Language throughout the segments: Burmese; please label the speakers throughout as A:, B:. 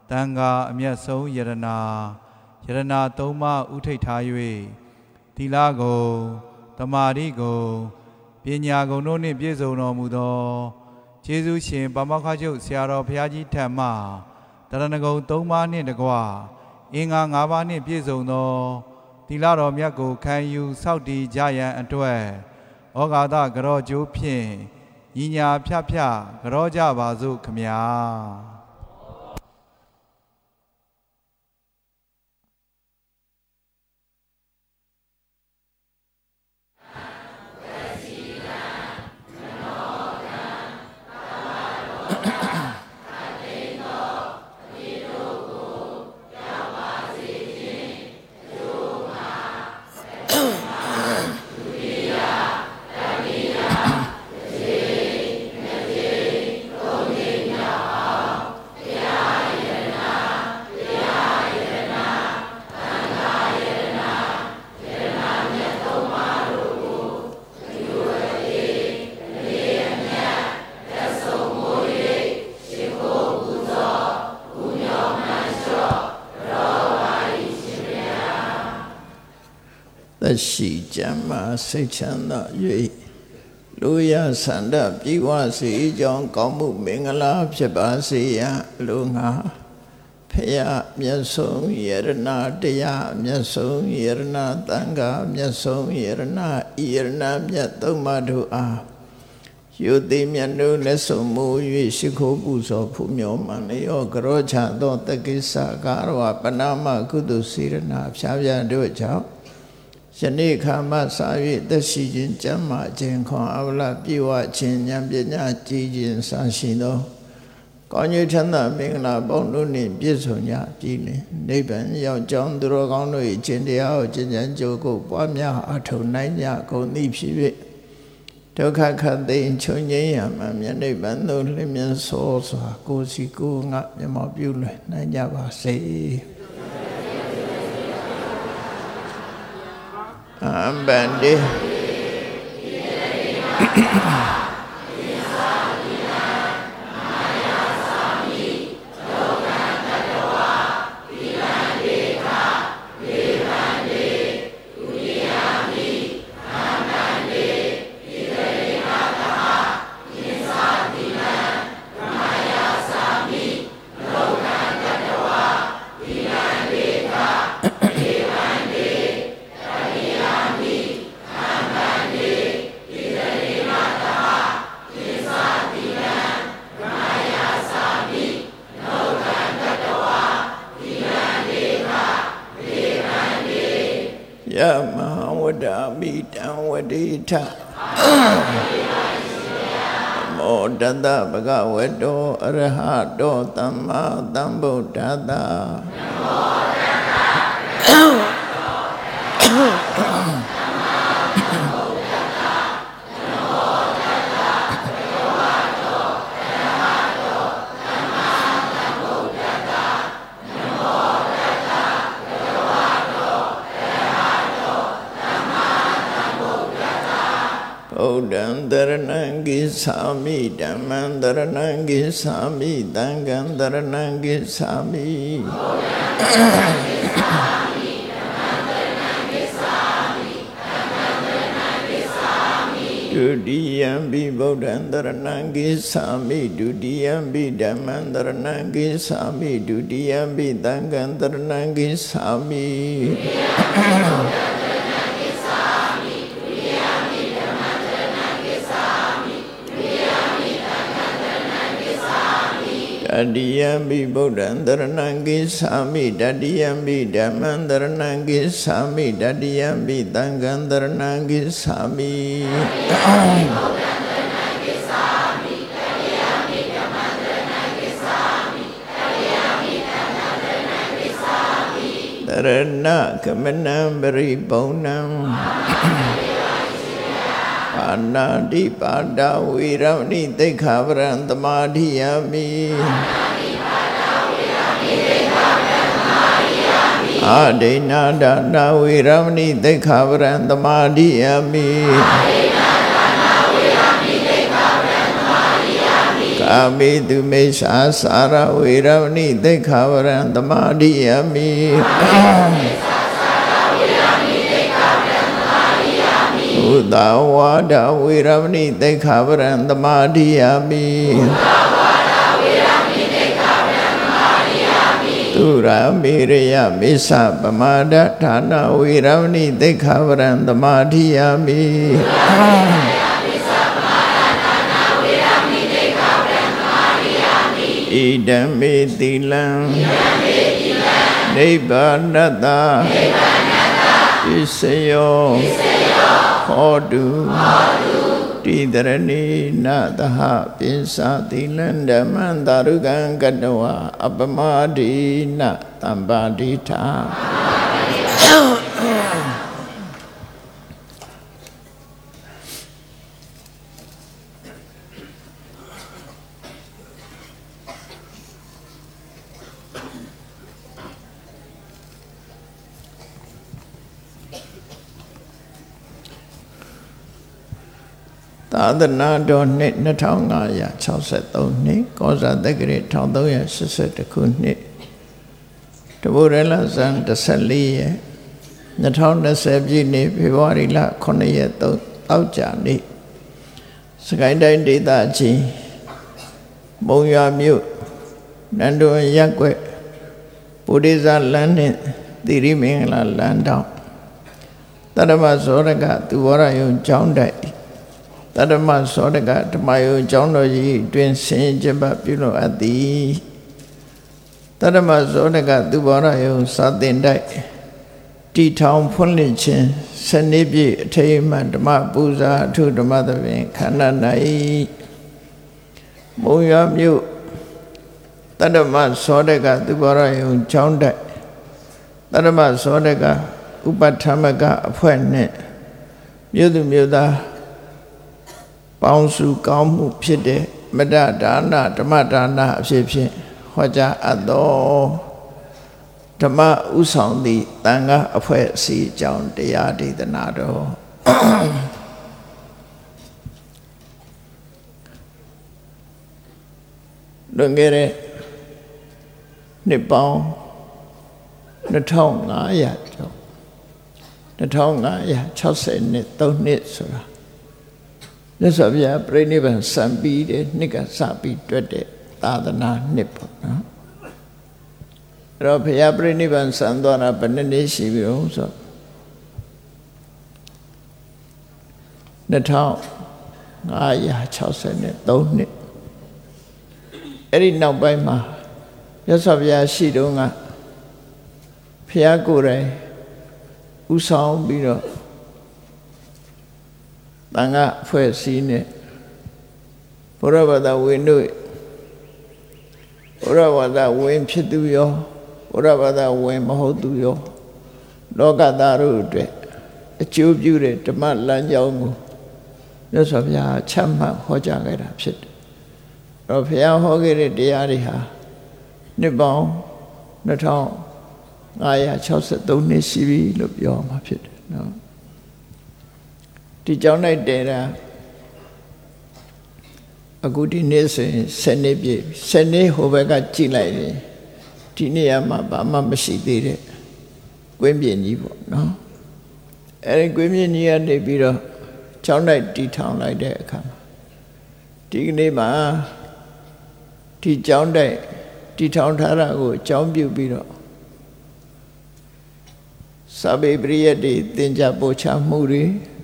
A: တန်ခါအမျက်ဆုံးယရနာသုံးပါးဥထိတ်ထား၍သီလဂုဏ်သမာဓိဂုဏ်ပညာဂုဏ်တို့နှင့်ပြည့်စုံတော်မူသောကျေးဇူးရှင်ပါမောက္ခချုပ်ဆရာတော်ဘုရားကြီးထံမှတရဏဂုံ3ပါးနှင့်တကွအင်္ဂါ5ပါးနှင့်ပြည့်စုံသောသီလတော်မြတ်ကိုခံယူစောင့်တည်ကြရန်အတွက်ဩဃာတကရောကျိုးဖြင့်ညီညာဖြဖြကရောကြပါစို့ခမညာသက်ရှိကျမ်းမာစိတ်ချမ်းသာ၍လူရဆန္ဒပြေဝစေကြောင်းကောင်းမှုမင်္ဂလာဖြစ်ပါစေရန်လူငါဖရာမြတ်ဆုံးယရနာတရားမြတ်ဆုံးယရနာသံဃာမြတ်ဆုံးယရနာဤယရနာမြတ်သုံးပါးတို့အားယုတိမြတ်တို့လက်ဆုံးမူ၍ရှိခိုးပူဇော်ဖူးမြော်မှန်လျောကရောချသောတက္ကိစ္စကာရဝပနာမကုသိုလ်စေရနာဖြားပြတို့ကြောင့်ယနေ့ခါမှစ၍သက်ရှိခြင်းကျမ်းမာခြင်းခွန်အဝလပြေဝခြင်းဉာဏ်ပညာကြည်ခြင်းစရှိသောကောင်းကျိုးချမ်းသာမင်္ဂလာပေါင်းတို့နှင့်ပြည့်စုံကြပြီလေနိဗ္ဗာန်ရောက်ကြောင်းသူတော်ကောင်းတို့၏ခြင်းတရားကိုကျင့်ကြံကြိုးကိုပွားများအထောက်နိုင်ကြကုန်သည်ဖြစ်၍ဒုက္ခခတ်သိမ်းချုပ်ငြိမ်းရမှမြတ်နိဗ္ဗာန်သို့လျင်မြန်စောစွာကိုယ်စီကိုယ်ငါမျက်မှောက်ပြုလွယ်နိုင်ကြပါစေAmbande Modata Bhagavato Arahato Tamma Sambuddhassa Dharanangi Sami Dhamman Dharanangi Sami Dangan Dharanangi Sami Dudiyambi Bodhan Dharanangi Sami Dudiyambi Dhamman Dharanangi Sami Dudiyambi Dangan Dharanangi Sami Dadiyambi Bodhan Dharanangi Sami Dadiyambi Dhamman Dharanangi Sami Dadiyambi Dangan Dharanangi Sami Dharana Kamanam Baribonam Anadi Pada Viramni Dekhavran Tamadhiyami Adena Dana Viramni Dekhavran Tamadhiyami อามิตุเมสาสารเวรมณีเตขาวรังตมาธิยามิอุตาวาดาเวรมณีเตขาวรังตมาธิยามิตุรามิริยมิสะปมาดะฐานาเวรมณีเตขาวรังตมาธิยามิอิดัมเมติลังนิพพานัตตาอิสโยโหตุติตรณีนาตหะปิสาติลันဓမ္မံตารุกังกตวะอัปมาดินะตัมปาดิธาသာသနာတော်နှစ်2563နှစ်ကောဇာတက္ကရာ1382ခုနှစ်တပုရလဇန်14ရက်2020ပြည့်နှစ်ဖေဖော်ဝါရီလ9ရက်တောက်ကြနေ့စကိုင်းတိုင်းဒေသကြီးမုံရွာမြို့နန္ဒွန်ရပ်ကွက်ပုရိသလမ်းနှင့်သီရိမင်္ဂလာလမ်းတောင်တရမဇောရကသူဝရယုံကျောင်းတိုက်တရမသောတကဓမ္မယုံကျောင်းတော်ကြီးတွင်ဆင်ကျပပြုလုပ်အပ်သည်တရမသောတကသူဘောရယုံစာတင်တိုက်တီထောင်ဖွင့်လှစ်ခြင်း7နှစ်ပြည့်အထိမ်းအမှတ်ဓမ္မပူဇာအထုဓမ္မသဘင်ခန္ဓာ၌မုံရွာမြို့တရမသောတကသူဘောရယုံကျောင်းတိုက်တရမသောတကဥပထမကအဖွဲ့နှင့်မြို့သူမြို့သားပေါင်းစုကောင်းမှုဖြစ်တဲ့မတ္တဒါနဓမ္မဒါနအဖြစ်ဖြင့်ဟောကြားအပ်သောဓမ္မဥဆောင်သည့်သံဃာအဖွဲ့အစည်းအကြောင်းတရားဒေသနာတော်လွန်ခဲ့တဲ့နှစ်ပေါင်း2500ကျော်2560နှစ်3နှစ်ဆိုတာမြတ်စွာဘုရားပြိဋိဘံစံပြီးတဲ့နှစ်ကစပြီးတွက်တဲ့သာသနာနှစ်ပေါ့နော်အဲ့တော့ဘုရားပြိဋိဘံစံသွားတာဘယ်နှစ်ရှိပြီတော့ဆို2563နှစ်အဲ့ဒီနောက်ပိုင်းမှာမြတ်စွာဘုရားရှိတုန်းကဘုရားကိုယ်တိုင်ဥဆောင်ပြီးတော့တန်ခါအဖွဲ့အစည်းနဲ့ဘုရားဘာသာဝင်တို့ဘုရားဘာသာဝင်ဖြစ်သူရောဘုရားဘာသာဝင်မဟုတ်သူရောလောကသားတို့အတွက်အကျိုးပြုတဲ့ဓမ္မလမ်းကြောင်းကိုမြတ်စွာဘုရားချမှတ်ဟောကြားခဲ့တာဖြစ်တယ်။အဲ့တော့ဘုရားဟောခဲ့တဲ့တရားတွေဟာနှစ်ပေါင်း2563နှစ်ရှိပြီလို့ပြောမှာဖြစ်တယ်နော်။ဒီကြောင်းလိုက်တယ်တာအခုဒီနေ့ဆိုရင်7နှစ်ပြည့်7နှစ်ဟိုဘက်ကကြည့်လိုက်ရင်ဒီနေရာမှာဘာမှမရှိသေးတဲ့ကွင်းပြင်ကြီးပေါ့နော်အဲဒီကွင်းပြင်ကြီးကနေပြီးတော့ကြောင်းလိုက်တီထောင်လိုက်တဲ့အခါမှာဒီကနေ့မှာဒီကြောင်းတိုက်တီထောင်ထားတာကိုအကြောင်းပြုပြီးတော့စာပေပရိယတ်တွေသင်ကြားပို့ချမှုတွေ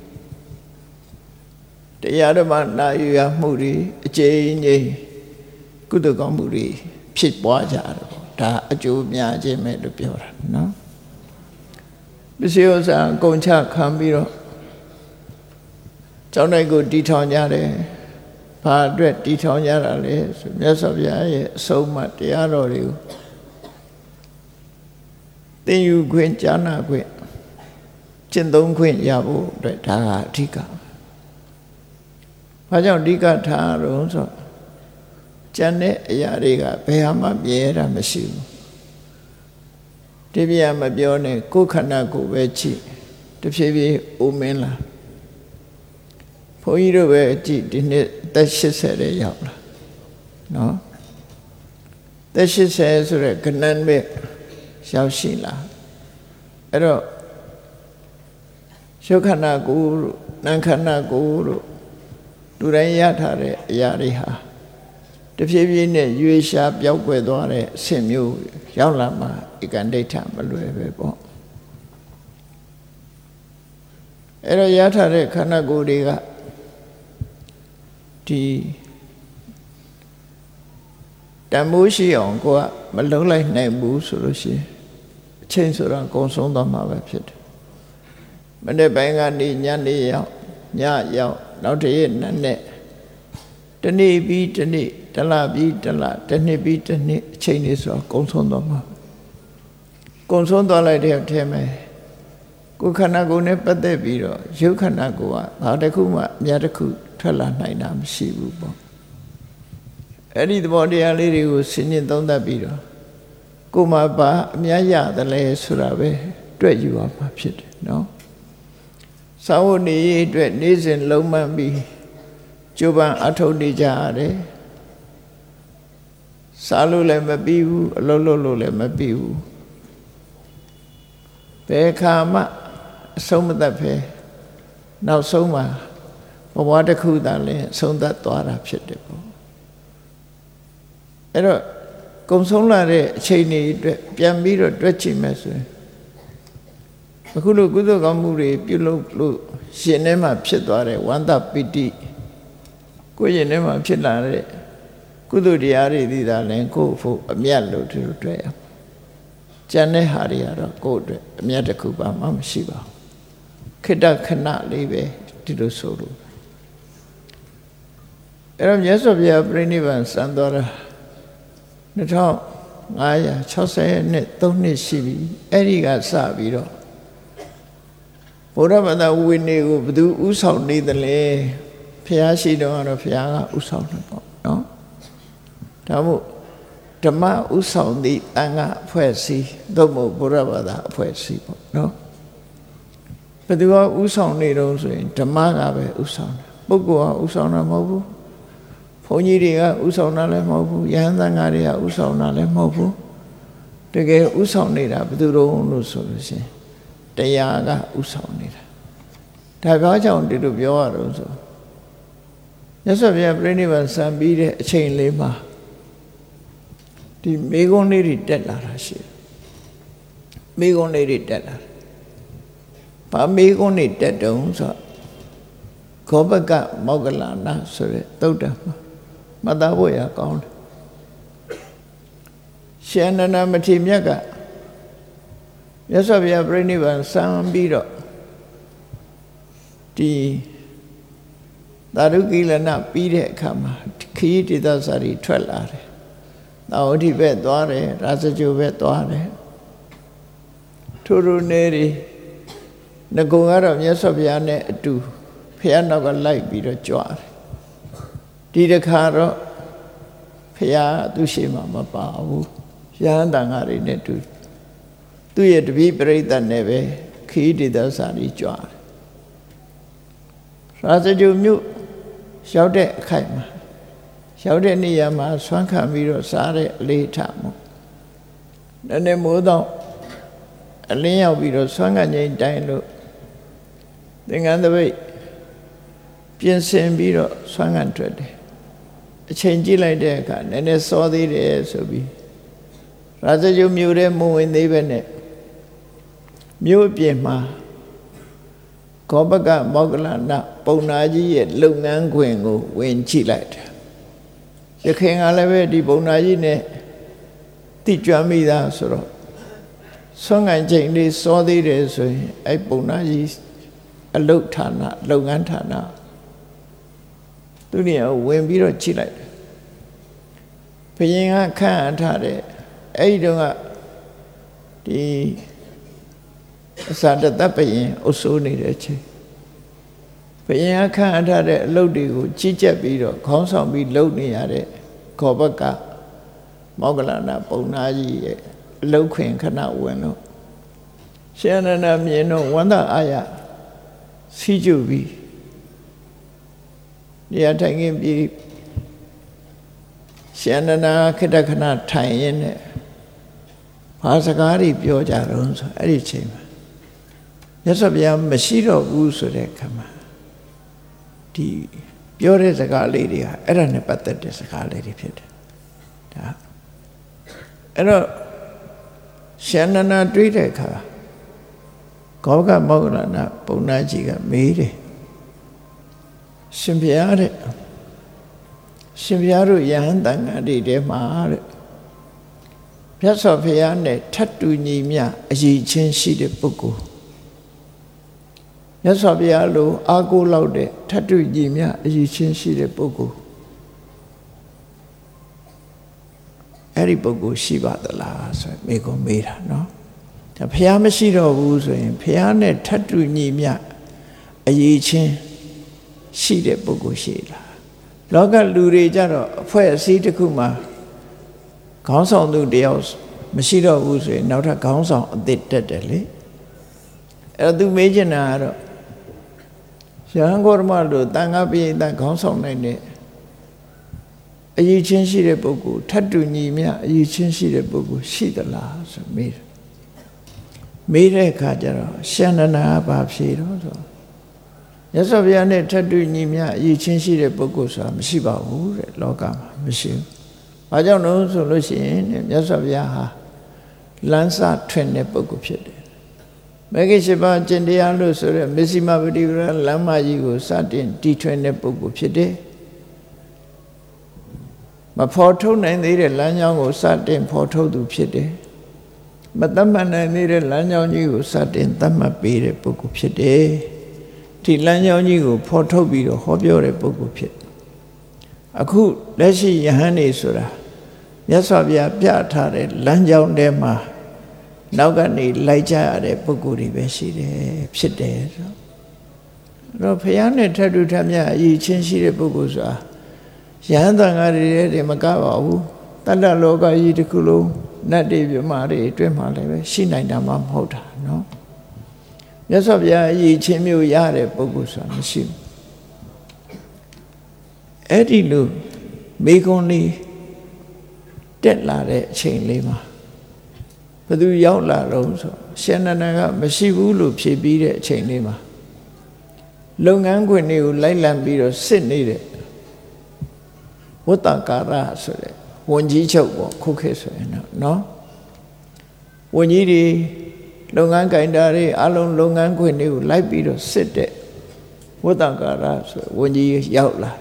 A: တရားဓမ္မနာယူရမှုတွေအကျဉ်းကြီးကုသကောင်းမှုတွေဖြစ်ပွားကြတယ်ပေါ့ဒါအကျိုးများခြင်းပဲလို့ပြောတာနော်ပစ္စည်းဥစ္စာကုန်ချခံပြီးတော့ကျောင်းတိုက်ကိုတီထောင်ကြတယ်ဘာအတွက်တီထောင်ကြတာလဲဆိုမြတ်စွာဘုရားရဲ့အဆုံးအမတရားတော်တွေကိုသင်ယူခွင့်ကြားနာခွင့်ကျင့်သုံးခွင့်ရဖို့အတွက်ဒါကအဓိကဘာကြောင့်အဓိကထားတော့ဆိုကျန်တဲ့အရာတွေကဘယ်မှမြဲတာမရှိဘူးဒီပြမပြောနဲ့ကိုယ်ခန္ဓာကိုယ်ပဲကြည့်တဖြည်းဖြည်းအိုမင်းလာဘုန်းကြီးတို့ပဲကြည့်ဒီနှစ်သက်80တဲ့ရောက်လာနော်သက်80ဆိုတဲ့ကဏ္ဍပဲရောက်ရှိလာအဲ့တော့ရုပ်ခန္ဓာကိုယ်တို့နာမ်ခန္ဓာကိုယ်တို့လူတိုင်းရထားတဲ့အရာတွေဟာတဖြည်းဖြည်းနဲ့ရွေးရှားပြောက်ကွယ်သွားတဲ့အဆင့်မျိုးရောက်လာမှဧကံဒိဋ္ဌမလွယ်ပဲပေါ့အဲ့တော့ရထားတဲ့ခန္ဓာကိုယ်တွေကဒီတမိုးရှိအောင်ကိုကမလုံးလိုက်နိုင်ဘူးဆိုလို့ရှိရင်အချိန်ဆိုတာအကုန်ဆုံးသွားမှာပဲဖြစ်တယ်မနေ့ပိုင်းကနေညနေရောက်ညရောက်နောက်တရက်နဲ့တနေ့ပြီးတနေ့တလပြီးတလတစ်နှစ်ပြီးတစ်နှစ်အချိန်လေးဆိုတော့အကုန်ဆုံးသွားမှာအကုန်ဆုံးသွားလိုက်တဲ့အထဲမှာကိုယ်ခန္ဓာကိုယ်နဲ့ပတ်သက်ပြီးတော့ရုပ်ခန္ဓာကိုယ်ကဘာတစ်ခုမှအများတစ်ခုထွက်လာနိုင်တာမရှိဘူးပေါ့အဲ့ဒီသဘောတရားလေးတွေကိုဆင်ញင်သုံးသပ်ပြီးတော့ကိုယ်မှာဘာအများရတယ်လဲဆိုတာပဲတွေ့ယူရမှာဖြစ်တယ်နော်သာဝနေရေးအတွက်နေ့စဉ်လုံးမှန်ပြီးကြိုးပမ်းအထောက်နေကြရတယ်စားလို့လည်းမပြီးဘူးအလုပ်လုပ်လို့လည်းမပြီးဘူးဘယ်ခါမှအဆုံးမသတ်ပဲနောက်ဆုံးမှာဘဝတစ်ခုသာလဲအဆုံးသတ်သွားတာဖြစ်တယ်ပေါ့အဲ့တော့ကုံဆုံးလာတဲ့အချိန်တွေအတွက်ပြန်ပြီးတော့တွက်ကြည့်မယ်ဆိုရင်အခုလိုကုသိုလ်ကောင်းမှုတွေပြုလုပ်လို့ရှင်ထဲမှာဖြစ်သွားတဲ့ဝန္တပိတိကိုယ်ရှင်ထဲမှာဖြစ်လာတဲ့ကုသိုလ်တရားတွေဒီသာလဲကိုယ့်ဖို့အမြတ်လို့သူတို့တွေ့ရကျန်တဲ့ဟာတွေကတော့ကိုယ့်အတွက်အမြတ်တစ်ခုပါမှမရှိပါဘူးခိတ္တခဏလေးပဲဒီလိုဆိုလို့အဲ့တော့မြတ်စွာဘုရားပြိဋိဘံစံတော်တာ2560နှစ်3နှစ်ရှိပြီအဲ့ဒီကစပြီးတော့ဘုရားဘာသာဝိနည်းကိုဘယ်သူဥဆောင်နေသလဲဘုရားရှိတော်ကတော့ဘုရားကဥဆောင်တယ်ပေါ့နော်ဒါမို့ဓမ္မဥဆောင်သည့်တန်ခါအဖွဲ့အစည်းသို့မဟုတ်ဘုရားဘာသာအဖွဲ့အစည်းပေါ့နော်ဘယ်သူကဥဆောင်နေတော့ဆိုရင်ဓမ္မကပဲဥဆောင်တယ်ပုဂ္ဂိုလ်ကဥဆောင်တာမဟုတ်ဘူးဘုန်းကြီးတွေကဥဆောင်တာလည်းမဟုတ်ဘူးယဟန်သံဃာတွေကဥဆောင်တာလည်းမဟုတ်ဘူးတကယ်ဥဆောင်နေတာဘယ်သူတို့လို့ဆိုလို့ရှိရင်တရားကဥဆောင်နေတာဒါဘာကြောင့်ဒီလိုပြောရတော့ဆိုမြတ်စွာဘုရားပြိဋိဘံစံပြီးတဲ့အချိန်လေးမှာဒီမိဂုံးလေးတွေတက်လာတာရှိတယ်မိဂုံးလေးတွေတက်လာဘာမိဂုံးတွေတက်တုံးဆိုခောပကမောဂလနာဆိုတဲ့သုတ်တံမှာမှတ်သားဖို့ရကောင်းတယ်ရှင်နန္ဒမထေရမြတ်ကမြတ်စွာဘုရားပြိဋိဘံစံပြီးတော့ဒီသာဓုကိလနပြီးတဲ့အခါမှာခရီးဒေသစာရီထွက်လာတယ်။သာဝတိဘက်သွားတယ်ရာဇဂိုဘက်သွားတယ်ထိုနေရီငကုံကတော့မြတ်စွာဘုရားနဲ့အတူဘုရားနောက်ကလိုက်ပြီးတော့ကြွတယ်ဒီတစ်ခါတော့ဘုရားသူ့ရှိမှမပါဘူးရဟန်းတန်ဃာတွေနဲ့တူသူ့ရဲ့တပည့်ပရိသတ်နဲ့ပဲခရီးဒေသစာရီကြွတယ်ရာဇဂိုမြို့ရောက်တဲ့အခိုက်မှာရောက်တဲ့နေရာမှာဆွမ်းခံပြီးတော့စားတဲ့အလေးထားမှုနည်းနည်းမိုးတော့အလင်းရောက်ပြီးတော့ဆွမ်းခံချိန်တိုင်းလို့သင်္ကန်းတပိတ်ပြင်ဆင်ပြီးတော့ဆွမ်းခံထွက်တယ်အချိန်ကြည့်လိုက်တဲ့အခါနည်းနည်းစောသေးတယ်ဆိုပြီးရာဇဂိုမြို့ထဲမဝင်သေးပဲနဲ့မြို့ပြင်မှာခောပကမောဂလနာပုံနာကြီးရဲ့လုပ်ငန်းခွင်ကိုဝင်ကြည့်လိုက်တယ်ရခင်ကလည်းပဲဒီပုံနာကြီးနဲ့တိကျွမ်းမိသားဆိုတော့ဆွမ်းခံချိန်လေးစောသေးတယ်ဆိုရင်အဲ့ပုံနာကြီးအလုတ်ဌာနလုပ်ငန်းဌာနသူနေရာဝင်ပြီးတော့ကြည့်လိုက်တယ်ဘုရင်ကခန့်အပ်ထားတဲ့အဲ့ဒီတော့ကဒီအစာတသက်ဘုရင်အုပ်စိုးနေတဲ့အချိန်ဘုရင်အခန့်အပ်ထားတဲ့အလုပ်တွေကိုကြီးကြပ်ပြီးတော့ခေါင်းဆောင်ပြီးလုပ်နေရတဲ့ခောပကမောဂလနာပုံနာကြီးရဲ့အလုပ်ခွင်ခဏဝင်လို့ရှင်နန္ဒမြင်တော့ဝန္တအာရစီးကျူပြီးနေရာထိုင်ခင်းပြီးရှရှင်နနာခိတ္တခဏထိုင်ရင်းနဲ့ဘာစကားတွေပြောကြတော့ဆိုအဲ့ဒီချိန်မှာမြတ်စွာဘုရားမရှိတော့ဘူးဆိုတဲ့ခါမှာဒီပြောတဲ့စကားလေးတွေဟာအဲ့ဒါနဲ့ပတ်သက်တဲ့စကားလေးတွေဖြစ်တယ်ဒါအဲ့တော့ရှင်နနာတွေးတဲ့အခါဂေါကမောဂလနာပုံနာကြီးကမေးတယ်ရှင်ဘုရားတဲ့ရှင်ဘုရားတို့ယဟန်တန်ဃာတွေထဲမှာတဲ့မြတ်စွာဘုရားနဲ့ထပ်တူညီမျှအရေးချင်းရှိတဲ့ပုဂ္ဂိုလ်မြတ်စွာဘုရားလိုအားကိုးလောက်တဲ့ထပ်တူညီမျှအရေးချင်းရှိတဲ့ပုဂ္ဂိုလ်အဲ့ဒီပုဂ္ဂိုလ်ရှိပါသလားဆိုရင်မိကုန်မေးတာနော်ဒါဘုရားမရှိတော့ဘူးဆိုရင်ဘုရားနဲ့ထပ်တူညီမျှအရေးချင်းရှိတဲ့ပုဂ္ဂိုလ်ရှိလားလောကလူတွေကြတော့အဖွဲ့အစည်းတစ်ခုမှာခေါင်းဆောင်သူတယောက်မရှိတော့ဘူးဆိုရင်နောက်ထပ်ခေါင်းဆောင်အသစ်တက်တယ်လေအဲ့တော့သူမေးချင်တာကတော့ရဟန်းဂေါရမတို့တန်ခါပိဋကခေါင်းဆောင်နိုင်တဲ့အရေးချင်းရှိတဲ့ပုဂ္ဂိုလ်ထပ်တူညီမျှအရေးချင်းရှိတဲ့ပုဂ္ဂိုလ်ရှိသလားဆိုမေးတယ်မေးတဲ့အခါကျတော့ရှင်နနာဘာဖြေတော့ဆိုမြတ်စွာဘုရားနဲ့ထပ်တူညီမျှအရေးချင်းရှိတဲ့ပုဂ္ဂိုလ်ဆိုတာမရှိပါဘူးတဲ့လောကမှာမရှိဘူး။ဘာကြောင့်လို့ဆိုလို့ရှိရင်မြတ်စွာဘုရားဟာလမ်းစထွင်တဲ့ပုဂ္ဂိုလ်ဖြစ်တယ်။မဂ္ဂင်၈ပါးကျင့်တရားလို့ဆိုတဲ့မစ္စည်းမပฏิပဒါလမ်းမကြီးကိုစတင်တည်ထွင်တဲ့ပုဂ္ဂိုလ်ဖြစ်တယ်။မဖော်ထုတ်နိုင်သေးတဲ့လမ်းကြောင်းကိုစတင်ဖော်ထုတ်သူဖြစ်တယ်။မသတ်မှတ်နိုင်သေးတဲ့လမ်းကြောင်းကြီးကိုစတင်သတ်မှတ်ပေးတဲ့ပုဂ္ဂိုလ်ဖြစ်တယ်။ဒီလမ်းကြောင်းကြီးကိုဖော်ထုတ်ပြီးတော့ဟောပြောတဲ့ပုဂ္ဂိုလ်ဖြစ်အခုလက်ရှိယဟန်နေဆိုတာမြတ်စွာဘုရားပြထားတဲ့လမ်းကြောင်းထဲမှာနောက်ကနေလိုက်ကြရတဲ့ပုဂ္ဂိုလ်တွေပဲရှိတယ်ဖြစ်တယ်ဆိုတော့ဘုရားနဲ့ထပ်တူထပ်မြတ်အရေးချင်းရှိတဲ့ပုဂ္ဂိုလ်ဆိုတာယဟန်တန်ဃာတွေမကပါဘူးတတ္တလောကကြီးတစ်ခုလုံးနတ်တွေမြမာတွေအတွင်းမှာလည်းပဲရှိနိုင်တာမှမဟုတ်တာနော်မြတ်စွာဘုရားအရေးချင်းမျိုးရတဲ့ပုဂ္ဂိုလ်ဆိုတာမရှိဘူးအဲ့ဒီလိုမိဂုံးလေးတက်လာတဲ့အချိန်လေးမှာဘယ်သူရောက်လာတော့ဆိုရှင်နန္ဒကမရှိဘူးလို့ဖြေပြီးတဲ့အချိန်လေးမှာလုပ်ငန်းခွင်တွေကိုလိုက်လံပြီးတော့စစ်နေတဲ့ဝတ္တကာရဆိုတဲ့ဝန်ကြီးချုပ်ပေါ့ခုခေတ်ဆိုရင်တော့နော်ဝန်ကြီးတွေလုပ်ငန်းကိုင်တာတွေအလုံးလုပ်ငန်းခွင်တွေကိုလိုက်ပြီးတော့စစ်တဲ့ဝတ္တကာရဆိုဝန်ကြီးရောက်လာ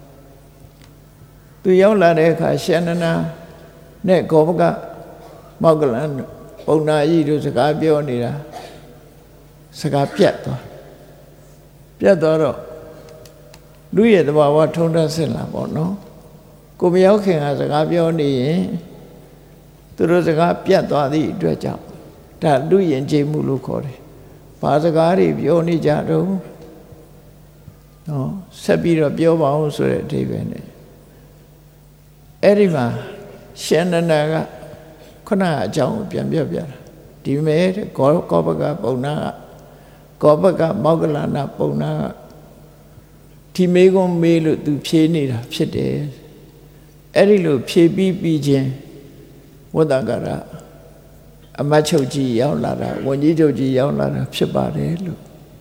A: သူရောက်လာတဲ့အခါရှင်နနာနဲ့ဂေါဘကမောက္ကလန်ပုံနာကြီးတို့စကားပြောနေတာစကားပြတ်သွားတော့လူရဲ့သဘာဝထုံးတတ်စစ်လာပေါ့နော်ကိုမရောက်ခင်ကစကားပြောနေရင်သူတို့စကားပြတ်သွားသည့်အတွက်ကြောင့်ဒါလူယဉ်ကျေးမှုလို့ခေါ်တယ်ဘာစကားတွေပြောနေကြတော့နော်ဆက်ပြီးတော့ပြောပါအောင်ဆိုတဲ့အဓိပ္ပာယ်နဲ့အဲ့ဒီမှာရှင်နန္ဒကခုနအကြောင်းကိုပြန်ပြောပြတာဒီမဲ့ကောပကပုံနာကကောပကမောက္ကလနာပုံနာကဒီမေကုံမေးလို့သူဖြေနေတာဖြစ်တယ်အဲ့ဒီလိုဖြေပြီးချင်းဝတ္တကရအမတ်ချုပ်ကြီးရောက်လာတာဝန်ကြီးချုပ်ကြီးရောက်လာတာဖြစ်ပါတယ်လို့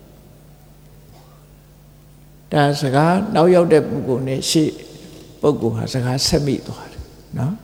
A: ဒါစကားနောက်ရောက်တဲ့ပုဂ္ဂိုလ်နဲ့ရှေ့ပုဂ္ဂိုလ်ဟာစကားဆက်မိသွားတယ်နော်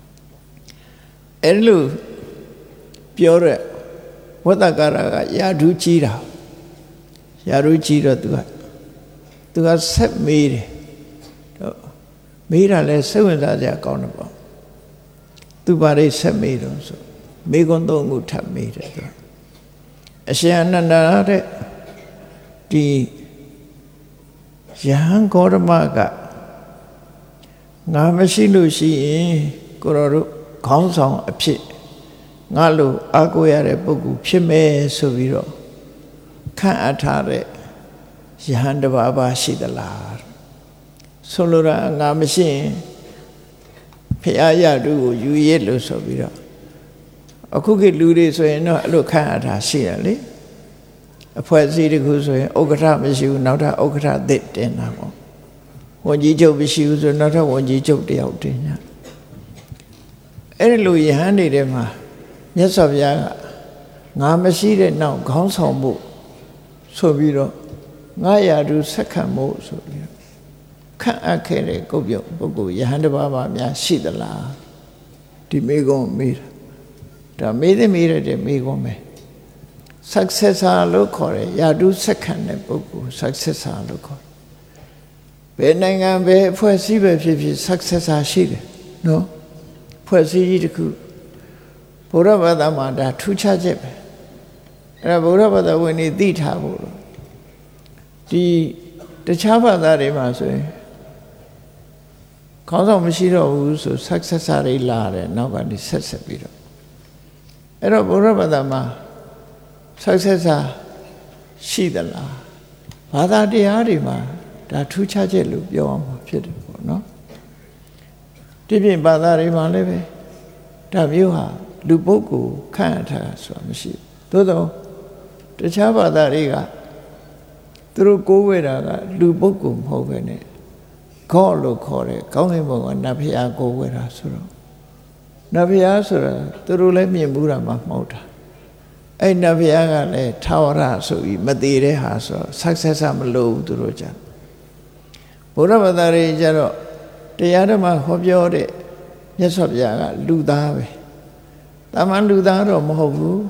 A: အဲ့လိုပြောတဲ့ဝတ္တကာရကယာဓုကြီးတာယာဓုကြီးတော့သူကဆက်မေးတယ်မေးတာလဲစိတ်ဝင်စားစရာကောင်းတယ်ပေါ့သူဘာတွေဆက်မေးတော့ဆိုမေကွန်းသုံးခုထပ်မေးတယ်သူအရှင်အနန္ဒာတဲ့ဒီယဟန်ဂေါရမကငါမရှိလို့ရှိရင်ကိုရောတို့ခေါင်းဆောင်အဖြစ်ငါလိုအားကိုးရတဲ့ပုဂ္ဂိုလ်ဖြစ်မယ်ဆိုပြီးတော့ခန့်အပ်ထားတဲ့ယဟန်တစ်ပါးပါရှိသလားဆိုလိုတာငါမရှိရင်ဖရာရတုကိုယူရည်လို့ဆိုပြီးတော့အခုခေတ်လူတွေဆိုရင်တော့အဲ့လိုခန့်အပ်ထားရှိရလေအဖွဲ့အစည်းတစ်ခုဆိုရင်ဥက္ကဋ္ဌမရှိဘူးနောက်ထပ်ဥက္ကဋ္ဌသစ်တင်တာပေါ့ဝန်ကြီးချုပ်မရှိဘူးဆိုနောက်ထပ်ဝန်ကြီးချုပ်တယောက်တင်ညာအဲ့ဒီလိုယဟန်နေတဲ့မှာမြတ်စွာဘုရားကငါမရှိတဲ့နောက်ခေါင်းဆောင်မှုဆိုပြီးတော့ငါရာထူးဆက်ခံမှုဆိုပြီးတော့ခန့်အပ်ခဲ့တဲ့ကုတ်ပြုတ်ပုဂ္ဂိုလ်ယဟန်တစ်ပါးပါများရှိသလားဒီမိကုံမေးတာဒါမေးတဲ့မိကုံပဲ successor လို့ခေါ်တယ်ရာထူးဆက်ခံတဲ့ပုဂ္ဂိုလ် successor လို့ခေါ်ဘယ်နိုင်ငံပဲအဖွဲ့အစည်းပဲဖြစ်ဖြစ် successor ရှိတယ်နော်ဖွဲ့စည်းကြီးတစ်ခုဘုရားဘာသာမှာဒါထူးခြားချက်ပဲအဲ့ဒါဘုရားဘာသာဝင်တွေသိထားဖို့ဒီတခြားဘာသာတွေမှာဆိုရင်ခေါင်းဆောင်မရှိတော့ဘူးဆို successor တွေလာတယ်နောက်ကနေဆက်ပြီးတော့အဲ့တော့ဘုရားဘာသာမှာ successor ရှိသလားဘာသာတရားတွေမှာဒါထူးခြားချက်လို့ပြောအောင်ဖြစ်တယ်ပေါ့နော်ဒီပြင်ဘာသာတွေမှာလည်းပဲဒါမျိုးဟာလူပုဂ္ဂိုလ်ခန့်ထားဆိုတာမရှိဘူးသို့တော့တခြားဘာသာတွေကသူတို့ကိုးဝဲတာကလူပုဂ္ဂိုလ်မဟုတ်ပဲနဲ့Godလို့ခေါ်တယ်ကောင်းကင်ဘုံကနတ်ဖျားကိုးဝဲတာဆိုတော့နတ်ဖျားဆိုတာသူတို့လည်းမြင်ဘူးတာမှမဟုတ်တာအဲ့နတ်ဖျားကလည်းထာဝရဆိုပြီးမသေးတဲ့ဟာဆိုတော့ successor မလို့သူတို့ကြဘုရားဘာသာတွေကြတော့တရားဓမ္မဟောပြောတဲ့မြတ်စွာဘုရားကလူသားပဲတာမန်လူသားတော့မဟုတ်ဘူး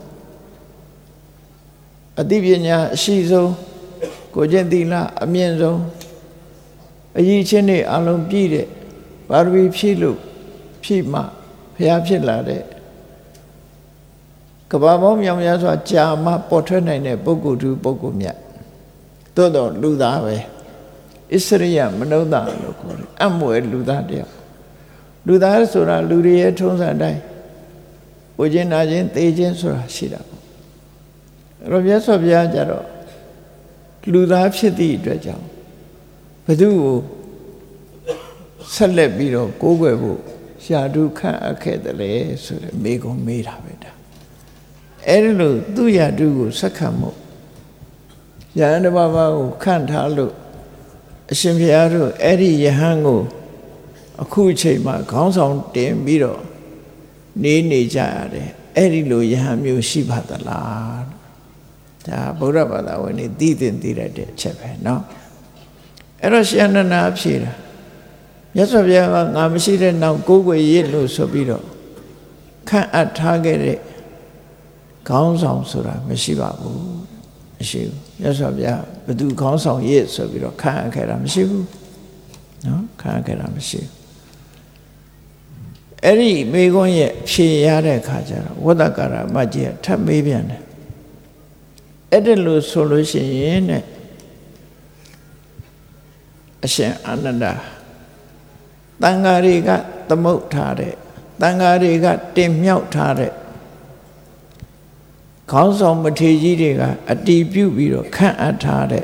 A: အသိပညာအရှိဆုံးကိုကျင့်သီလအမြင့်ဆုံးအရေးချင်းတွေအလုံးပြည့်တဲ့ပါရမီဖြည့်လို့ဖြည့်မှဘုရားဖြစ်လာတဲ့ကဘာပေါင်းမြောင်များစွာကြာမှပေါ်ထွက်နိုင်တဲ့ပုဂ္ဂိုလ်သူပုဂ္ဂိုလ်မြတ်သို့တော့လူသားပဲဣစရိယမနုဿလို့ခေါ်တယ်အမွယ်လူသားတယောက်လူသားဆိုတာလူတွေရဲ့ထုံးစံတိုင်းဝိကျင်နာခြင်းသေခြင်းဆိုတာရှိတာပေါ့အဲ့တော့မြတ်စွာဘုရားကြတော့လူသားဖြစ်သည့်အတွက်ကြောင့်ဘု து ကိုဆက်လက်ပြီးတော့ကိုးကွယ်ဖို့ရှားဒုခန့်အပ်ခဲ့တယ်လေဆိုတဲ့မိကုံမေးတာပဲဒါအဲ့ဒီလိုသူ့ရာထူးကိုဆက်ခံမှုယဟန်တစ်ပါးကိုခန့်ထားလို့အရှင်ဘုရားတို့အဲ့ဒီယဟန်ကိုအခုအချိန်မှာခေါင်းဆောင်တင်ပြီးတော့နေကြရတယ်အဲ့ဒီလိုယဟန်မျိုးရှိပါသလားဒါဗုဒ္ဓဘာသာဝင်တွေသိတဲ့အချက်ပဲเนาะအဲ့တော့ရှင်အနန္ဒာဖြေတာမြတ်စွာဘုရားကငါမရှိတဲ့နောက်ကိုးကွယ်ရစ်လို့ဆိုပြီးတော့ခန့်အပ်ထားခဲ့တဲ့ခေါင်းဆောင်ဆိုတာမရှိပါဘူးမရှိဘူးမြတ်စွာဘုရားဘယ်သူခေါင်းဆောင်ရစ်ဆိုပြီးတော့ခန့်အပ်ခဲ့တာမရှိဘူးเนาะခန့်အပ်ခဲ့တာမရှိဘူးအဲ့ဒီမိဂုံးရဲ့ဖြေရတဲ့အခါကျတော့ဝတ္တကာရမကြီးကထပ်မေးပြန်တယ်အဲ့ဒါလို့ဆိုလို့ရှိရင်အရှင်အာနန္ဒာတန်ဃာတွေကသမုတ်ထားတဲ့တန်ဃာတွေကတင်မြောက်ထားတဲ့ခေါင်းဆောင်မထေရကြီးတွေကအတီးပြုတ်ပြီးတော့ခန့်အပ်ထားတဲ့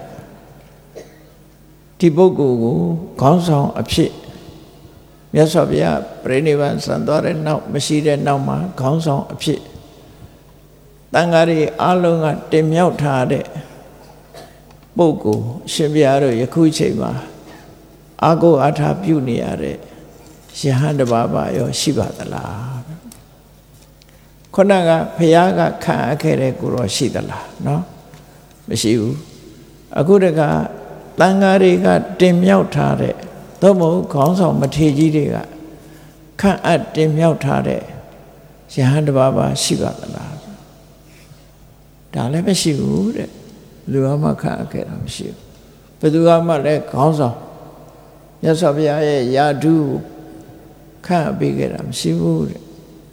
A: ဒီပုဂ္ဂိုလ်ကိုခေါင်းဆောင်အဖြစ်မြတ်စွာဘုရားပြိဋိဘံဆံသွားတဲ့နောက်မရှိတဲ့နောက်မှာခေါင်းဆောင်အဖြစ်တန်ဃာတွေအလုံးကတင်မြောက်ထားတဲ့ပုဂ္ဂိုလ်ရှင်ဘုရားတို့ယခုချိန်မှာအာကိုအာထာပြုနေရတဲ့ယဟန်တစ်ပါးပါရောရှိပါသလားခုနကဘုရားကခံအပ်ခဲ့တဲ့ကိုရောရှိသလားเนาะမရှိဘူးအခုတကတန်ဃာတွေကတင်မြောက်ထားတဲ့သို့မဟုတ်ခေါင်းဆောင်မထေရကြီးတွေကခန့်အပ်တင်မြောက်ထားတဲ့ယဟန်တစ်ပါးပါရှိပါသလားဒါလည်းမရှိဘူးတဲ့လူအမခန့်အပ်ခဲ့တာမရှိဘူးဘယ်သူမှလည်းခေါင်းဆောင်မြတ်စွာဘုရားရဲ့ယာဓုခန့်အပ်ပေးခဲ့တာမရှိဘူးတဲ့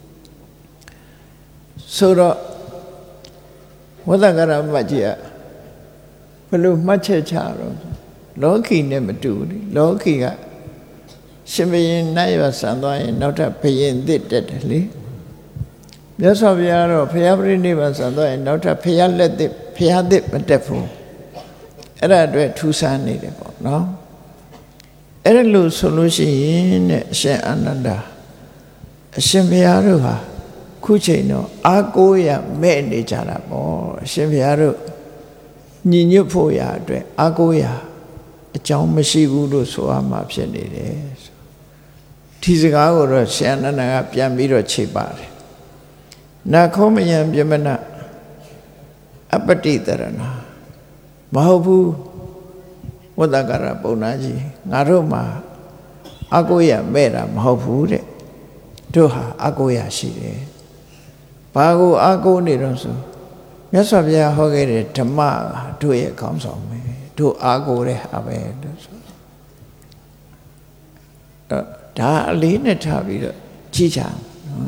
A: ဆိုတော့ဝတ္တကရမကြီးကဘယ်လိုမှတ်ချက်ချတော့လောကီနဲ့မတူဘူးလောကီကရှင်ဘုရင်နတ်ရွာဆံသွားရင်နောက်ထပ်ဘုရင်သစ်တက်တယ်လေမြတ်စွာဘုရားတော့ဘုရားပြိဋိဘံဆံသွားရင်နောက်ထပ်ဘုရားလက်သစ်ဘုရားသစ်မတက်ဘူးအဲ့ဒါအတွက်ထူးဆန်းနေတယ်ပေါ့နော်အဲ့ဒါလို့ဆိုလို့ရှိရင်တဲ့အရှင်အာနန္ဒာအရှင်ဘုရားတို့ဟာခုချိန်တော့အာကိုးရမဲ့နေကြတာပေါ့အရှင်ဘုရားတို့ညီညွတ်ဖို့ရာအတွက်အာကိုးရအကြောင်းမရှိဘူးလို့ဆိုရမှာဖြစ်နေတယ်ဒဒီစကားကိုတော့ရှင်အနန္ဒာကပြန်ပြီးတော့ခြေပါတယ်နာခောမယံပြမနာအပတိတရဏမဟုတ်ဘူးဝတ္တကရပုံနာကြီးငါတို့မှာအကိုရမဲ့တာမဟုတ်ဘူးတဲ့တို့ဟာအကိုရရှိတယ်ဘာကိုအကိုနေတော့ဆိုမြတ်စွာဘုရားဟောခဲ့တဲ့ဓမ္မတို့ရဲ့ခေါင်းဆောင်ပဲတို့အကိုတဲ့ဟာပဲလို့ဆိုဒါအလေးနဲ့ထားပြီးတော့ကြည့်ကြနော်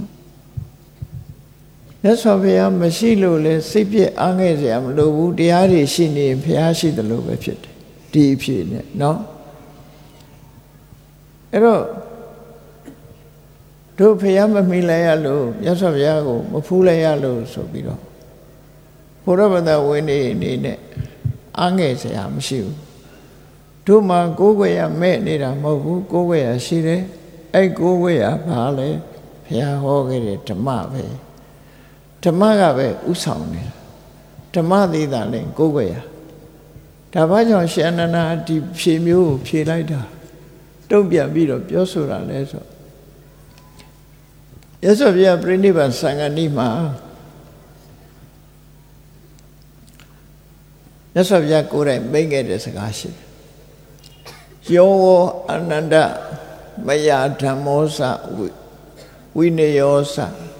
A: မြတ်စွာဘုရားမရှိလို့လဲစိတ်ပြည့်အားငယ်စရာမလိုဘူးတရားတွေရှိနေဘုရားရှိတယ်လို့ပဲဖြစ်တယ်ဒီအဖြစ်နဲ့နော်အဲ့တော့တို့ဘုရားမမိလိုက်ရလို့မြတ်စွာဘုရားကိုမဖူးလိုက်ရလို့ဆိုပြီးတော့ဘုရားဗဒဝိနည်းအနေနဲ့အားငယ်စရာမရှိဘူးတို့မှာကိုးကွယ်ရမဲ့နေတာမဟုတ်ဘူးကိုးကွယ်ရရှိတယ်အဲ့ကိုးကွယ်ရဘာလဲဘုရားဟောခဲ့တဲ့ဓမ္မပဲဓမ္မကပဲဥဆောင်နေတာဓမ္မသေးတာလည်းကိုးကွယ်ရဒါဘာကြောင့်ရှင်အနန္ဒာဒီဖြေမျိုးကိုဖြေလိုက်တာတုံ့ပြန်ပြီးတော့ပြောဆိုတာလဲဆိုရသော်ပြပြိဋိဘံသံဃာနိမှာရသော်ပြကိုယ်တိုင်မိတ်ခဲ့တဲ့စကားရှိတယ်ယောဝအနန္တမယဓမ္မောသဝိနယောသ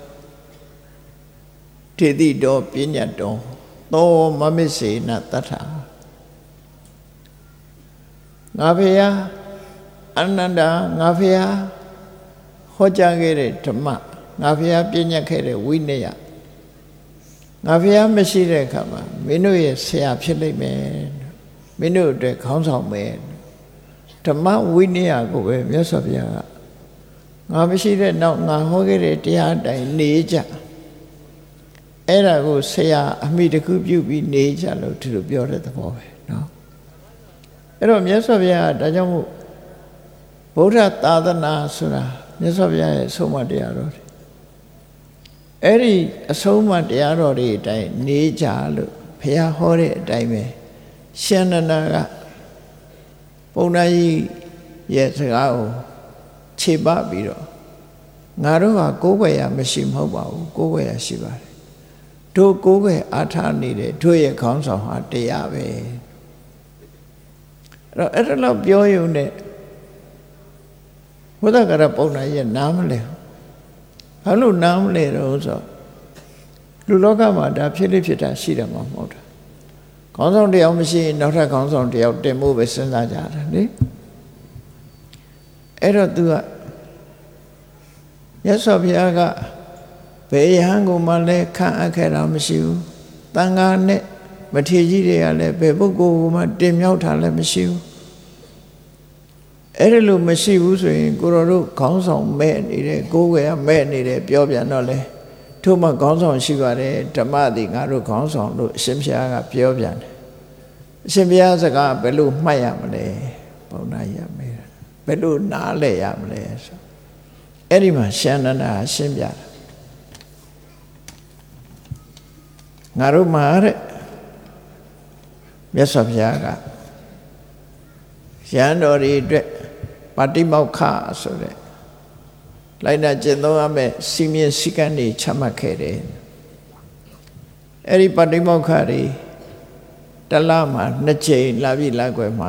A: ထေတိတောပညတ်တောသောမမစ္စေနတထငါဖေယအနန္တငါဖေယဟောကြားခဲ့တဲ့ဓမ္မငါဖေယပညတ်ခဲ့တဲ့ဝိနယငါဖေယမရှိတဲ့အခါမှာမင်းတို့ရဲ့ဆရာဖြစ်လိမ့်မယ်မင်းတို့အတွက်ခေါင်းဆောင်မယ်ဓမ္မဝိနယကိုပဲမြတ်စွာဘုရားကငါမရှိတဲ့နောက်ငါဟောခဲ့တဲ့တရားအတိုင်းနေကြအဲ့ဒါကိုဆရာအမိတခုပြုပြီးနေကြလို့ဒီလိုပြောတဲ့သဘောပဲเนาะအဲ့တော့မြတ်စွာဘုရားဒါကြောင့်မို့ဗုဒ္ဓသာသနာဆိုတာမြတ်စွာဘုရားရဲ့အဆုံးအမတရားတော်တွေအဲ့ဒီအဆုံးအမတရားတော်တွေအတိုင်းနေကြလို့ဘုရားဟောတဲ့အတိုင်းပဲရှင်အနန္ဒာကပုံနာကြီးရဲ့စကားကိုခြေပပြီးတော့ငါတို့ဟာကိုးကွယ်ရမရှိမဟုတ်ပါဘူးကိုးကွယ်ရရှိပါတယ်တို့ကိုးကွယ်အားထားနေတဲ့တို့ရဲ့ခေါင်းဆောင်ဟာတရားပဲအဲ့ဒါတော့ပြောရုံနဲ့ဘုဒ္ဓဂရပုံနာရဲ့နားမလဲဘာလို့နားမလဲတော့ဆိုလူလောကမှာဒါဖြစ်လိဖြစ်တာရှိတယ်မှာမဟုတ်တာခေါင်းဆောင်တယောက်မရှိရင်နောက်ထပ်ခေါင်းဆောင်တယောက်တင်ဖို့ပဲစဉ်းစားကြတယ်လေအဲ့တော့သူကမြတ်စွာဘုရားကဘယ်ယဟန်ကိုမှလည်းခံအပ်ခဲ့တာမရှိဘူးတန်ခါနဲ့မထေရကြီးတွေကလည်းဘယ်ပုဂ္ဂိုလ်ကိုမှတင်မြောက်တာလည်းမရှိဘူးအဲ့ဒါလို့မရှိဘူးဆိုရင်ကိုတော်တို့ခေါင်းဆောင်မဲ့နေတယ်ကိုယ်ွယ်မဲ့နေတယ်ပြောပြန်တော့လေထို့မှခေါင်းဆောင်ရှိပါတယ်ဓမ္မသည်ငါတို့ခေါင်းဆောင်လို့အရှင်ဘုရားကပြောပြန်တယ်အရှင်ဘုရားစကားဘယ်လိုမှတ်ရမလဲပုံနာရမယ်ဘယ်လိုနားလဲရမလဲဆိုအဲ့ဒီမှာရှင်အနန္ဒာရှင်းပြတာငါတို့မှာတဲ့မြတ်စွာဘုရားကရဟန်းတော်တွေအတွက်ပါတိမောက္ခဆိုတဲ့လိုက်နာကျင့်သုံးရမယ့်စီမင်းစည်းကမ်းတွေချမှတ်ခဲ့တယ်အဲ့ဒီပါတိမောက္ခတွေတလမှာ2ချိန်လာပြီလာွယ်မှာ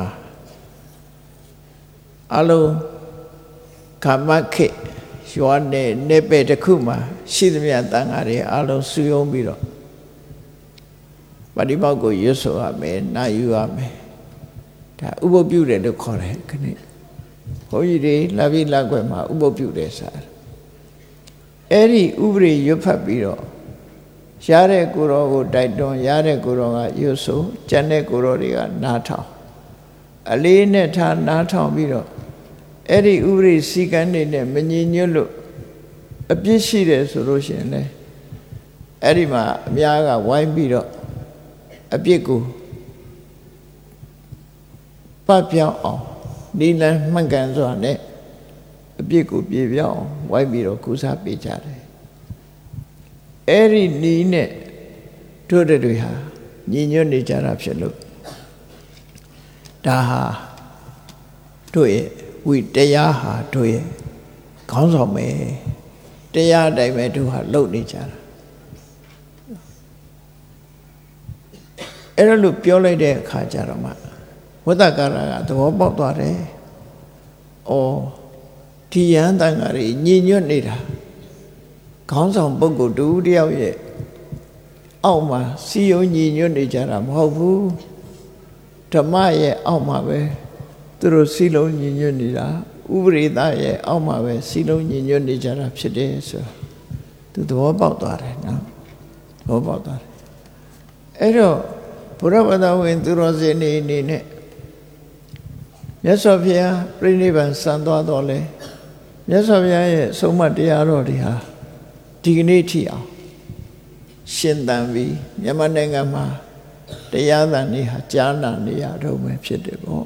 A: အလုံးကာမခေရွာနဲ့နေပဲတစ်ခုမှာရှိသမျှတန်ဃာတွေအလုံးစုယုံပြီးတော့ပါတိမောက္ခကိုရွတ်ဆိုရမယ်နာယူရမယ်ဒါဥပုပ်ပြုတယ်လို့ခေါ်တယ်ခဏဘုန်းကြီးတွေလာပြီလာွယ်မှာဥပုပ်ပြုတယ်ဆိုတာအဲ့ဒီဥပရိရွတ်ဖတ်ပြီးတော့ရတဲ့ကိုယ်တော်ကိုတိုက်တွန်းရတဲ့ကိုယ်တော်ကရွတ်ဆိုကျန်တဲ့ကိုယ်တော်တွေကနားထောင်အလေးနဲ့ထားနားထောင်ပြီးတော့အဲ့ဒီဥပရိစည်းကမ်းတွေနဲ့မငြင်းညွတ်လို့အပြစ်ရှိတယ်ဆိုလို့ရှိရင်လေအဲ့ဒီမှာအများကဝိုင်းပြီးတော့အပြစ်ကိုပတ်ပြောင်းအောင်ဒီလမ်းမှန်ကန်စွာနဲ့အပြစ်ကိုပြေပြောင်းအောင်ဝိုင်းပြီးတော့ကုစားပေးကြတယ်အဲ့ဒီနီးနဲ့တို့တွေဟာညီညွတ်နေကြတာဖြစ်လို့ဒါဟာတို့ရဲ့ဝိတရားဟာတို့ရဲ့ခေါင်းဆောင်မယ်တရားတိုင်းပဲသူဟာလုပ်နေကြတာအဲ့လိုပြောလိုက်တဲ့အခါကျတော့မှဝတ္တကာရကသဘောပေါက်သွားတယ်။အော်ဒီယန္တန်ကတွေညင်ညွတ်နေတာခေါင်းဆောင်ပုဂ္ဂိုလ်တူတယောက်ရဲ့အောက်မှာစီယုံညင်ညွတ်နေကြတာမဟုတ်ဘူးဓမ္မရဲ့အောက်မှာပဲသူတို့စီလုံးညင်ညွတ်နေတာဥပရိသရဲ့အောက်မှာပဲစီလုံးညင်ညွတ်နေကြတာဖြစ်တယ်ဆိုသူသဘောပေါက်သွားတယ်နော်သဘောပေါက်သွားတယ်အဲ့တော့ဘုရားဘာသာဝင်သူတော်စင်နေနဲ့မြတ်စွာဘုရားပြိဋိဘံစံသွားတော့လေမြတ်စွာဘုရားရဲ့ဆုံးမတရားတော်တွေဟာဒီကနေ့ထိအောင်ရှင်သန်ပြီးမြန်မာနိုင်ငံမှာတရားသံတွေဟာကြားနာနေရတော့မယ်ဖြစ်တယ်ပေါ့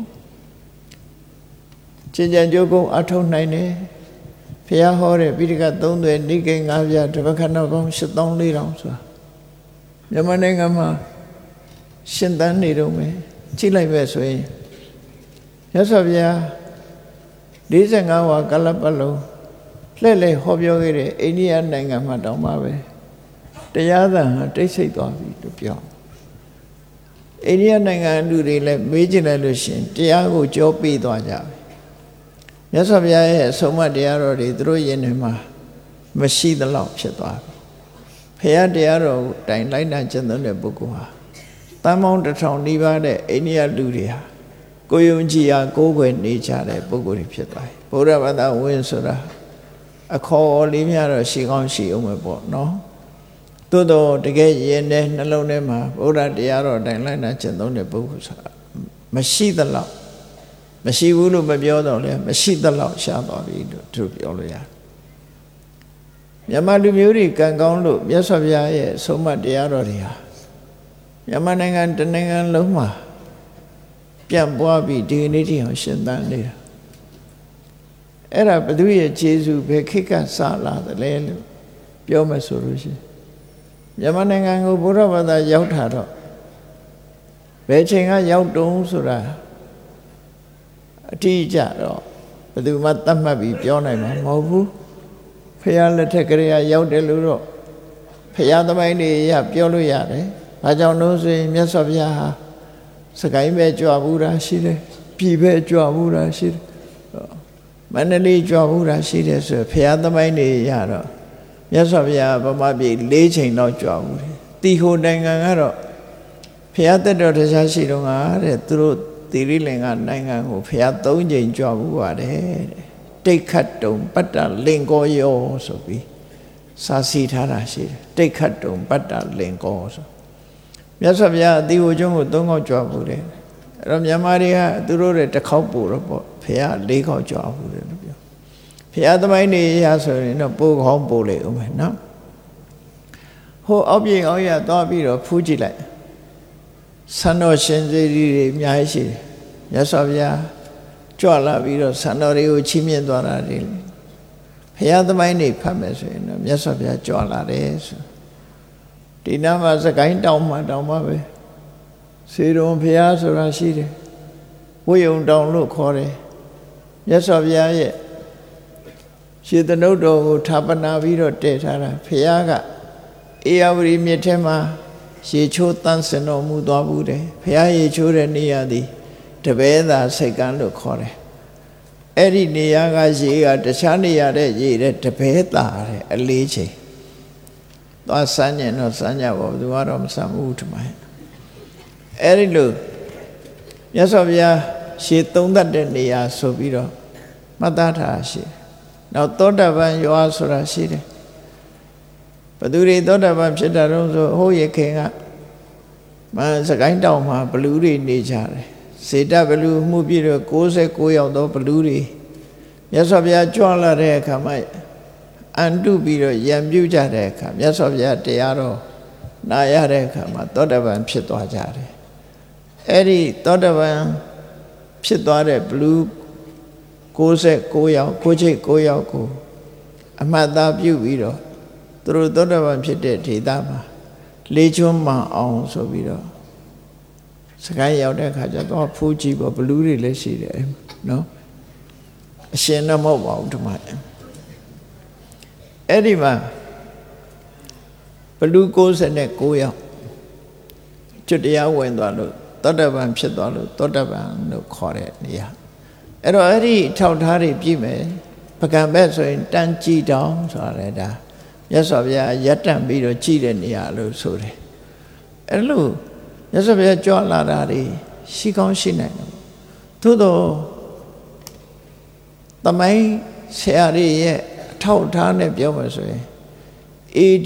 A: ကျင့်ကြံကြိုးကုန်းအထောက်နိုင်တယ်ဘုရားဟောတဲ့ပိဋက3 သွယ်နိကေ9 ပြားတပတ်ခဏပေါင်း8400ဆိုတာမြန်မာနိုင်ငံမှာရှင်သန်နေတော့မယ်ကြည့်လိုက်ပဲဆိုရင်မြတ်စွာဘုရား45 ဝါကာလပတ်လုံးလှည့်လည်ဟောပြောခဲ့တဲ့အိန္ဒိယနိုင်ငံမှာတောင်မှပဲတရားသံဟာတိတ်ဆိတ်သွားပြီလို့ပြောအိန္ဒိယနိုင်ငံလူတွေလည်းမေးကြည့်လိုက်လို့ရှင်တရားကိုကြောပေးသွားကြပြီမြတ်စွာဘုရားရဲ့အဆုံးအမတရားတော်တွေသူတို့ယင်ထဲမှာမရှိသလောက်ဖြစ်သွားပြီဘုရားတရားတော်ကိုတိုင်လိုက်နာကျင့်သုံးတဲ့ပုဂ္ဂိုလ်ဟာတန်ပေါင်း1000နီးပါးတဲ့အိန္ဒိယလူတွေဟာကိုယုံကြည်ရာကိုးကွယ်နေကြတဲ့ပုဂ္ဂိုလ်တွေဖြစ်သွားပြီဘုရားဘာသာဝင်ဆိုတာအခေါ်လေးများတော့ရှိကောင်းရှိအောင်ပဲပေါ့နော်သို့တော့တကယ်ရင်တဲ့နှလုံးထဲမှာဘုရားတရားတော်တိုင်လိုက်နာကျင့်သုံးတဲ့ပုဂ္ဂိုလ်ဆိုတာမရှိသလောက်မရှိဘူးလို့မပြောတော့လဲမရှိသလောက်ရှားသွားပြီလို့သူပြောလို့ရတယ်မြန်မာလူမျိုးတွေကံကောင်းလို့မြတ်စွာဘုရားရဲ့ဆုံးမတရားတော်တွေဟာမြန်မာနိုင်ငံတနိုင်ငံလုံးမှာပြန့်ပွားပြီးဒီကနေ့ထိအောင်ရှင်သန်နေတာအဲ့ဒါဘုသူရဲ့ခြေဆုဘယ်ခေတ်ကစလာသလဲလို့ပြောမှဆိုလို့ရှိရင်မြန်မာနိုင်ငံကိုဘုရားဘာသာရောက်တာတော့ဘယ်ချိန်ကရောက်တုံးဆိုတာအတိအကျတော့ဘယ်သူမှသတ်မှတ်ပြီးပြောနိုင်မှာမဟုတ်ဘူးဖះလက်ထက်ကလေးရောက်တယ်လို့တော့ဖះသမိုင်းတွေရပြောလို့ရတယ်။ဘာကြောင့်လို့ဆိုရင်မြတ်စွာဘုရားဟာစကိုင်းပဲကြွဘူးတာရှိတယ်။ပြည်ပဲကြွဘူးတာရှိတယ်။မန္တလေးကြွဘူးတာရှိတယ်ဆိုဖះသမိုင်းတွေရတော့မြတ်စွာဘုရားဗမာပြည်၄ချိန်တော့ကြွဘူးတယ်။တီဟိုနိုင်ငံကတော့ဖះတက်တော်တရားရှိတော့ငါတဲ့သူတို့သီရိလင်္ကာနိုင်ငံကိုဖះ၃ချိန်ကြွဘူးပါတယ်တဲ့တိတ်ခတ်တုံပတ္တလင်္ကောယောဆိုပြီးစာစီထားတာရှိတယ်တိတ်ခတ်တုံပတ္တလင်္ကောဆိုမြတ်စွာဘုရားအတိဝကျုံးကို၃ခေါက်ကြွဘူးတယ်အဲ့တော့မြန်မာတွေကသူတို့တွေတစ်ခေါက်ပို့တော့ပေါ့ဖះ၄ခေါက်ကြွဘူးတယ်လို့ပြောဖះသမိုင်းနေရဆိုရင်တော့ပို့ခေါင်းပို့လေဦးမယ်နော်ဟိုအောက်ပြေအောက်ရသွားပြီးတော့ဖူးကြည့်လိုက်ဆန္တော်ရှင်စေတီတွေအများကြီးရှိတယ်မြတ်စွာဘုရားကြွလာပြီးတော့ဆန္တော်တွေကိုချီးမြှင့်သွားတာတွေဘုရားသမိုင်းတွေဖတ်မယ်ဆိုရင်တော့မြတ်စွာဘုရားကြွလာတယ်ဆိုဒီနာမှာစကိုင်းတောင်မှာတောင်မှပဲစေတုံဘုရားဆိုတာရှိတယ်ဝိယုံတောင်လို့ခေါ်တယ်မြတ်စွာဘုရားရဲ့ရှေးသနုတ်တော်ကိုဌာပနာပြီးတော့တည်ထားတာဘုရားကအေယဝရီမြစ်ထဲမှာရေချိုးတန်းစင်တော်မူသွားဘူးတယ်ဘုရားရေချိုးတဲ့နေရာသည်တပည့်သာစိတ်ကန်းလို့ခေါ်တယ်အဲ့ဒီနေရာကရေကတခြားနေရာတဲ့ရေတဲ့တပည့်သာတဲ့အလေးချိန်သွားစမ်းညင်တော့စမ်းကြပါဘူးသူကတော့မစမ်းဘူးထမအဲ့ဒီလိုမြတ်စွာဘုရားရှေးသုံးသတ်တဲ့နေရာဆိုပြီးတော့မှတ်သားထားရှိတယ်နောက်သောတာပန်ရွာဆိုတာရှိတယ်ဘသူတွေသောတာပန်ဖြစ်တာတော့ဆိုဟိုးရခင်ကစကိုင်းတောင်မှာဘလူးတွေနေကြတယ်စေတဘလူမှုပြည့်တော့69ယောက်သောဘလူးတွေမြတ်စွာဘုရားကြွလာတဲ့အခါမှာအန်တုပြီးတော့ရံပြုကြတဲ့အခါမြတ်စွာဘုရားတရားတော်နာရတဲ့အခါမှာသောတာပန်ဖြစ်သွားကြတယ်အဲ့ဒီသောတာပန်ဖြစ်သွားတဲ့ဘလူး69ယောက်69ယောက်ကိုအမှတ်သားပြုပြီးတော့သူတို့သောတာပန်ဖြစ်တဲ့ဒေသမှာလေးချွန်းမှအောင်ဆိုပြီးတော့စကိုင်းရောက်တဲ့အခါကျတော့ဖူးကြည့်ပေါ့ဘလူးတွေလည်းရှိတယ်နော်အရှင်တော့မဟုတ်ပါဘူးဒီမှာအဲ့ဒီမှာဘလူ69ယောက်ကျွတ်တရားဝင်သွားလို့သောတပန်ဖြစ်သွားလို့သောတပန်လို့ခေါ်တဲ့နေရာအဲ့တော့အဲ့ဒီထောက်ထားတွေပြည့်မယ်ပကံဘက်ဆိုရင်တန်ကြည်တောင်ဆိုတာလေဒါမြတ်စွာဘုရားရက်တန့်ပြီးတော့ကြည်တဲ့နေရာလို့ဆိုတယ်အဲ့လိုမြတ်စွာဘုရားကြွလာတာတွေရှိကောင်းရှိနိုင်တယ်သို့တော့သမိုင်းဆရာတွေရဲ့အထောက်ထားနဲ့ပြောမှဆိုရင် AD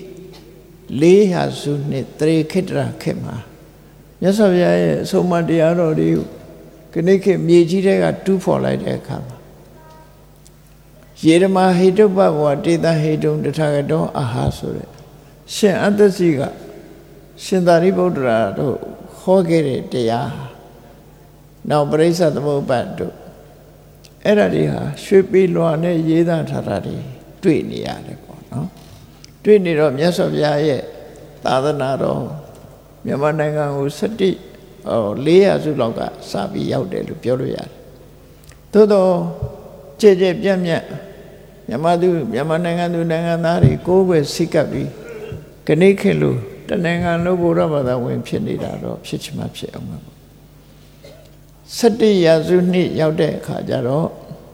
A: 400 စုနှစ်တရေခေတ္တခေတ်မှာမြတ်စွာဘုရားရဲ့အဆုံးအမတရားတော်တွေခဏခေတ်မြေကြီးတွေကတူးဖော်လိုက်တဲ့အခါမှာယေရမဟိတုပ္ပဘောတေတဟိတုံတထာဂတောအာဟာဆိုတဲ့ရှင်အတ္တစီကရှင်သာရိပုတ္တရာတို့ဟောခဲ့တဲ့တရားနောက်ပရိစ္ဆသမုပ္ပါဒ်တို့အဲ့ဒါတွေဟာရွှေပြည်လွှာနဲ့ရေးသားထားတာတွေတွေ့နေရတယ်ပေါ့နော်တွေ့နေတော့မြတ်စွာဘုရားရဲ့သာသနာတော်မြန်မာနိုင်ငံကို400 စုလောက်ကစပြီးရောက်တယ်လို့ပြောလို့ရတယ်သို့တော့ကြည်ကြည်ပြန့်ပြန့်မြန်မာနိုင်ငံသူနိုင်ငံသားတွေကိုယ်ပဲစိတ်ကပ်ပြီးခဏခေတ်လို့တနိုင်ငံလုံးဘုရားဘာသာဝင်ဖြစ်နေတာတော့ဖြစ်ချင်မှဖြစ်အောင်ပါ17 ရာစုနှစ်ရောက်တဲ့အခါကျတော့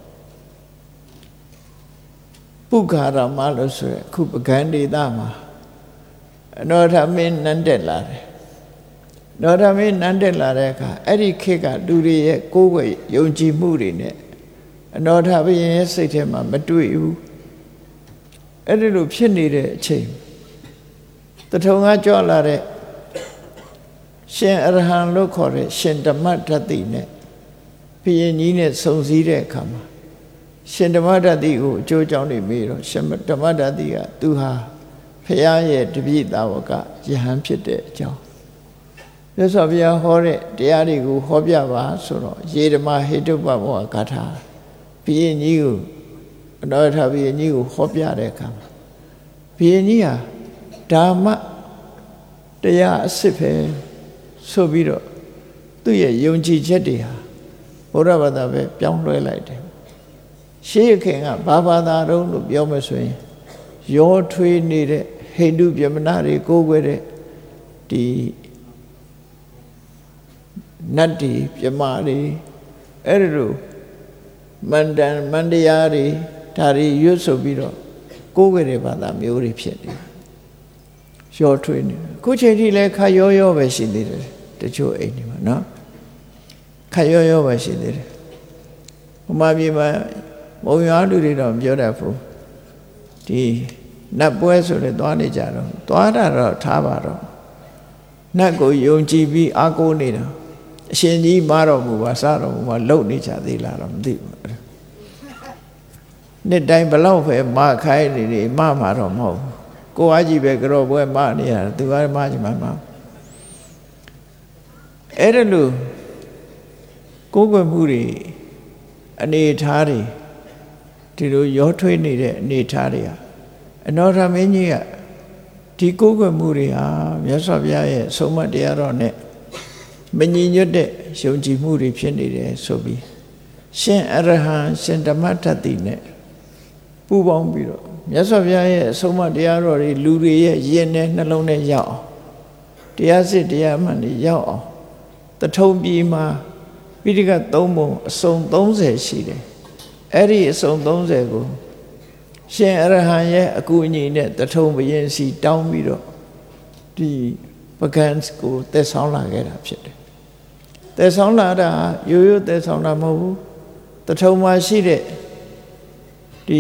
A: ပုဂ္ဂာရမလို့ဆိုရခုပကံဒေသမှာအနောထမင်းနန်းတက်လာတယ်နောထမင်းနန်းတက်လာတဲ့အခါအဲ့ဒီခေတ်ကလူတွေရဲ့ကိုယ်ွယ်ယုံကြည်မှုတွေနဲ့အနောထဘုရင်ရဲ့စိတ်ထဲမှာမတွေ့ဘူးအဲ့ဒီလိုဖြစ်နေတဲ့အချိန်တထုံကကြွလာတဲ့ရှင်အရဟံလို့ခေါ်တဲ့ရှင်ဓမ္မဓတ္တိနဲ့ဘုရင်ကြီးနဲ့ဆုံစည်းတဲ့အခါမှာရှင်ဓမ္မဓတ္တိကိုအကျိုးကြောင့်နေပြီးတော့ရှင်ဓမ္မဓတ္တိကသူဟာဘုရားရဲ့တပည့်သားဝကယဟန်ဖြစ်တဲ့အကြောင်းမြတ်စွာဘုရားဟောတဲ့တရားတွေကိုဟောပြပါဆိုတော့ယေဓမဟိတုပ္ပဘောဂါထာဘုရင်ကြီးကိုအနောထဘုရင်ကြီးကိုဟောပြတဲ့အခါမှာဘုရင်ကြီးဟာဓမ္မတရားအစစ်ပဲဆိုပြီးတော့သူ့ရဲ့ယုံကြည်ချက်တွေဟာဘုရားဘာသာပဲပြောင်းလဲလိုက်တယ်ရှေးခင်ကဘာဘာသာတုံးလို့ပြောမှဆိုရင်ရောထွေးနေတဲ့ဟိန္ဒူပြမနာတွေကိုးကွယ်တဲ့ဒီနတ်တွေပြမတွေအဲ့ဒီလိုမန္တရားတွေဒါတွေရွတ်ဆိုပြီးတော့ကိုးကွယ်တဲ့ဘာသာမျိုးတွေဖြစ်နေရောထွေးနေခုချိန်ထိလည်းခါရောပဲရှိသေးတယ်တချို့အိမ်တွေမှာနော်ခါရောပဲရှိသေးတယ်ဟိုမှာပြည်မှာမုံရွာလူတွေတော့ပြောတတ်ဘူးဒီနတ်ပွဲဆိုလေသွားနေကြတော့သွားတာတော့ထားပါတော့နတ်ကိုယုံကြည်ပြီးအားကိုးနေတာအရှင်ကြီးမတော်မူပါစတော်မူပါလှုပ်နေကြသေးလားတော့မသိဘူးနှစ်တိုင်းဘလောက်ပဲမခိုင်းနေမှာတော့မဟုတ်ဘူးကိုအားကြီးပဲကြော့ပွဲမနေရသူကမကြီးမှာအဲ့ဒါလို့ကိုယ်ွယ်မှုတွေအနေထားတွေဒီလိုရောထွေးနေတဲ့အနေထားတွေဟာအနောထမင်းကြီးကဒီကိုယ်ွယ်မှုတွေဟာမြတ်စွာဘုရားရဲ့ဆုံးမတရားတော်နဲ့မညီညွတ်တဲ့ယုံကြည်မှုတွေဖြစ်နေတယ်ဆိုပြီးရှင်အရဟံရှင်ဓမ္မဓတ္တိနဲ့ပူးပေါင်းပြီးတော့မြတ်စွာဘုရားရဲ့အဆုံးအမတရားတော်တွေလူတွေရဲ့ယဉ်နဲ့နှလုံးနဲ့ရောက်အောင်တရားစစ်တရားမှန်တွေရောက်အောင်တထုံပြည်မှာပိဋကတ်3ပုံအစုံ30ရှိတယ်အဲ့ဒီအစုံ30ကိုရှင်အရဟံရဲ့အကူအညီနဲ့တထုံဘုရင်စီတောင်းပြီးတော့ဒီပကံကိုတက်ဆောင်လာခဲ့တာဖြစ်တယ်တက်ဆောင်လာတာရိုးရိုးတက်ဆောင်တာမဟုတ်ဘူးတထုံမှာရှိတဲ့ဒီ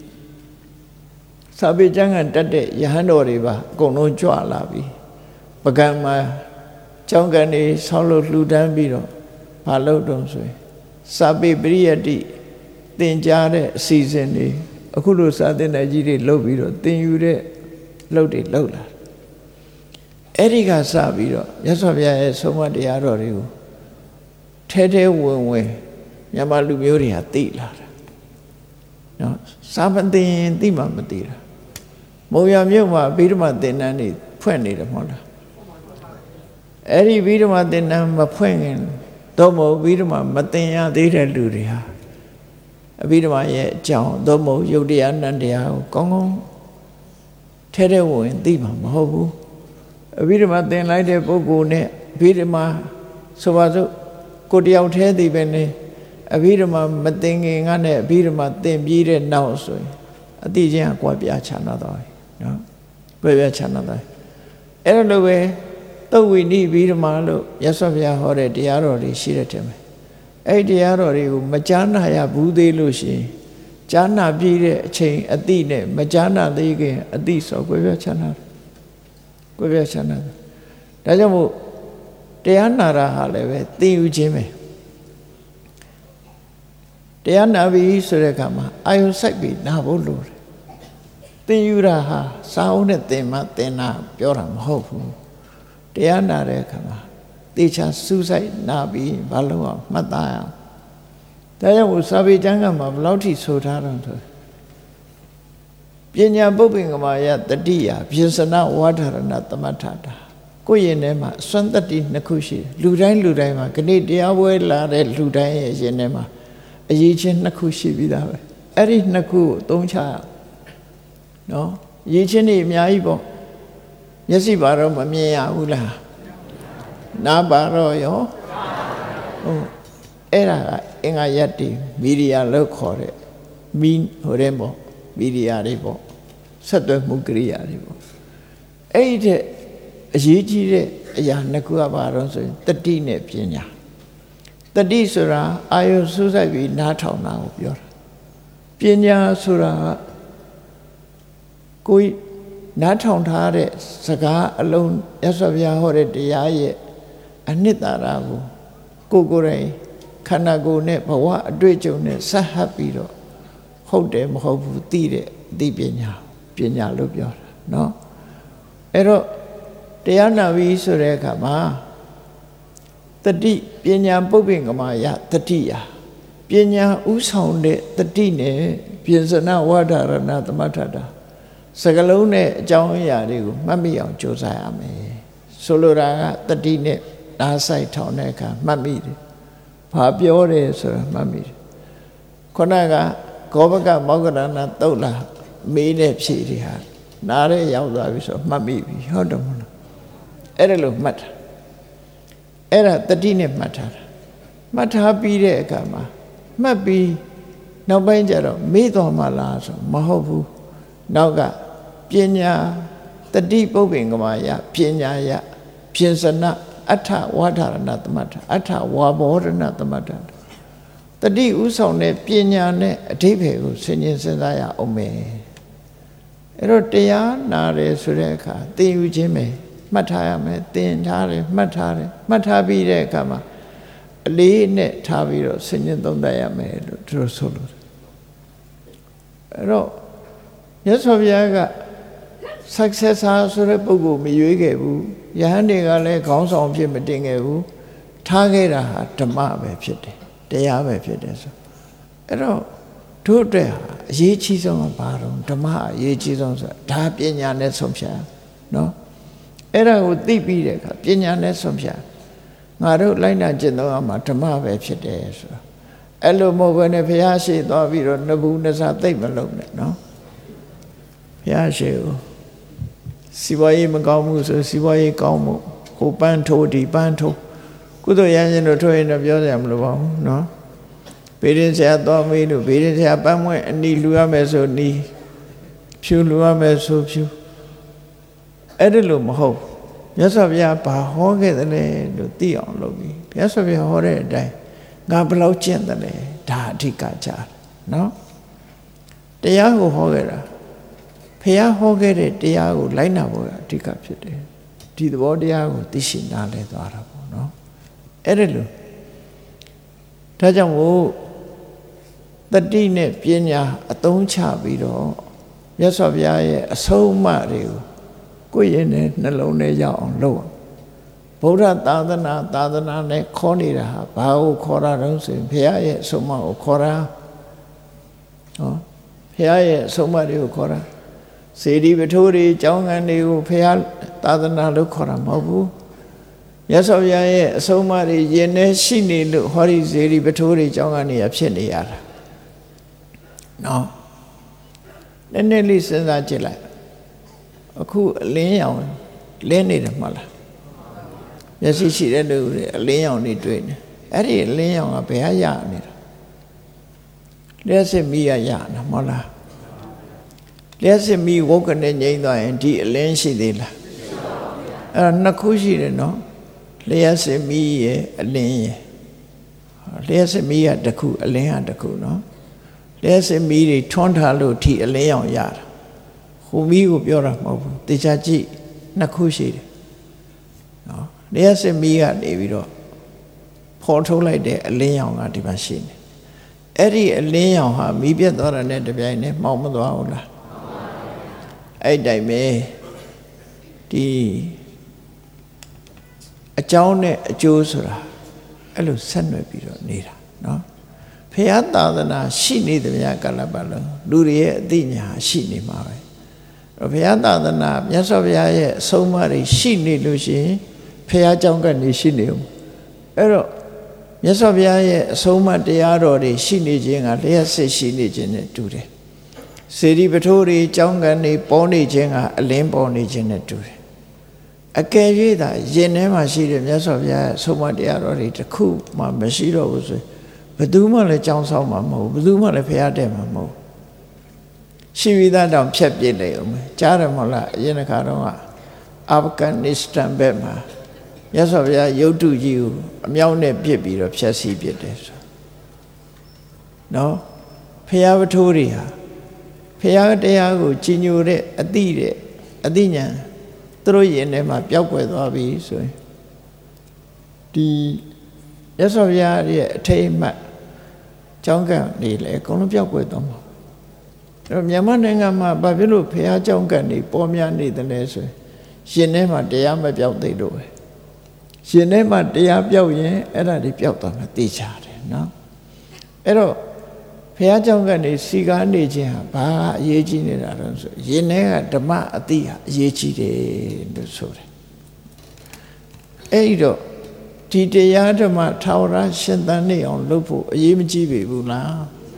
A: စာပေကျမ်းကတက်တဲ့ယဟန်တော်တွေပါအကုန်လုံးကြွလာပြီပကံမှာကျောင်းကန်တွေဆောက်လို့လှူဒန်းပြီးတော့ဘာလုပ်တော့ဆိုရင်စာပေပရိယတ္တိသင်ကြားတဲ့အစီအစဉ်တွေအခုလိုစာသင်တဲ့ကြီးတွေလုပ်ပြီးတော့သင်ယူတဲ့လုပ်တွေလုပ်လာအဲ့ဒီကစပြီးတော့မြတ်စွာဘုရားရဲ့ဆုံးမတရားတော်တွေကိုထဲဝင်မြန်မာလူမျိုးတွေဟာသိလာတာနော်စာမသိရင်သိမှမသိတာမုံရမြို့မှာဗိဓမာသင်္นานတွေဖွင့်နေတယ်မဟုတ်လားအဲ့ဒီဗိဓမာသင်္นานမဖွင့်ခင်တော့မဟုတ်ဗိဓမာမသင်ရသေးတဲ့လူတွေဟာအဘိဓမ္မာရဲ့အကြောင်းသို့မဟုတ်ယုတ်တရားနန္တရားကိုကောင်းကောင်းထဲထဲဝင်သိမှာမဟုတ်ဘူးအဘိဓမ္မာသင်လိုက်တဲ့ပုဂ္ဂိုလ်နဲ့အဘိဓမ္မာဆိုပါစို့ကိုတယောက်ထဲသိပဲနေအဘိဓမ္မာမသင်ခင်ကနဲ့အဘိဓမ္မာသင်ပြီးတဲ့နောက်ဆိုရင်အတိချင်းကကွာပြားခြားနာသွားပြီနော်ကွာပြားခြားနာသွားအဲ့လိုပဲသုတ်ဝိနည်းအဘိဓမ္မာလို့မြတ်စွာဘုရားဟောတဲ့တရားတော်တွေရှိတဲ့တယ်အဲ့တရားတော်တွေကိုမကြားနာရဘူးသေးလို့ရှိရင်ကြားနာပြီးတဲ့အချိန်အတိနဲ့မကြားနာသေးခင်အတိဆိုကွဲပြားခြားနာတယ်ကွဲပြားခြားနာတယ်ဒါကြောင့်မို့တရားနာတာဟာလည်းပဲသိယူခြင်းပဲတရားနာပြီးဆိုတဲ့အခါမှာအာယုစိုက်ပြီးနာဖို့လိုတယ်သိယူတာဟာစာအုပ်နဲ့သင်မှသင်တာပြောတာမဟုတ်ဘူးတရားနာတဲ့အခါမှာတေချာစူးစိုက်နာပြီးဘာလို့အောင်မှတ်သားရအောင်ဒါကြောင့်မို့စာပေကျမ်းကမှာဘယ်လောက်ထိဆိုထားတော့ဆိုပညာပုပ္ပင်ကမာယတတိယပြေစနဝါဒရဏသမထတာကိုယ့်ရင်ထဲမှာအစွမ်းတတိနှစ်ခုရှိလူတိုင်းမှာခဏတရားပွဲလာတဲ့လူတိုင်းရဲ့ရင်ထဲမှာအရေးချင်းနှစ်ခုရှိပြီးသားပဲအဲ့ဒီနှစ်ခုကိုသုံးချရနော်ရေးချင်းတွေအများကြီးပေါ့မျက်စိပါတော့မမြင်ရဘူးလားနားပါတော့ရောဟုတ်အဲ့ဒါကအင်္ဂါယတ္တိမီဒီယာလို့ခေါ်တဲ့မီဟိုတဲ့ပေါ့မီဒီယာတွေပေါ့ဆက်သွယ်မှုကိရိယာတွေပေါ့အဲ့ဒီတဲ့အရေးကြီးတဲ့အရာနှစ်ခုကဘာတော့ဆိုရင်တတိနဲ့ပညာတတိဆိုတာအာယုစူးစိုက်ပြီးနားထောင်တာကိုပြောတာပညာဆိုတာကိုယ်နားထောင်ထားတဲ့စကားအလုံးရသော်ဘုရားဟောတဲ့တရားရဲ့အနှစ်သာရကိုကိုယ်တိုင်ခန္ဓာကိုယ်နဲ့ဘဝအတွေ့အကြုံနဲ့ဆက်ဟပ်ပြီးတော့ဟုတ်တယ်မဟုတ်ဘူးသိတဲ့အသိပညာလို့ပြောတာเนาะအဲ့တော့တရားနာပြီးဆိုတဲ့အခါမှာတတိပညာပုပ္ပင်ကမာယတတိယပညာဥဆောင်တဲ့တတိနဲ့ပြေစနဝါဒရဏသမထတာစကလုံးနဲ့အကြောင်းအရာတွေကိုမှတ်မိအောင်ကြိုးစားရမယ်ဆိုလိုတာကတတိနဲ့နားဆိုင်ထောင်တဲ့အခါမှတ်မိတယ်ဘာပြောတယ်ဆိုတာမှတ်မိတယ်ခုနကဂောဘကမောဂရဏတုတ်လာမေးတဲ့ဖြေတွေဟာနားရဲရောက်သွားပြီဆိုမှတ်မိပြီဟုတ်တယ်မဟုတ်လားအဲ့ဒါလို့မှတ်တာအဲ့ဒါတတိနဲ့မှတ်ထားတာမှတ်ထားပြီးတဲ့အခါမှာမှတ်ပြီးနောက်ပိုင်းကျတော့မေ့တော်မှလားဆိုမဟုတ်ဘူးနောက်ကပညာတတိပုပ္ပင်ကမာယပညာယပြင်စနအထဝါဒရဏသမထအထဝါဘောရဏသမထတတိဥဆောင်တဲ့ပညာနဲ့အဓိပ္ပာယ်ကိုဆင်ခြင်စဉ်းစားရအောင်မယ်အဲ့တော့တရားနာတယ်ဆိုတဲ့အခါသင်ယူခြင်းပဲမှတ်ထားရမယ်သင်ထားတယ်မှတ်ထားပြီးတဲ့အခါမှာအလေးနဲ့ထားပြီးတော့ဆင်ခြင်သုံးသပ်ရမယ်လို့သူတို့ဆိုလို့အဲ့တော့မြတ်စွာဘုရားက successor ဆိုတဲ့ပုဂ္ဂိုလ်မရွေးခဲ့ဘူးယဟန်တွေကလည်းခေါင်းဆောင်ဖြစ်မတင်ခဲ့ဘူးထားခဲ့တာဟာဓမ္မပဲဖြစ်တယ်တရားပဲဖြစ်တယ်ဆိုအဲ့တော့တို့အတွက်အရေးကြီးဆုံးကဘာတော့ဓမ္မအရေးကြီးဆုံးဆိုတာဒါပညာနဲ့ဆုံးဖြတ်နော်အဲ့ဒါကိုသိပြီးတဲ့အခါပညာနဲ့ဆုံးဖြတ်ငါတို့လိုက်နာကျင့်သုံးအောင်မှာဓမ္မပဲဖြစ်တယ်ဆိုတာအဲ့လိုမဟုတ်ဘဲနဲ့ဘုရားရှိသွားပြီးတော့နဘူးနစားသိမ့်မလုံးနဲ့နော်ဘုရားရှိကိုစီပွားရေးမကောင်းမှုဆိုစီပွားရေးကောင်းမှုဟိုပန်းထိုးဒီပန်းထိုးကုသိုလ်ရရင်တို့ထိုးရင်တော့ပြောစရာမလိုပါဘူးနော်ဘေးရင်ဆရာတော်မေးလို့ဘေးရင်ဆရာပန်းမွဲ့အနီလှူရမယ်ဆိုနီဖြူလှူရမယ်ဆိုဖြူအဲ့ဒါလို့မဟုတ်မြတ်စွာဘုရားဘာဟောခဲ့တယ်လဲလို့သိအောင်လုပ်ပြီးမြတ်စွာဘုရားဟောတဲ့အတိုင်းငါဘယ်လောက်ကျင့်တယ်လဲဒါအဓိကကြတယ်နော်တရားကိုဟောခဲ့တာဘုရားဟောခဲ့တဲ့တရားကိုလိုက်နာဖို့အဓိကဖြစ်တယ်ဒီသဘောတရားကိုသိရှိနားလည်သွားတာပေါ့နော်အဲ့ဒါလို့ဒါကြောင့်မို့တတိနဲ့ပညာအသုံးချပြီးတော့မြတ်စွာဘုရားရဲ့အဆုံးအမတွေကိုကိုယ့်ရဲ့နှလုံးထဲရောက်အောင်လုပ်အောင်ဗုဒ္ဓသာသနာနဲ့ခေါ်နေတာဟာဘာကိုခေါ်တာတုံးဆိုရင်ဘုရားရဲ့အဆုံးအမကိုခေါ်တာနော်ဘုရားရဲ့အဆုံးအမတွေကိုခေါ်တာစေတီပထိုးတွေကျောင်းကန်တွေကိုဘုရားသာသနာလို့ခေါ်တာမဟုတ်ဘူးမြတ်စွာဘုရားရဲ့အဆုံးအမတွေယင်နေရှိနေလို့ဟောဒီစေတီပထိုးတွေကျောင်းကန်တွေဖြစ်နေရတာနော်နည်းနည်းလေးစဉ်းစားကြည့်လိုက်အခုအလင်းရောင်လင်းနေတယ်မဟုတ်လားမျက်စိရှိတဲ့လူတွေအလင်းရောင်တွေတွေ့နေအဲ့ဒီအလင်းရောင်ကဘယ်ဟာရနေတာလျှက်စစ်မီးရတာမဟုတ်လားလျှက်စစ်မီးဝုတ်ကနေငြိမ့်သွားရင်ဒီအလင်းရှိသေးလားအဲ့ဒါနှစ်ခုရှိတယ်နော်လျှက်စစ်မီးရဲ့အလင်းရဲ့လျှက်စစ်မီးကတစ်ခုအလင်းကတစ်ခုနော်လျှက်စစ်မီးတွေထွန်းထားလို့ထိအလင်းရောင်ရတာဟိုမီးကိုပြောတာမဟုတ်ဘူးတေချာကြည့်နှစ်ခုရှိတယ်နော်လျှက်စစ်မီးကနေပြီးတော့ဖော်ထုတ်လိုက်တဲ့အလင်းရောင်ကဒီမှာရှိနေအဲ့ဒီအလင်းရောင်ဟာမီးပြတ်သွားတာနဲ့တပြိုင်နက်မှောင်မသွားဘူးလားအဲ့တိုင်းပဲဒီအကြောင်းနဲ့အကျိုးဆိုတာအဲ့လိုဆက်နွယ်ပြီးတော့နေတာနော်ဖရာသာသနာရှိနေသမျှကာလပတ်လုံးလူတွေရဲ့အသိဉာဏ်ရှိနေမှာပဲဘုရားသာသနာမြတ်စွာဘုရားရဲ့အဆုံးအမတွေရှိနေလို့ရှိရင်ဖရာကြောင့်ကနေရှိနေဦးအဲ့တော့မြတ်စွာဘုရားရဲ့အဆုံးအမတရားတော်တွေရှိနေခြင်းကလျှက်စစ်ရှိနေခြင်းနဲ့တူတယ်စေတီပထိုးတွေကြောင်းကန်တွေပေါ်နေခြင်းကအလင်းပေါ်နေခြင်းနဲ့တူတယ်အကယ်၍သာရင်ထဲမှာရှိတဲ့မြတ်စွာဘုရားရဲ့အဆုံးအမတရားတော်တွေတစ်ခုမှမရှိတော့ဘူးဆိုဘယ်သူမှလည်းကြောင်းဆောင်မှာမဟုတ်ဘူးဘယ်သူမှလည်းဖရာတဲ့မှာမဟုတ်ရှိပြီးသားတောင်ဖြတ်ပြစ်လိုက်အောင်မယ်ကြားတယ်မဟုတ်လားအရင်တစ်ခါတော့အာဖဂန်နစ္စတန်ဘက်မှာမြတ်စွာဘုရားရုပ်တုကြီးကိုအမြောက်နဲ့ပြစ်ပြီးတော့ဖျက်ဆီးပြစ်တယ်ဆိုနော်ဖရာဝတ္ထုတွေဟာဖရာတရားကိုကြီးညိုတဲ့အသိဉာဏ်သူတို့ရင်ထဲမှာပျောက်ကွယ်သွားပြီဆိုရင်ဒီမြတ်စွာဘုရားရဲ့အထိတ်အမှတ်ကျောင်းကနေလေအကုန်လုံးပျောက်ကွယ်သွားမှာမြန်မာနိုင်ငံမှာဘာဖြစ်လို့ဖရာကျောင်းကနေပေါ်များနေတယ်လဲဆိုရင်ထဲမှာတရားမပြောက်သေးလို့ပဲရှင်ထဲမှာတရားပြောက်ရင်အဲ့ဒါတွေပြောက်သွားမှသိချတယ်နော်အဲ့တော့ဖရာကျောင်းကနေစီကားနေခြင်းဟာဘာအရေးကြီးနေတာလဲဆိုရင်ထဲကဓမ္မအသိဟာအရေးကြီးတယ်လို့ဆိုတယ်အဲ့တော့ဒီတရားဓမ္မထာဝရရှင်သန်နေအောင်လုပ်ဖို့အရေးမကြီးပေဘူးလား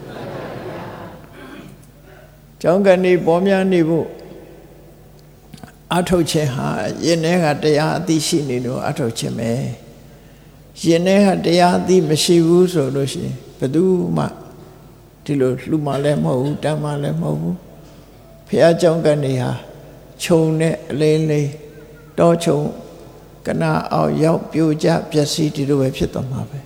A: ကျောင်းကနေပေါ်များနေဖို့အထုတ်ခြင်းဟာယင်ထဲကတရားအသိရှိနေလို့အထုတ်ခြင်းပဲယင်ထဲကတရားအသိမရှိဘူးဆိုလို့ရှိရင်ဘယ်သူမှဒီလိုလှူမှလည်းမဟုတ်ဘူးတမ်းမှလည်းမဟုတ်ဘူးဖះကျောင်းကနေဟာခြုံနဲ့အလေးလေးတောခြုံကနာအောင်ရောက်ပြိုကျပျက်စီးဒီလိုပဲဖြစ်သွားမှာပဲ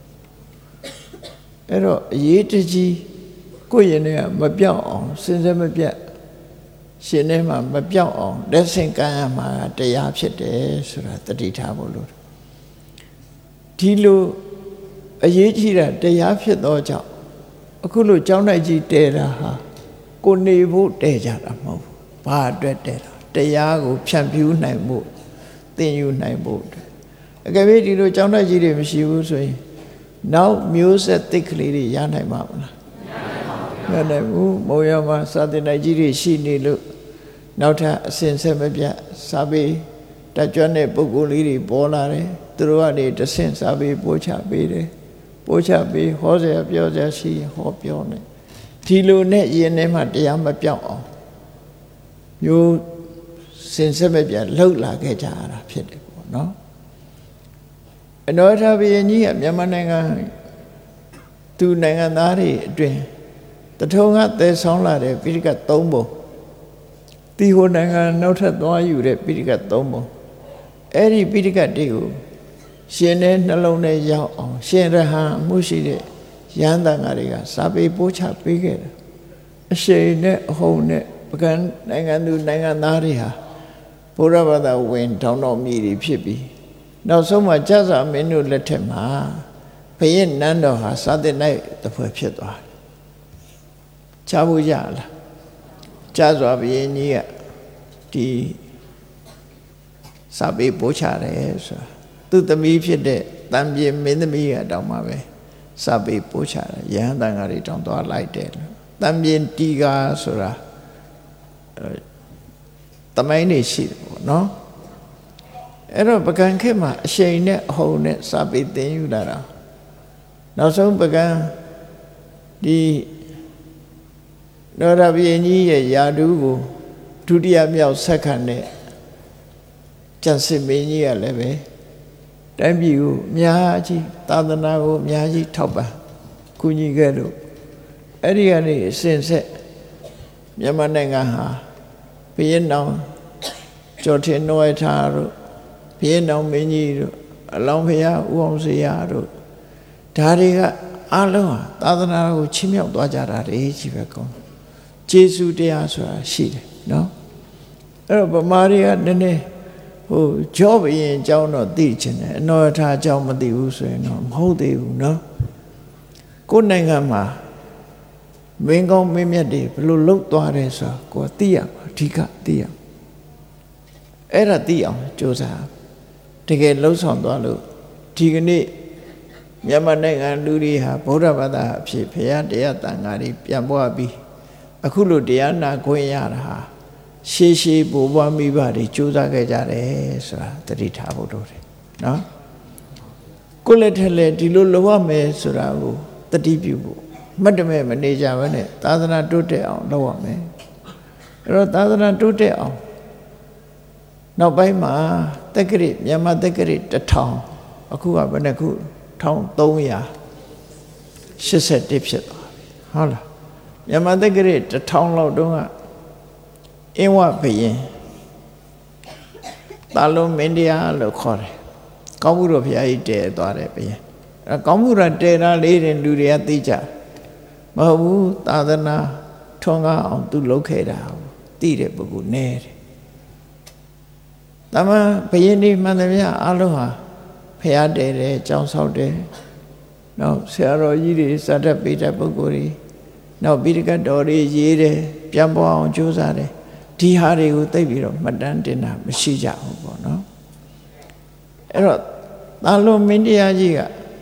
A: အဲ့တော့အရေးတကြီးကိုယ့်ရင်ထဲကမပြောက်အောင်စဉ်းစားမပြတ်ရှင်ထဲမှာမပြောက်အောင်လက်ဆင့်ကမ်းရမှာတရားဖြစ်တယ်ဆိုတာတတိထားဖို့လို့ဒီလိုအရေးကြီးတာတရားဖြစ်သောကြောင့်အခုလိုကျောင်းတိုက်ကြီးတဲတာဟာကိုနေဖို့တဲကြတာမဟုတ်ဘူးဘာအတွက်တဲတာတရားကိုဖြန့်ဖြူးနိုင်ဖို့သင်ယူနိုင်ဖို့အကယ်၍ဒီလိုကျောင်းတိုက်ကြီးတွေမရှိဘူးဆိုရင်နောက်မျိုးဆက်သစ်ကလေးတွေရနိုင်မှာမလားမနိုင်ဘူးမုံရမှာစာသင်တိုက်ကြီးတွေရှိနေလို့နောက်ထပ်အစဉ်ဆက်မပြတ်စာပေတကြွတဲ့ပုဂ္ဂိုလ်လေးတွေပေါ်လာတယ်သူတို့ကနေတဆင့်စာပေပို့ချပေးတယ်ပို့ချပေးဟောစရာပြောစရာရှိရင်ဟောပြောနေဒီလိုနဲ့ယင်ထဲမှာတရားမပြောက်အောင်မျိုးစင်ဆက်မပြတ်လှုပ်လာခဲ့ကြရတာဖြစ်တယ်ပေါ့နော်အနောထဘုရင်ကြီးကမြန်မာနိုင်ငံသူနိုင်ငံသားတွေအတွင်းတထုံကသယ်ဆောင်လာတဲ့ပိဋကတ်၃ပုံဒီဟိုနိုင်ငံနောက်ထပ်သွားယူတဲ့ပိဋကတ်၃ပုံအဲ့ဒီပိဋကတ်တွေကိုရှင်တဲ့နှလုံးထဲရောက်အောင်ရှင်ရဟန်းမှုရှိတဲ့ရဟန်းတန်ဃာတွေကစာပေပို့ချပေးခဲ့တယ်အရှိန်နဲ့အဟုန်နဲ့ပကံနိုင်ငံသူနိုင်ငံသားတွေဟာဘုရားဘာသာဝင်ထောင်တော်မြည်တွေဖြစ်ပြီးနောက်ဆုံးမှာကျဆာမင်းတို့လက်ထက်မှာဘုရင်နန်းတော်ဟာစာသင်တိုက်တစ်ဖွဲ့ဖြစ်သွားတယ်ချဖို့ရလားကျစွာဘုရင်ကြီးကဒီစာပေပို့ချတယ်ဆိုတာသူ့သမီးဖြစ်တဲ့တန်ပြေမင်းသမီးကတောင်းပါပဲစာပေပို့ချတယ်ရဟန်းတန်ဃာတွေတောင်းသွားလိုက်တယ်တန်ပြေတီကာဆိုတာတမိုင်းနေရှိတယ်ပေါ့နော်အဲ့တော့ပကံခေတ်မှာအရှိန်နဲ့အဟုန်နဲ့စာပေသင်ယူလာတာနောက်ဆုံးပကံဒီနောရဘုရင်ကြီးရဲ့ယာတုကိုဒုတိယမြောက်ဆက်ခံတဲ့ကျန်စစ်မင်းကြီးကလည်းပဲတိုင်းပြည်ကိုအများကြီးသာသနာကိုအများကြီးထောက်ပံ့ကူညီခဲ့လို့အဲ့ဒီကနေအစဉ်ဆက်မြန်မာနိုင်ငံဟာဘုရင်တော်ကျော်ထင်နွယ်ထားတို့ဘုရင်တော်မင်းကြီးတို့အလောင်းဖရာဦးအောင်စရာတို့ဒါတွေကအားလုံးဟာသာသနာကိုချီးမြှောက်သွားကြတာတွေကြီးပဲကောင်းကျေးဇူးတရားဆိုတာရှိတယ်နော်အဲ့တော့ဗမာတွေကနည်းနည်းကြောဘရင်အကြောင်းတော့သိချင်တယ်အနော်ထားအကြောင်းမသိဘူးဆိုရင်တော့မဟုတ်သေးဘူးနော်ကိုယ်နိုင်ငံမှာမင်းကောင်းမင်းမြတ်တွေဘယ်လိုလုပ်သွားတယ်ဆိုတာကိုယ်သိရမှာအဓိကသိရအဲ့ဒါသိအောင်ကြိုးစားတကယ်လှုပ်ဆောင်သွားလို့ဒီကနေ့မြန်မာနိုင်ငံလူတွေဟာဗုဒ္ဓဘာသာအဖြစ်ဘုရားတရားတန်ခါတွေပြန်ပွားပြီးအခုလိုတရားနာခွင့်ရတာဟာရှေးရှေးဘိုးဘွားမိဘတွေကြိုးစားခဲ့ကြတယ်ဆိုတာသတိထားဖို့လိုတယ်နော်ကိုယ်လက်ထက်လက်ဒီလိုလုပ်ရမယ်ဆိုတာကိုသတိပြုဖို့မှတ်တမဲ့မနေကြဘဲနဲ့သာသနာတိုးတက်အောင်လုပ်ရမယ်အဲ့တော့သာသနာတိုးတက်အောင်နောက်ပိုင်းမှာတက္ကရာမြန်မာတက္ကရာ1000အခုကဘယ်နှခု1381ဖြစ်သွားပြီဟုတ်လားမြန်မာတက္ကရာ1000လောက်တုန်းကအင်းဝဘုရင်တာလုံးမင်းတရားလို့ခေါ်တယ်ကောင်းမှုတော်ဘုရားကြီးတည်သွားတယ်ဘုရင်အဲကောင်းမှုတော်တည်တာလေးတွေလူတွေကသိကြမဟုတ်ဘူးသာသနာထွန်းကားအောင်သူလုပ်ခဲ့တာသိတဲ့ပုဂ္ဂိုလ်နည်းတယ်တမန်ဘုရင်ဒီမှန်သမျှအလုံးဟာဘုရားတည်တယ်ကြောင်းဆောက်တယ်နောက်ဆရာတော်ကြီးတွေစတတ်ပေးတဲ့ပုဂ္ဂိုလ်တွေနောက်ပိဋကတ်တော်တွေရေးတယ်ပြန်ပေါ်အောင်ကြိုးစားတယ်ဒီဟာတွေကိုသိပြီးတော့မှတ်တမ်းတင်တာမရှိကြဘူးပေါ့နော်အဲ့တော့သာလွန်မင်းတရားကြီးက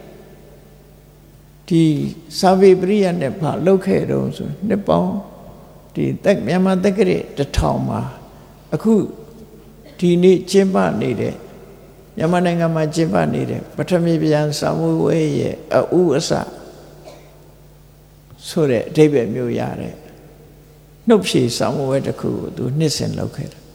A: ဒီစာပေပရိယတ်နဲ့ဘာလုပ်ခဲ့တော့ဆိုနှစ်ပေါင်းဒီမြန်မာတက္ကရာ1000မှာအခုဒီနေ့ကျင်းပနေတဲ့မြန်မာနိုင်ငံမှာကျင်းပနေတဲ့ပထမပြန်စာမှုဝဲရဲ့အဥအစဆိုတဲ့အဓိပ္ပာယ်မျိုးရတဲ့နှုတ်ဖြေစာမှုဝဲတစ်ခုကိုသူနှစ်စဉ်လုပ်ခဲ့တယ်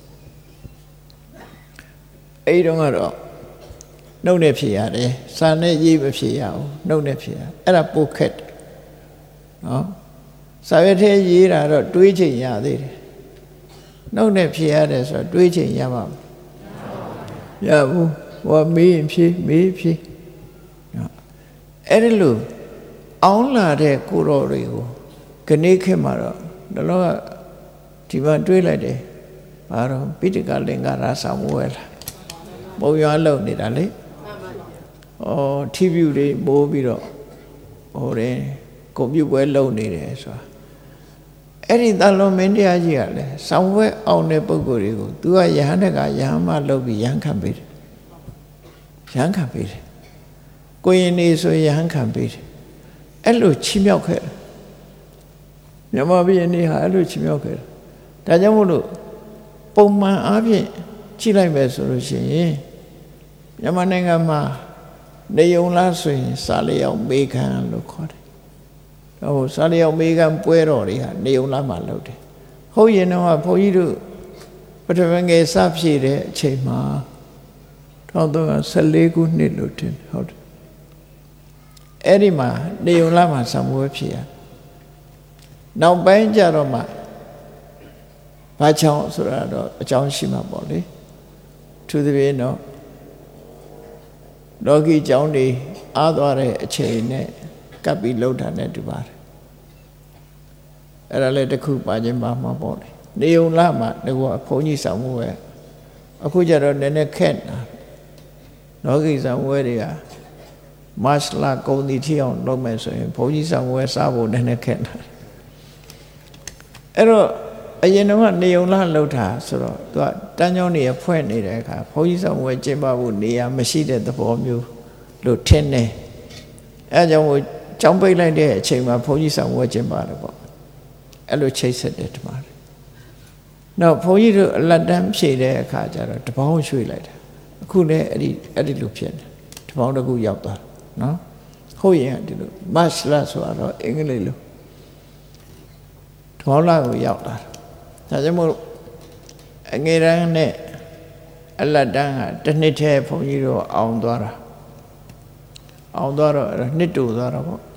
A: အဲ့ဒီတော့ကတော့နှုတ်နဲ့ဖြေရတယ်စာနဲ့ရေးမဖြေရဘူးနှုတ်နဲ့ဖြေရအဲ့ဒါပိုခက်တယ်နော်စာရွက်ထဲရေးတာတော့တွေးချိန်ရသေးတယ်နှုတ်နဲ့ဖြေရတယ်ဆိုတော့တွေးချိန်ရမှာမရဘူးဟောမေးရင်ဖြေမေးဖြေအဲ့ဒီလိုအောင်းလာတဲ့ကိုတော်တွေကိုခဏခေတ်မှာတော့တော့ဒီမှာတွေးလိုက်တယ်ဘာတော့ပိဋကလင်္ကာရဆောင်ဝဲလာပုံရွာလုံနေတာလေထီပြူတွေမိုးပြီးတော့တယ်ကွန်ပျူတာပွဲလုံနေတယ်ဆိုတာအဲ့ဒီသာလွန်မင်းတရားကြီးကလည်းဆောင်ဝဲအောင်တဲ့ပုံကိုယ်တွေကိုသူကယဟန်တကယဟန်မလုပ်ပြီးယဟန်ခံပေးတယ်ယဟန်ခံပေးတယ်ကိုရင်နေဆိုယဟန်ခံပေးတယ်အဲ့လိုချီးမြှောက်ခဲ့တယ်မြန်မာပြည်နေဟာအဲ့လိုချီးမြှောက်ခဲ့တယ်ဒါကြောင့်မို့လို့ပုံမှန်အားဖြင့်ကြည့်လိုက်မယ်ဆိုလို့ရှိရင်မြန်မာနိုင်ငံမှာနေုံလားဆိုရင်စာလျောက်မေခံလို့ခေါ်တယ်ဟိုစာလျောက်မေခံပွဲတော်တွေဟာနေုံလားမှာလုပ်တယ်ဟုတ်ရင်တော့ဘုန်းကြီးတို့ပထမငယ်စဖြည့်တဲ့အချိန်မှာ1314ခုနှစ်လို့ထင်ဟုတ်တယ်အဲ့ဒီမှာနေုံလားမှာဆံပွဲဖြည့်ရနောက်ပိုင်းကျတော့မှဘာချောင်းဆိုတာတော့အကြောင်းရှိမှာပေါ့လေသူသဖြင့်တော့လောကီကျောင်းတွေအားသွားတဲ့အချိန်နဲ့ကပ်ပြီးလှုပ်တာနဲ့တူပါတယ်အဲ့ဒါလည်းတစ်ခုပါခြင်းပါမှာပေါ့လေနေုံလားမှာငါကဘုန်းကြီးဆောင်မှုပဲအခုကျတော့နည်းနည်းခက်တာလောကီဆောင်ဝဲတွေကမတ်လကုန်သည့်ထိအောင်လုပ်မယ်ဆိုရင်ဘုန်းကြီးဆောင်ဝဲစားဖို့နည်းနည်းခက်တာအဲ့တော့အရင်တော့နေုံလားလှုပ်တာဆိုတော့သူကတန်းကျောင်းတွေဖွဲ့နေတဲ့အခါဘုန်းကြီးဆောင်ဝဲကျင်းပဖို့နေရာမရှိတဲ့သဘောမျိုးလို့ထင်တယ်အဲကြောင့်ကျောင်းပိတ်လိုက်တဲ့အချိန်မှာဘုန်းကြီးဆောင်ဝဲကျင်းပါတယ်ပေါ့အဲ့လိုချိတ်ဆက်တယ်ဒီမှာနောက်ဘုန်းကြီးတို့အလတ်တန်းဖြည့်တဲ့အခါကျတော့တပေါင်းရွှေ့လိုက်တာအခုလည်းအဲ့ဒီလိုဖြစ်နေတပေါင်းတစ်ခုရောက်သွားနော်ဟုတ်ရင်ဒီလိုမတ်လဆိုတော့အင်္ဂလိပ်လိုဘောလာကိုရောက်လာဒါကြောင့်မို့အငယ်တန်းနဲ့အလတ်တန်းကတစ်နှစ်တည်းဘုန်းကြီးတို့အောင်သွားတာအောင်သွားတော့နှစ်တူသွားတော့ပေါ့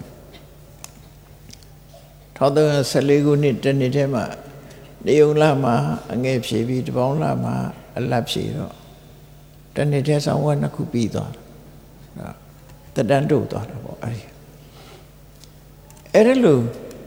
A: 1314ခုနှစ်တစ်နှစ်တည်းမှာနေုံလာမှာအငယ်ဖြေပြီးတပေါင်းလာမှာအလတ်ဖြေတော့တစ်နှစ်တည်းဆောင်ဝတ်နှစ်ခုပြီးသွားတာတတန်းတို့သွားတာပေါ့အဲ့ဒါလို့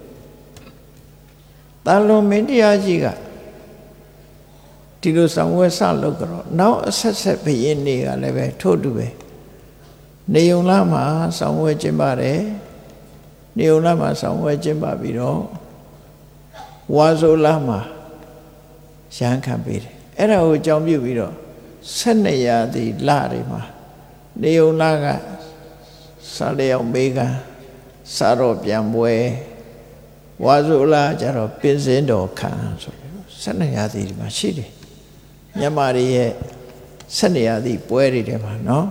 A: တာလွန်မင်းတရားကြီးကဒီလိုဆောင်ဝဲစလုပ်ကြတော့နောက်အဆက်ဆက်ဘယင်းတွေကလည်းပဲထို့တူပဲနေုံလာမှာဆောင်ဝဲကျင်းပါတယ်နေုံလာမှာဆောင်ဝဲကျင်းပါပြီးတော့ဝါဆိုလာမှာရဟန်းခံပေးတယ်အဲ့ဒါကိုအကြောင်းပြုပြီးတော့12ရာသီလတွေမှာနေုံလာကစားလျောက်မေးကန်စားတော့ပြန်ပွဲဝါဆိုလာကျတော့ပင်စင်းတော်ခံဆိုပြီး12ရာသီဒီမှာရှိတယ်မြန်မာတွေရဲ့12ရာသီပွဲတွေထဲမှာနော်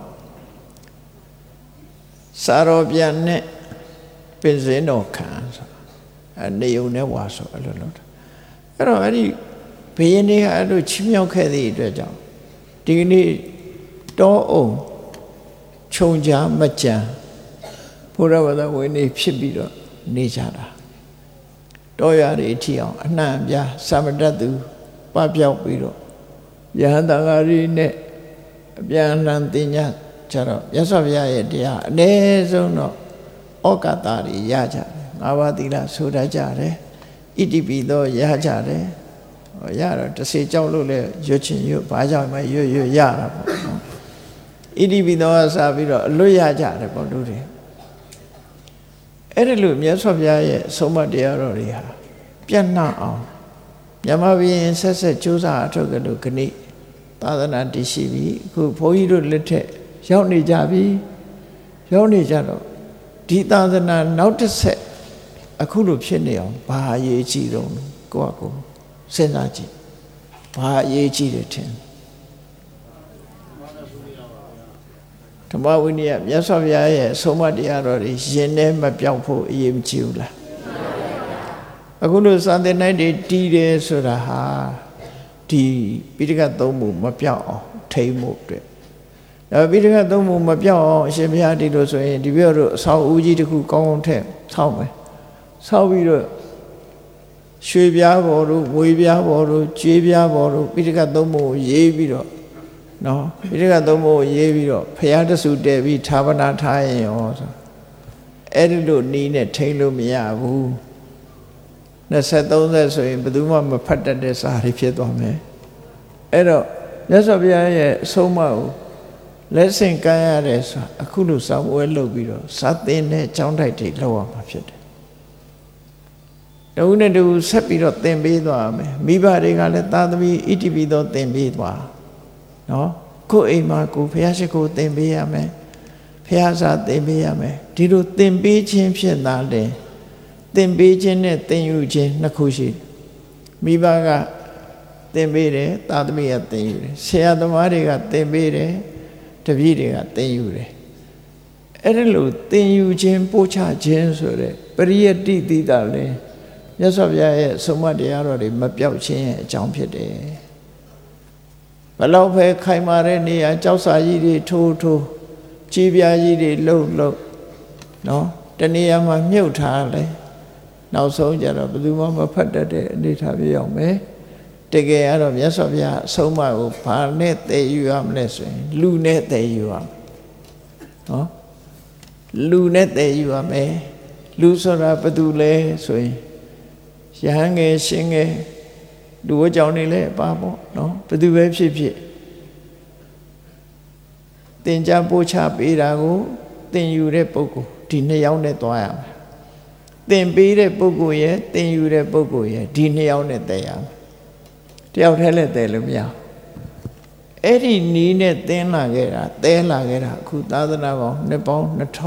A: စားတော့ပြန်နဲ့ပင်စင်းတော်ခံဆိုနေုံနဲ့ဝါဆိုအဲ့လိုလုပ်တာအဲ့တော့အဲ့ဒီဘုရင်တွေကအဲ့လိုချီးမြှောက်ခဲ့သည့်အတွက်ကြောင့်ဒီကနေ့တောအုံခြုံကြားမကြံဘုရားဘာသာဝင်နေဖြစ်ပြီးတော့နေကြတာတောရတွေထီအောင်အနှံ့အပြားစာမတတ်သူပပျောက်ပြီးတော့ယဟန်တန်ဃာတွေနဲ့အပြန်အလှန်သင်ညာကြတော့မြတ်စွာဘုရားရဲ့တရားအနည်းဆုံးတော့ဩကာသတွေရကြတယ်၅ပါးသီလဆိုတတ်ကြတယ်ဣတိပိသောရကြတယ်ရတော့တစ်စေကြောက်လို့လဲရွတ်ချင်ရွတ်ဘာကြောင့်မှရွတ်ရတာပေါ့နော်ဣတိပိသောကစားပြီးတော့အလွတ်ရကြတယ်ပေါ့လူတွေအဲ့ဒါလို့မြတ်စွာဘုရားရဲ့ဆုံးမတရားတော်တွေဟာပြန့်နှံ့အောင်မြန်မာပြည်ဆက်ဆက်ကြိုးစားအထောက်ကြလို့ခဏသာသနာတည်ရှိပြီအခုဘုန်းကြီးတို့လက်ထက်ရောက်နေကြပြီရောက်နေကြတော့ဒီသာသနာနောက်တစ်ဆက်အခုလိုဖြစ်နေအောင်ဘာအရေးကြီးတော့ကိုယ့်အကိုစဉ်းစားကြည့်ဘာအရေးကြီးတယ်ထင်ဓမ္မဝိနည်းမြတ်စွာဘုရားရဲ့ဆုံးမတရားတော်တွေရင်ထဲမပြောက်ဖို့အရေးမကြီးဘူးလားအခုလိုစာသင်တိုင်းတွေတီးတယ်ဆိုတာဟာဒီပိဋကသုံးမှုမပြောက်အောင်ထိမ့်ဖို့အတွက်ဒါပိဋကသုံးမှုမပြောက်အောင်အရှင်ဘုရားဒီလိုဆိုရင်ဒီပြောတို့အဆောက်အဦကြီးတစ်ခုကောင်းကောင်းထည့်ဆောက်မယ်ဆောက်ပြီးတော့ရွှေပြားပေါ်တို့ငွေပြားပေါ်တို့ကြေးပြားပေါ်တို့ပိဋကသုံးမှုရေးပြီးတော့နော်ပိဋကသုံးဖို့ရေးပြီးတော့ဖရာတဆူတည်ပြီးဌာပနာထားရင်ရောဆိုအဲ့ဒီလိုနီးနဲ့ထိန်းလို့မရဘူး20-30ဆိုရင်ဘယ်သူမှမဖတ်တတ်တဲ့စာတွေဖြစ်သွားမယ်အဲ့တော့မြတ်စွာဘုရားရဲ့အဆုံးအမကိုလက်ဆင့်ကမ်းရတယ်ဆိုအခုလိုစာပွဲလုပ်ပြီးတော့စာသင်တဲ့ကျောင်းတိုက်တွေလောက်ရမှာဖြစ်တယ်တဦးနဲ့တဦးဆက်ပြီးတော့သင်ပေးသွားမယ်မိဘတွေကလည်းသာသမီဣတိပိသောသင်ပေးသွားနော်ကိုယ်အိမ်မှာကိုဘုရားရှိခိုးသင်ပေးရမယ်ဘုရားစာသင်ပေးရမယ်ဒီလိုသင်ပေးခြင်းဖြစ်တာလေသင်ပေးခြင်းနဲ့သင်ယူခြင်းနှစ်ခုရှိမိဘကသင်ပေးတယ်သာသမီကသင်ယူတယ်ဆရာသမားတွေကသင်ပေးတယ်တပည့်တွေကသင်ယူတယ်အဲ့ဒါလို့သင်ယူခြင်းပို့ချခြင်းဆိုတဲ့ပရိယတ္တိတိတာလဲမြတ်စွာဘုရားရဲ့ဆုံးမတရားတော်တွေမပြောက်ခြင်းရဲ့အကြောင်းဖြစ်တယ်ဘလောက်ပဲခိုင်မာတဲ့နေရာကြောက်စာကြီးတွေထိုးကြီးပြားကြီးတွေလှုပ်နော်တနေရာမှာမြုပ်ထားလဲနောက်ဆုံးကြတော့ဘယ်သူမှမဖတ်တတ်တဲ့အနေထားပြရောက်မယ်တကယ်ကတော့မြတ်စွာဘုရားအဆုံးအမကိုဘာနဲ့တည်ယူရမလဲဆိုရင်လူနဲ့တည်ယူရမယ်နော်လူနဲ့တည်ယူရမယ်လူဆိုတာဘယ်သူလဲဆိုရင်ရဟန်းငယ်ရှင်ငယ်လူဝကြောင့်နေလဲပါပေါ့နော်ဘယ်သူပဲဖြစ်ဖြစ်သင်ကြားပို့ချပေးတာကိုသင်ယူတဲ့ပုဂ္ဂိုလ်ဒီနှစ်ယောက်နဲ့သွားရမယ်သင်ပေးတဲ့ပုဂ္ဂိုလ်ရဲ့သင်ယူတဲ့ပုဂ္ဂိုလ်ရဲ့ဒီနှစ်ယောက်နဲ့တည်ရမယ်တယောက်တည်းလည်းတည်လို့မရအဲ့ဒီနီးနဲ့သင်လာခဲ့တာတဲလာခဲ့တာအခုသာသနာပေါင်းနှစ်ပေါင်း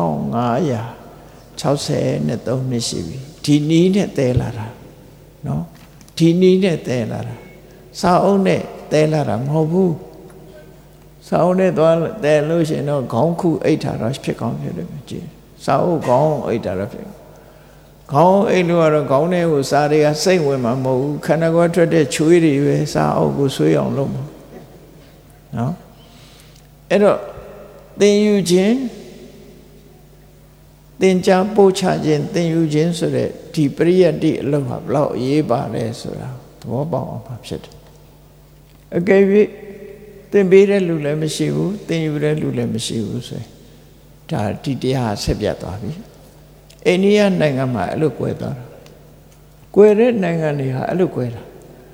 A: 2563နှစ်ရှိပြီဒီနီးနဲ့တဲလာတာနော်ဒီနီးနဲ့တဲလာတာစာအုပ်နဲ့တဲလာတာမဟုတ်ဘူးစာအုပ်နဲ့သွားတဲလို့ရှိရင်တော့ခေါင်းခုအိတ်ထားတော့ဖြစ်ကောင်းဖြစ်တယ်မကြည့်စာအုပ်ခေါင်းအိတ်ထားတော့ဖြစ်ခေါင်းအိတ်လို့ကတော့ခေါင်းထဲကိုစားတွေကစိတ်ဝင်မှာမဟုတ်ဘူးခန္ဓာကိုယ်ထွက်တဲ့ချွေးတွေပဲစားအောက်ကိုဆွေးအောင်လုပ်မှာနော်အဲ့တော့သင်ယူခြင်းသင်ကြားပို့ချခြင်းသင်ယူခြင်းဆိုတဲ့ဒီပရိယတ္တိအလုပ်ဟာဘလောက်အရေးပါလဲဆိုတာသဘောပေါက်အောင်ပါဖြစ်တယ်အကယ်၍သင်ပေးတဲ့လူလည်းမရှိဘူးသင်ယူတဲ့လူလည်းမရှိဘူးဆိုရင်ဒါဒီတရားဆက်ပြတ်သွားပြီအိန္ဒိယနိုင်ငံမှာအဲ့လိုကွဲသွားတာကွဲတဲ့နိုင်ငံတွေဟာအဲ့လိုကွဲတာ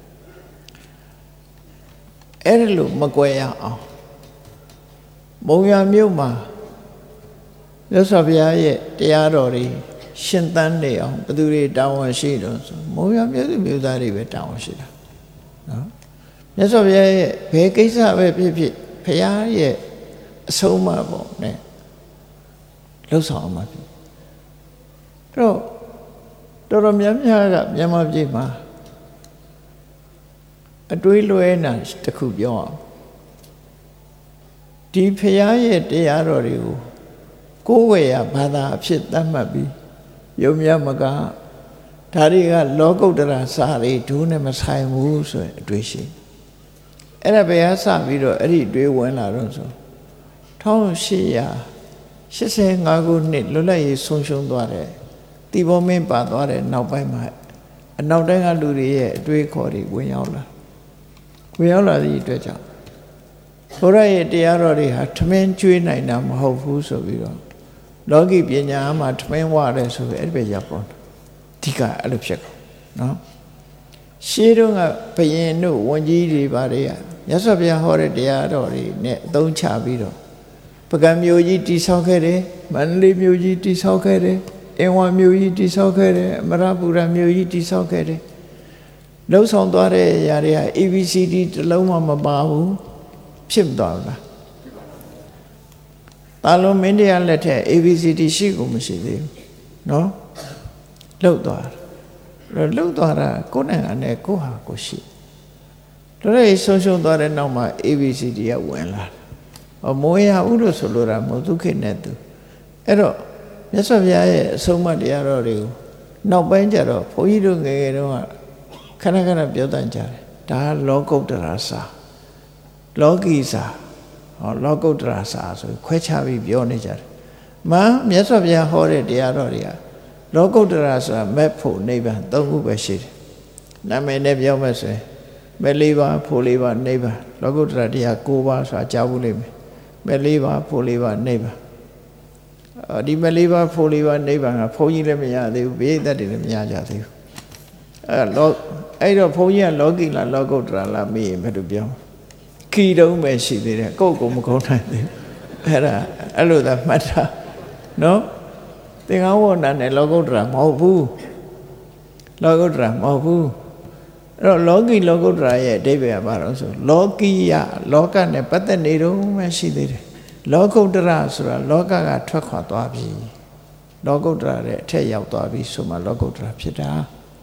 A: အဲ့လိုမကွဲရအောင်မုံရမြို့မှာမြတ်စွာဘုရားရဲ့တရားတော်တွေရှင်သန်နေအောင်ဘယ်သူတွေတာဝန်ရှိတော့ဆိုမုံရမြို့သူမြို့သားတွေပဲတာဝန်ရှိတာနော်မြတ်စွာဘုရားရဲ့ဘယ်ကိစ္စပဲဖြစ်ဖြစ်ဘုရားရဲ့အဆုံးအမပေါ့နဲ့လှုပ်ဆောင်မှာဖြစ်အဲ့တော့တော်တော်များများကမြန်မာပြည်မှာအတွေးလွဲတာတစ်ခုပြောအောင်ဒီဘုရားရဲ့တရားတော်တွေကိုကိုယ်ဝေရဘာသာအဖြစ်သတ်မှတ်ပြီးယုံမြမကဒါတွေကလောကုတ္တရာစာတွေဒုနဲ့မဆိုင်ဘူးဆိုရင်အတွေးရှိအဲ့ဒါဘယ်ဟာစပြီးတော့အဲ့ဒီတွေးဝင်လာတော့ဆို1885ခုနှစ်လွတ်လပ်ရေးဆုံးရှုံးသွားတယ်တီဘောမင်းပါသွားတယ်နောက်ပိုင်းမှာအနောက်တိုင်းကလူတွေရဲ့အတွေးခေါ်တွေဝင်ရောက်လာသည့်အတွက်ကြောင့်ဘုရားရဲ့တရားတော်တွေဟာထမင်းကျွေးနိုင်တာမဟုတ်ဘူးဆိုပြီးတော့လောကီပညာမှာထမင်းဝရတယ်ဆိုပြီးအဲ့ဒီပဲရပ်ပေါ်အဓိကအဲ့လိုဖြစ်ကုန်နော်ရှေးတုန်းကဘယင်တို့ဝန်ကြီးတွေဗါတွေကမြတ်စွာဘုရားဟောတဲ့တရားတော်တွေနဲ့အသုံးချပြီးတော့ပကံမျိုးကြီးတိဆောက်ခဲ့တယ်မန္တလေးမျိုးကြီးတိဆောက်ခဲ့တယ်အင်ဝါမျိုးကြီးတိဆောက်ခဲ့တယ်အမရပူရမျိုးကြီးတိဆောက်ခဲ့တယ်လှုပ်ဆောင်သွားတဲ့ຢာတွေက ABCD တစ်လုံးမှမပါဘူးဖြစ်မသွားဘူးလားတာလုံးမင်းတရားလက်ထက် ABCD ရှိကိုမရှိသေးဘူးနော်လှုပ်သွားတာကိုယ်နိုင်ငံနဲ့ကိုယ့်ဟာကိုယ်ရှိတော်တော်ဆုံးရှုံးသွားတဲ့နောက်မှာ ABCD ကဝင်လာတယ်မိုးရဥလို့ဆိုလိုတာမဟုတ်ဒုက္ခနဲ့သူအဲ့တော့မြတ်စွာဘုရားရဲ့အဆုံးအမတရားတော်တွေကိုနောက်ပိုင်းကျတော့ဘုန်းကြီးတို့ငယ်ငယ်တုန်းကခဏခဏပြောတတ်ကြတယ်ဒါလောကုတ္တရာစာလောကီစာလောကုတ္တရာစာဆိုခွဲခြားပြီးပြောနေကြတယ်မြတ်စွာဘုရားဟောတဲ့တရားတော်တွေကလောကုတ္တရာဆိုတာမဲ့ဖို့နိဗ္ဗာန်၃ခုပဲရှိတယ်နာမည်နဲ့ပြောမယ်ဆိုရင်မဲ့၄ပါးဖို့၄ပါးနိဗ္ဗာန်လောကုတ္တရာတရား၉ပါးဆိုတာကြားဘူးလိမ့်မယ်မဲ့၄ပါးဖို့၄ပါးနိဗ္ဗာန်ဒီမဲ့၄ပါးဖို့၄ပါးနိဗ္ဗာန်ကဘုန်းကြီးလည်းမရသေးဘူးဘေးသက်တွေလည်းမရကြသေးဘူးအဲ့တော့ဘုန်းကြီးကလောကီလားလောကုတ္တရာလားမေးရင်ဘယ်လိုပြောခီတုံးပဲရှိသေးတယ်ကိုယ့်ကိုမကုန်းနိုင်သေးဘူးအဲ့လိုသာမှတ်တာနော်သင်္ကန်းဝဏ္ဏနဲ့လောကုတ္တရာမဟုတ်ဘူးလောကုတ္တရာမဟုတ်ဘူးအဲ့တော့လောကီလောကုတ္တရာရဲ့အဓိပ္ပာယ်ကဘာလို့ဆိုလောကီယလောကနဲ့ပတ်သက်နေတော့မှရှိသေးတယ်လောကုတ္တရာဆိုတာလောကကထွက်ခွာသွားပြီလောကုတ္တရာရဲ့အထက်ရောက်သွားပြီဆိုမှလောကုတ္တရာဖြစ်တာ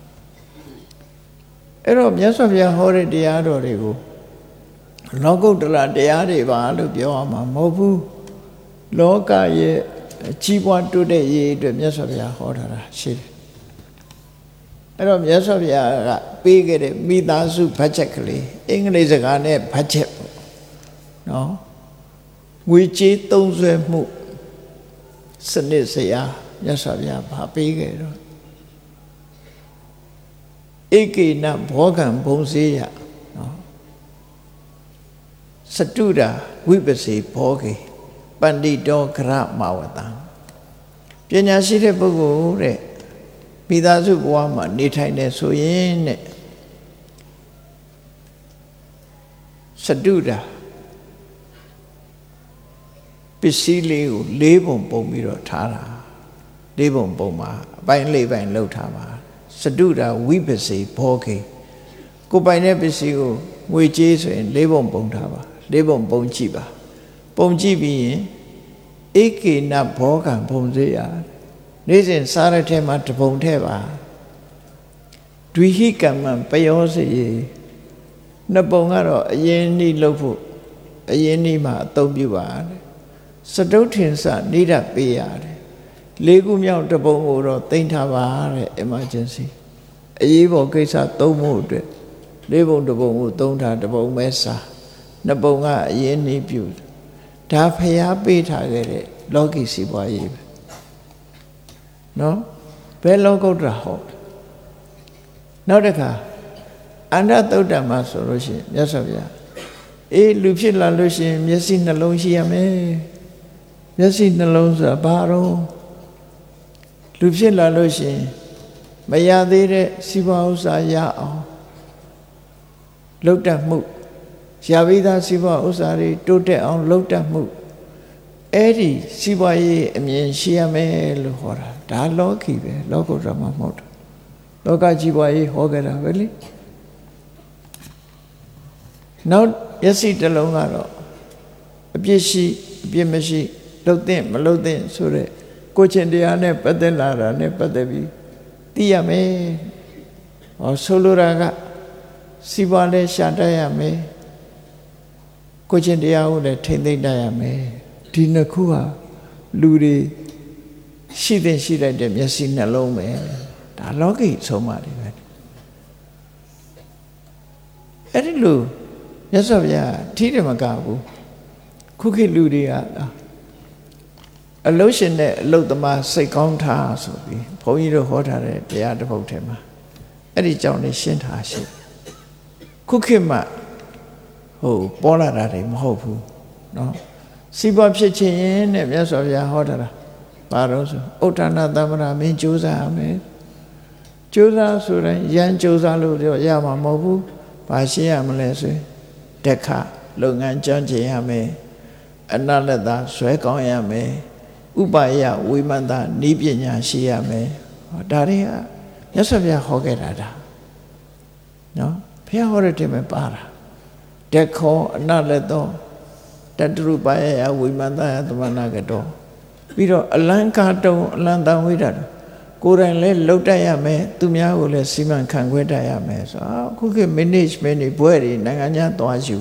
A: အဲ့တော့မြတ်စွာဘုရားဟောတဲ့တရားတော်တွေကိုလောကုတ္တရာတရားတွေပါလို့ပြောရမှာမဟုတ်ဘူးလောကရဲ့ကြီးပွားတိုးတက်ရေးအတွက်မြတ်စွာဘုရားဟောထားတာရှိတယ်အဲ့တော့မြတ်စွာဘုရားကပေးခဲ့တဲ့မိသားစုဘတ်ဂျက်ကလေးအင်္ဂလိပ်စကားနဲ့ဘတ်ဂျက်ပေါ့နော်ငွေကြေးသုံးစွဲမှုစနစ်စရာမြတ်စွာဘုရားဗာပေးခဲ့တော့ဧကေနဘောဂံဘုံစေယနော်စတုရာဝိပစေဘောဂေပန္တိတောဂရမဝတံပညာရှိတဲ့ပုဂ္ဂိုလ်တဲ့မိသားစုဘဝမှာနေထိုင်နေဆိုရင်တဲ့စတုရာပစ္စည်းလေးကို၄ပုံပုံပြီးတော့ထားတာ၄ပုံပုံမှာအပိုင်း၄ပိုင်းလှုပ်ထားပါစတုရာဝိပစေဘောဂေကိုပိုင်တဲ့ပစ္စည်းကိုငွေကြေးဆိုရင်၄ပုံပုံထားပါ၄ပုံပုံကြည့်ပါပုံကြည့်ပြီးရင်ဧကေနဘောဂံဘုံစေယနေ့စဉ်စားတဲ့ထဲမှာတပုံထဲပါဒွိဟိကမ္မံပယောစေနှစ်ပုံကတော့အရင်နှီးလုပ်ဖို့အရင်နှီးမှာအသုံးပြုပါတဲ့စတုထင်္စနိဒပေးရတယ်လေးခုမြောက်တပုံကိုတော့သိမ်းထားပါတဲ့ emergency အရေးပေါ်ကိစ္စသုံးဖို့အတွက်လေးပုံတပုံကိုသုံးထားတပုံပဲစားနှစ်ပုံကအရင်နေပြုဒါဖျားပေးထားခဲ့တဲ့လောကီစီးပွားရေးပဲနော်ဘယ်လောကုတ္တရာဟောနောက်တစ်ခါအန္တသုတ်တံမှာဆိုလို့ရှိရင်မြတ်စွာဘုရားလူဖြစ်လာလို့ရှိရင်မျက်စိနှလုံးရှိရမယ်မျက်စိနှလုံးဆိုတာဘာတော့လူဖြစ်လာလို့ရှိရင်မရသေးတဲ့စီးပွားဥစ္စာရအောင်လုပ်တတ်မှုရပြီးသားစီးပွားဥစ္စာတွေတိုးတက်အောင်လုပ်တတ်မှုအဲ့ဒီစီးပွားရေးအမြင်ရှိရမယ်လို့ဟောတာဒါလောကီပဲလောကုတ္တရာမှာမဟုတ်ဘူးလောကကြီးပွားရေးဟောခဲ့တာပဲလေနောက်မျက်စိတစ်လုံးကတော့အပြစ်ရှိအပြစ်မရှိလှုပ်တဲ့မလှုပ်တဲ့ဆိုတဲ့ကိုယ်ချင်းတရားနဲ့ပတ်သက်လာတာနဲ့ပတ်သက်ပြီးသိရမယ်ဟောဆိုလိုတာကစီးပွားလည်းရှာတတ်ရမယ်ကိုယ်ချင်းတရားကိုလည်းထိမ့်သိမ့်တတ်ရမယ်ဒီနှစ်ခုဟာလူတွေရှိတဲ့ရှိတတ်တဲ့မျက်စိနှလုံးပဲဒါလောကီဆုံးမတွေပဲအဲ့ဒီလိုမြတ်စွာဘုရားထီးတယ်မကဘူးခုခေတ်လူတွေကအလုရှင်နဲ့အလုသမားစိတ်ကောင်းထားဆိုပြီးဘုန်းကြီးတို့ဟောထားတဲ့တရားတစ်ပုဒ်ထဲမှာအဲ့ဒီကြောင့်လည်းရှင်းထားရှိခုခေတ်မှပေါ်လာတာတွေမဟုတ်ဘူးเนาะစီးပွားဖြစ်ခြင်းနဲ့မြတ်စွာဘုရားဟောထားတာဘာလို့ဆိုဥဋ္ဌာဏသမ္မာမင်းကြိုးစားရမယ်ကြိုးစားဆိုရင်ရန်ကြိုးစားလို့တော့ရမှာမဟုတ်ဘူးဘာရှင်းရမလဲဆိုရင်တက္ခလုပ်ငန်းကြံ့ကျင်ရမယ်အနလတဇွဲကောင်းရမယ်ဥပယဝိမန္တနိပညာရှိရမယ်ဒါတွေကမြတ်စွာဘုရားဟောခဲ့တာဒါနော်ဘုရားဟောတဲ့တည်းမှာပါတာတက်ခောအနလတောတတရုပယဝိမန္တယသမဏကတောပြီးတော့အလံကာတုံအလံတန်ဝိဒ္ဓကိုယ်တိုင်လည်းလှုပ်တတ်ရမယ်သူများကိုလည်းစီမံခန့်ခွဲတတ်ရမယ်ဆိုတော့ခုခေတ် management တွေဘွဲတွေနိုင်ငံခြားသွားယူ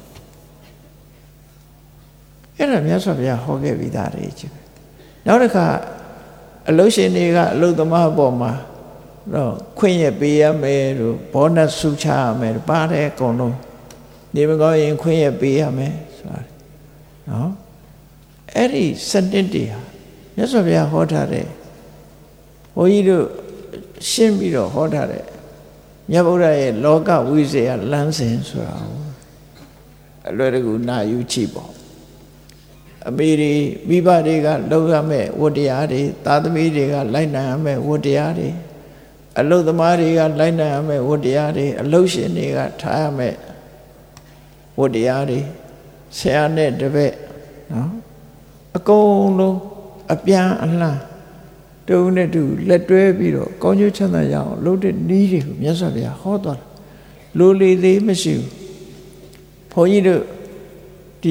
A: အဲ့ဒါမြတ်စွာဘုရားဟောခဲ့ပြီးသားတွေကြီးနောက်တစ်ခါအလုရှင်တွေကအလုသမားပေါ်မှာတော့ခွင့်ရပေးရမယ်လို့ဘောနတ်ဆုချရမယ်ပါတယ်အကုန်လုံးနေမကောင်းရင်ခွင့်ရပေးရမယ်ဆိုတာနော်အဲ့ဒီစနစ်တွေဟာမြတ်စွာဘုရားဟောထားတဲ့ဘုန်းကြီးတို့ရှင်းပြီးတော့ဟောထားတဲ့မြတ်ဗုဒ္ဓရဲ့လောကဝိဇ္ဇာလမ်းစဉ်ဆိုတာအလွယ်တကူနာယူချိပေါ့အမေတွေမိဘတွေကလုပ်ရမယ့်ဝတ္တရားတွေသားသမီးတွေကလိုက်နိုင်ရမယ့်ဝတ္တရားတွေအလုသမားတွေကလိုက်နိုင်ရမယ့်ဝတ္တရားတွေအလုရှင်တွေကထားရမယ့်ဝတ္တရားတွေဆရာနဲ့တပည့်နော်အကုန်လုံးအပြန်အလှန်တုံးနဲ့တူလက်တွဲပြီးတော့ကောင်းကျိုးချမ်းသာရအောင်လုပ်တဲ့နည်းတွေကိုမြတ်စွာဘုရားဟောသွားတာလိုလေသေးမရှိဘူးဘုန်းကြီးတို့ဒီ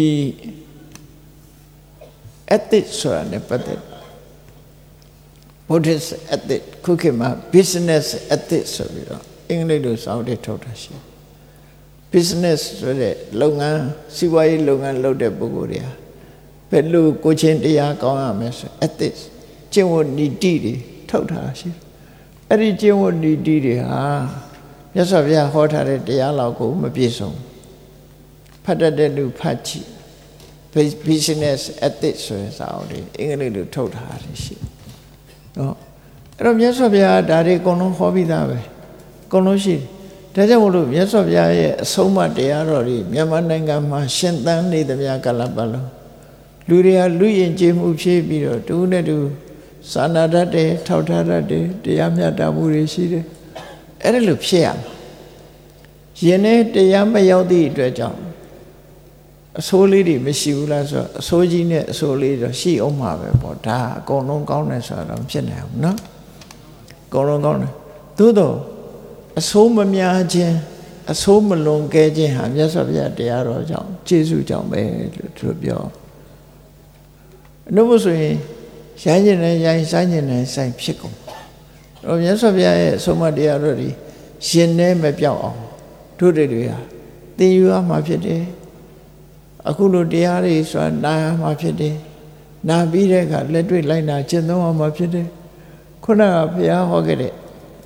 A: ethics ဆိုတာနဲ့ပတ်သက် Buddhist ethics ခုခေတ်မှာ business ethics ဆိုပြီးတော့အင်္ဂလိပ်လိုစာအုပ်တွေထုတ်တာရှိ business ဆိုတဲ့လုပ်ငန်းစီးပွားရေးလုပ်ငန်းလုပ်တဲ့ပုဂ္ဂိုလ်တွေဟာဘယ်လိုကိုချင်းတရားကောင်းရမလဲဆို ethics ကျင့်ဝတ်နီတိတွေထုတ်ထားရှိအဲ့ဒီကျင့်ဝတ်နီတိတွေဟာမြတ်စွာဘုရားဟောထားတဲ့တရားလောက်ကိုမပြည့်စုံဖတ်တတ်တဲ့လူဖတ်ကြည့် business ethics ဆိုတဲ့စာအုပ်တွေအင်္ဂလိပ်လိုထုတ်ထားတယ်ရှိနော်အဲ့တော့မြတ်စွာဘုရားဒါတွေအကုန်လုံးဟောပြီးသားပဲအကုန်လုံးရှိတယ်ဒါကြောင့်မို့လို့မြတ်စွာဘုရားရဲ့အဆုံးအမတရားတော်တွေမြန်မာနိုင်ငံမှာရှင်သန်နေသမျှကာလပတ်လုံးလူတွေကလူယဉ်ကျေးမှုဖြည့်ပြီးတော့တူနဲ့တူစာနာတတ်တယ်ထောက်ထားတတ်တယ်တရားမျှတမှုတွေရှိတယ်အဲ့ဒါလိုဖြစ်ရမှာယင်းနဲ့တရားမရောက်သည့်အတွက်ကြောင့်အဆိုးလေးတွေမရှိဘူးလားဆိုတော့အဆိုးကြီးနဲ့အဆိုးလေးတော့ရှိအောင်မှာပဲပေါ့ဒါအကုန်လုံးကောင်းတယ်ဆိုတာတော့ဖြစ်နိုင်ဘူးနော်အကုန်လုံးကောင်းတယ်သို့တော့အဆိုးမများခြင်းအဆိုးမလွန်ကဲခြင်းဟာမြတ်စွာဘုရားတရားတော်ကြောင့်ကျေးဇူးကြောင့်ပဲလို့သူပြောနှုတ်ဆိုရင်ရိုင်းကျင်တယ်ရိုင်းဆိုင်ကျင်တယ်ဆိုင်ဖြစ်ကုန်တော့မြတ်စွာဘုရားရဲ့အဆုံးအမတရားတော်တွေရှင်နေမပြောက်အောင်တို့တွေဟာသင်ယူရမှာဖြစ်တယ်အခုလိုတရားတွေဆိုတာနာရမှာဖြစ်တယ်နာပြီးတဲ့အခါလက်တွေ့လိုက်နာကျင့်သုံးအောင်မှာဖြစ်တယ်ခုနကဘုရားဟောခဲ့တဲ့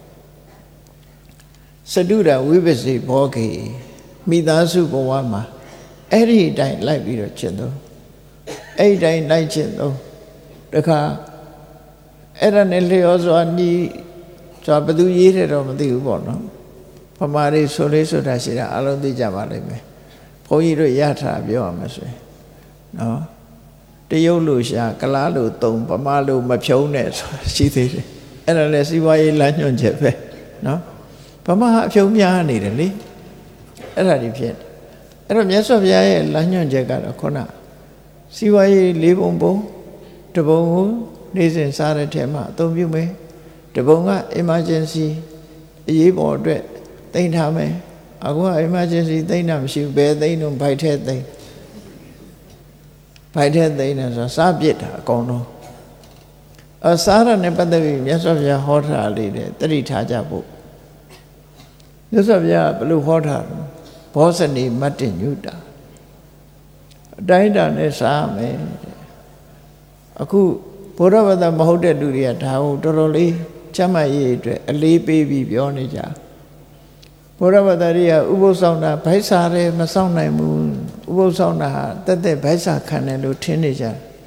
A: စတုဒဝိပဿိဘောဂေမိသားစုဘဝမှာအဲ့ဒီအတိုင်းလိုက်ပြီးတော့ကျင့်သုံးအဲ့ဒီတိုင်းလိုက်ကျင့်သုံးတခါအဲ့ဒါနဲ့လျောစွာညီဆိုဘယ်သူရေးတယ်တော့မသိဘူးပေါ့နော်ဗမာတွေဆိုလေးဆိုတာရှိတာအလုံးသိကြပါလိမ့်မယ်ဘုန်းကြီးတို့ရထားပြောရမှာဆိုရင်နော်တရုတ်လူရှာကလားလူတုံဗမာလူမဖြုံးနဲ့ဆိုရှိသေးတယ်အဲ့ဒါလည်းစီးပွားရေးလမ်းညွှန်ချက်ပဲနော်ဗမာအဖြုံးများနေတယ်လေအဲ့ဒါဒီဖြစ်အဲ့တော့မြတ်စွာဘုရားရဲ့လမ်းညွှန်ချက်ကတော့ခုနစီးပွားရေး၄ပုံပုံတပုံကိုနေ့စဉ်စားတဲ့ထဲမှာအသုံးပြုမယ်တပုံက emergency အရေးပေါ်အတွက်သိမ်းထားမယ်အခုက emergency သိမ်းတာမရှိဘူးဘယ်သိမ်းတော့ဘိုက်ထဲသိမ်းဘိုက်ထဲသိမ်းတယ်ဆိုစားပြစ်တာအကုန်လုံးစားရတဲ့ပတ်သက်ပြီးမြတ်စွာဘုရားဟောထားလေးတယ်တတိထားကြဖို့မြတ်စွာဘုရားဘယ်လိုဟောထားလဲဘောဇနီမတ္တညုတာအတိုင်းတာနဲ့စားမယ်အခုဘုရားဘာသာမဟုတ်တဲ့လူတွေကဒါကိုတော်တော်လေးချမ်းမရေးအတွက်အလေးပေးပြီးပြောနေကြဘုရားဘာသာတွေကဥပုသ်ဆောင်တာဗိုက်စားတယ်မဆောင်နိုင်ဘူးဥပုသ်ဆောင်တာဟာတက်တက်ဗိုက်စားခံတယ်လို့ထင်နေကြ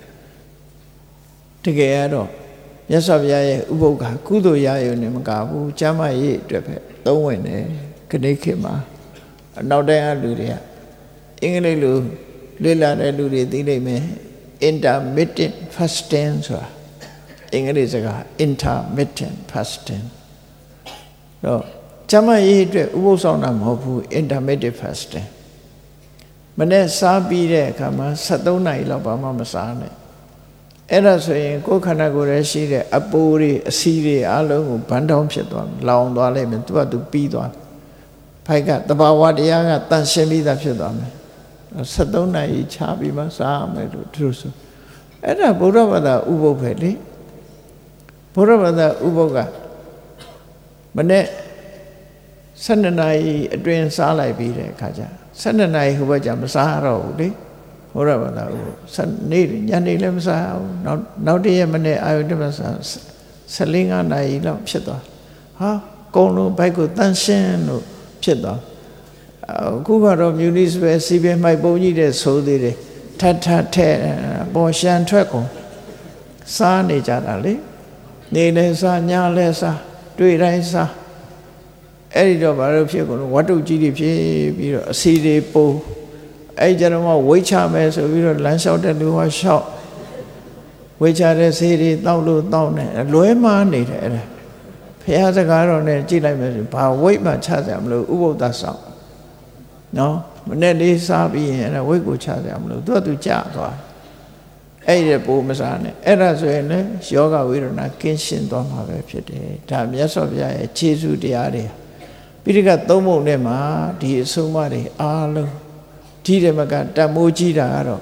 A: တကယ်ကတော့မြတ်စွာဘုရားရဲ့ဥပုသ်ကကုသိုလ်ရရုံနဲ့မကဘူးချမ်းမရေးအတွက်ပဲသုံးဝင်တယ်ခဏခေတ်မှာနောက်တိုင်းအလူတွေကအင်္ဂလိပ်လိုလေ့လာတဲ့လူတွေသိလိမ့်မယ် intermittent fasting ဆိုတာအင်္ဂလိပ်စကား intermittent fasting တော့ကျမရေးအတွက်ဥပုသ်ဆောင်တာမဟုတ်ဘူး intermittent fasting မနေ့စားပြီးတဲ့အခါမှာ73နာရီလောက်ဘာမှမစားနဲ့အဲ့ဒါဆိုရင်ကိုယ်ခန္ဓာကိုယ်ရဲ့ရှိတဲ့အပိုးတွေအဆီးတွေအလုံးကိုဘန်းတောင်းဖြစ်သွားမယ်လောင်သွားလိမ့်မယ်သူကသူပြီးသွားဖိုက်ကတဘာဝတရားကတန်ရှင်းပြီးသားဖြစ်သွားမယ်73နာရီခြားပြီးမှစားရမယ်လို့သူတို့ဆိုအဲ့ဒါဗုဒ္ဓဘာသာဥပုသ်ပဲလေဗုဒ္ဓဘာသာဥပုသ်ကမနေ့12နာရီအတွင်းစားလိုက်ပြီးတဲ့အခါကျ12နာရီဟိုဘက်ကျမစားတော့ဘူးလေဘုရားဘာသာဥပုသ်နေ့ညနေလည်းမစားဘူးနောက်တည့်ရက်မနေ့အာယုတမစား14-15နာရီလောက်ဖြစ်သွားဟာကုန်းလုံးဘိုက်ကိုတန်ရှင်းလို့ဖြစ်သွားအခုကတော့ municipal စီပင်မိုက်ပုံကြီးတဲ့ဆိုသေးတယ်ထထထဲပေါ်ရှန်ထွက်ကုန်စားနေကြတာလေနေလည်းစားညလည်းစားတွေ့တိုင်းစားအဲ့ဒီတော့ဘာလို့ဖြစ်ကုန်လို့ဝတ္တုကြီးတွေဖြစ်ပြီးတော့အစီတွေပိုးအဲ့ကြတော့ဝိတ်ချမယ်ဆိုပြီးတော့လမ်းလျှောက်တဲ့လူကလျှောက်ဝိတ်ချတဲ့ဆေးတွေတောက်လို့တောက်နေလွဲမားနေတယ်အဲ့ဒါဘုရားစကားတော်နဲ့ကြည့်လိုက်မယ်ဆိုဘာဝိတ်မှချစရာမလိုဥပုသ္တဆောင်နော်မနေ့လေးစားပြီးရင်အဲ့ဒါဝိတ်ကိုချစရာမလိုသူကသူကြသွားအဲ့ဒီပိုးမစားနဲ့အဲ့ဒါဆိုရင်လည်းယောဂဝိရဏကင်းရှင်းသွားမှာပဲဖြစ်တယ်ဒါမြတ်စွာဘုရားရဲ့ခြေဆုတရားတွေပိဋကသုံးပုံထဲမှာဒီအဆုံးအမတွေအားလုံးဒီဓမ္မကတတ်မိုးကြီးတာကတော့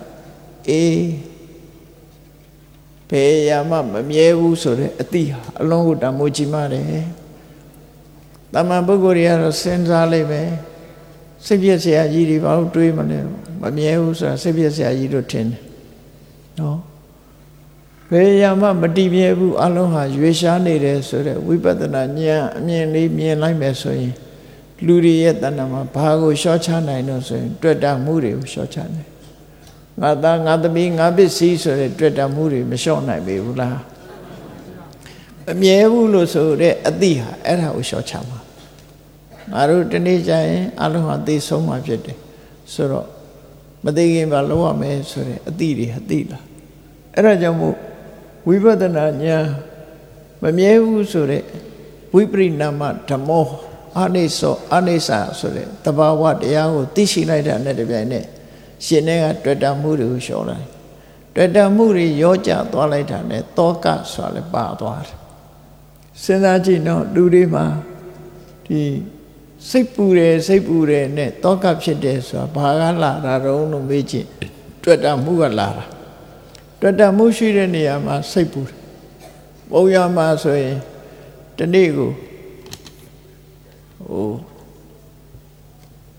A: ဘယ်ရာမှမမြဲဘူးဆိုတဲ့အတိဟာအလုံးကိုတတ်မိုးကြီးမှတယ်တမန်ပုဂ္ဂိုလ်တွေကတော့စဉ်းစားလိုက်ပဲစိတ်ပြည့်စရာကြီးတွေဘာလို့တွေးမလဲမမြဲဘူးဆိုတာစိတ်ပြည့်စရာကြီးတို့ထင်တယ်နော်ဘယ်ရာမှမတည်မြဲဘူးအလုံးဟာရွေရှားနေတယ်ဆိုတဲ့ဝိပဿနာဉာဏ်အမြင်လေးမြင်လိုက်မယ်ဆိုရင်လူတွေရဲ့တဏ္ဍာမှာဘာကိုလျှော့ချနိုင်လို့ဆိုရင်တွေ့တာမှုတွေကိုလျှော့ချနိုင်ငါသားငါသမီးငါပစ္စည်းဆိုတဲ့တွေ့တာမှုတွေမလျှော့နိုင်ပေဘူးလားမမြဲဘူးလို့ဆိုတဲ့အတိဟာအဲ့ဒါကိုလျှော့ချမှာငါတို့တနေ့ကျရင်အလုံးဟာသိဆုံးမှာဖြစ်တယ်ဆိုတော့မသိခင်ဘာလုပ်ရမလဲဆိုတဲ့အတိတွေအတိလားအဲ့ဒါကြောင့်မို့ဝိပဿနာဉာဏ်မမြဲဘူးဆိုတဲ့ဝိပရိနာမဓမ္မောအာနိသောအာနိစ္စဆိုတဲ့တဘာဝတရားကိုသိရှိလိုက်တာနဲ့တပြိုင်နက်ရှင်တဲ့ကတွေ့တာမှုတွေကိုလျှော့လိုက်တွေ့တာမှုတွေရောကြသွားလိုက်တာနဲ့တောကဆိုတာလည်းပါသွားတယ်စဉ်းစားကြည့်တော့လူတွေမှာဒီစိတ်ပူတယ်နဲ့တောကဖြစ်တယ်ဆိုတာဘာကလာတာတော့လို့မေးကြည့်တွေ့တာမှုကလာတာတွေ့တာမှုရှိတဲ့နေရာမှာစိတ်ပူတယ်ပုံရမှာဆိုရင်တနေ့ကို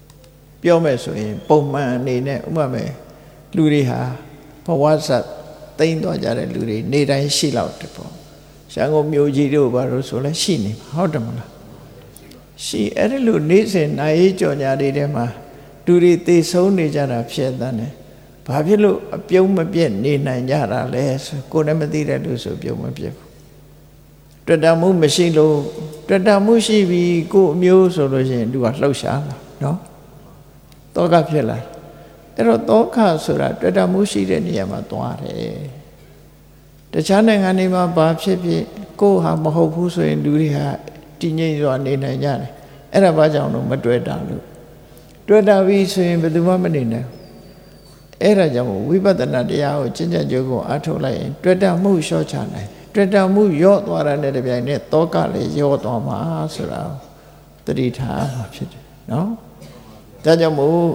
A: ပြောမယ်ဆိုရင်ပုံမှန်အနေနဲ့ဥပမာလူတွေဟာဘဝဇတ်သိမ့်သွားကြတဲ့လူတွေနေတိုင်းရှိလောက်တယ်ပေါ့ရန်ကုန်မြို့ကြီးတို့ဘာလို့ဆိုလဲရှိနေဟုတ်တယ်မလားရှိအဲ့ဒီလိုနေ့စဉ်နိုင်ရေးကြော်ညာတွေထဲမှာလူတွေသေဆုံးနေကြတာဖြစ်တဲ့နဲ့ဘာဖြစ်လို့အပြုံးမပြတ်နေနိုင်ကြတာလဲဆိုကိုယ်လည်းမသိတဲ့လူဆိုပြုံးမပြတ်ဘူးတွေ့တာမှုမရှိလို့တွေ့တာမှုရှိပြီးကိုယ်အမျိုးဆိုလို့ရှိရင်သူကလှုပ်ရှားလာနော်တောကဖြစ်လာအဲ့တော့တောကဆိုတာတွေ့တာမှုရှိတဲ့နေရာမှာသွားတယ်တခြားနိုင်ငံတွေမှာဘာဖြစ်ဖြစ်ကိုယ်ဟာမဟုတ်ဘူးဆိုရင်လူတွေဟာတည်ငြိမ်စွာနေနိုင်ကြတယ်အဲ့ဒါဘာကြောင့်လို့မတွေ့တာလို့တွေ့တာပြီဆိုရင်ဘယ်သူမှမနေနိုင်အဲ့ဒါကြောင့်ဝိပဿနာတရားကိုကျင့်ကြံကြိုးကိုအားထုတ်လိုက်ရင်တွေ့တာမှုလျှော့ချနိုင်တွေ့တာမှုရော့သွားတဲ့တပြိုင်နက်တောကလည်းရော့သွားမှာဆိုတာသတိထားမှာဖြစ်တယ်နော်ဒါကြောင့်မို့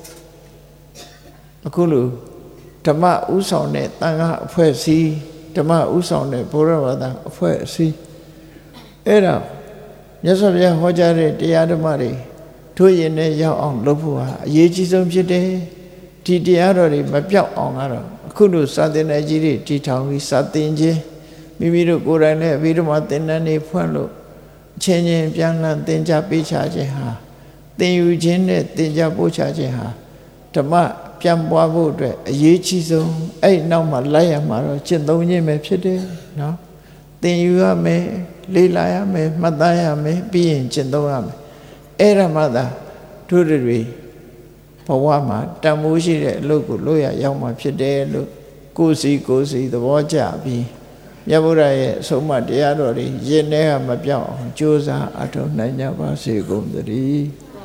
A: အခုလိုဓမ္မဥဆောင်တဲ့တန်ခါအဖွဲ့အစည်းဓမ္မဥဆောင်တဲ့ဘုရားဘာသာအဖွဲ့အစည်းအဲ့ဒါမြတ်စွာဘုရားဟောကြားတဲ့တရားဓမ္မတွေထိုးရင်နဲ့ရောက်အောင်လုပ်ဖို့ဟာအရေးကြီးဆုံးဖြစ်တယ်ဒီတရားတော်တွေမပြောက်အောင်ကတော့အခုလိုစာသင်တဲ့ကြီးတွေတည်ထောင်ပြီးစာသင်ခြင်းမိမိတို့ကိုယ်တိုင်လည်းအဘိဓမ္မာသင်တန်းတွေဖွင့်လို့အချင်းချင်းပြန်လှန်သင်ကြားပေးချခြင်းဟာသင်ယူခြင်းနဲ့သင်ကြားပို့ချခြင်းဟာဓမ္မပြန်ပွားဖို့အတွက်အရေးကြီးဆုံးအဲ့နောက်မှာလိုက်ရမှာတော့ကျင့်သုံးခြင်းပဲဖြစ်တယ်နော်သင်ယူရမယ်လေ့လာရမယ်မှတ်သားရမယ်ပြီးရင်ကျင့်သုံးရမယ်အဲ့ဒါမှသာတို့တွေဘဝမှာတန်ဖိုးရှိတဲ့အလုပ်ကိုလုပ်ရရောက်မှာဖြစ်တယ်လို့ကိုယ်စီသဘောကျပြီးမြတ်ဗုဒ္ဓရဲ့အဆုံးအမတရားတော်တွေယဉ်ထဲကမပြောင်းအောင်ကြိုးစားအထောက်နိုင်ကြပါစေကုန်သတည်း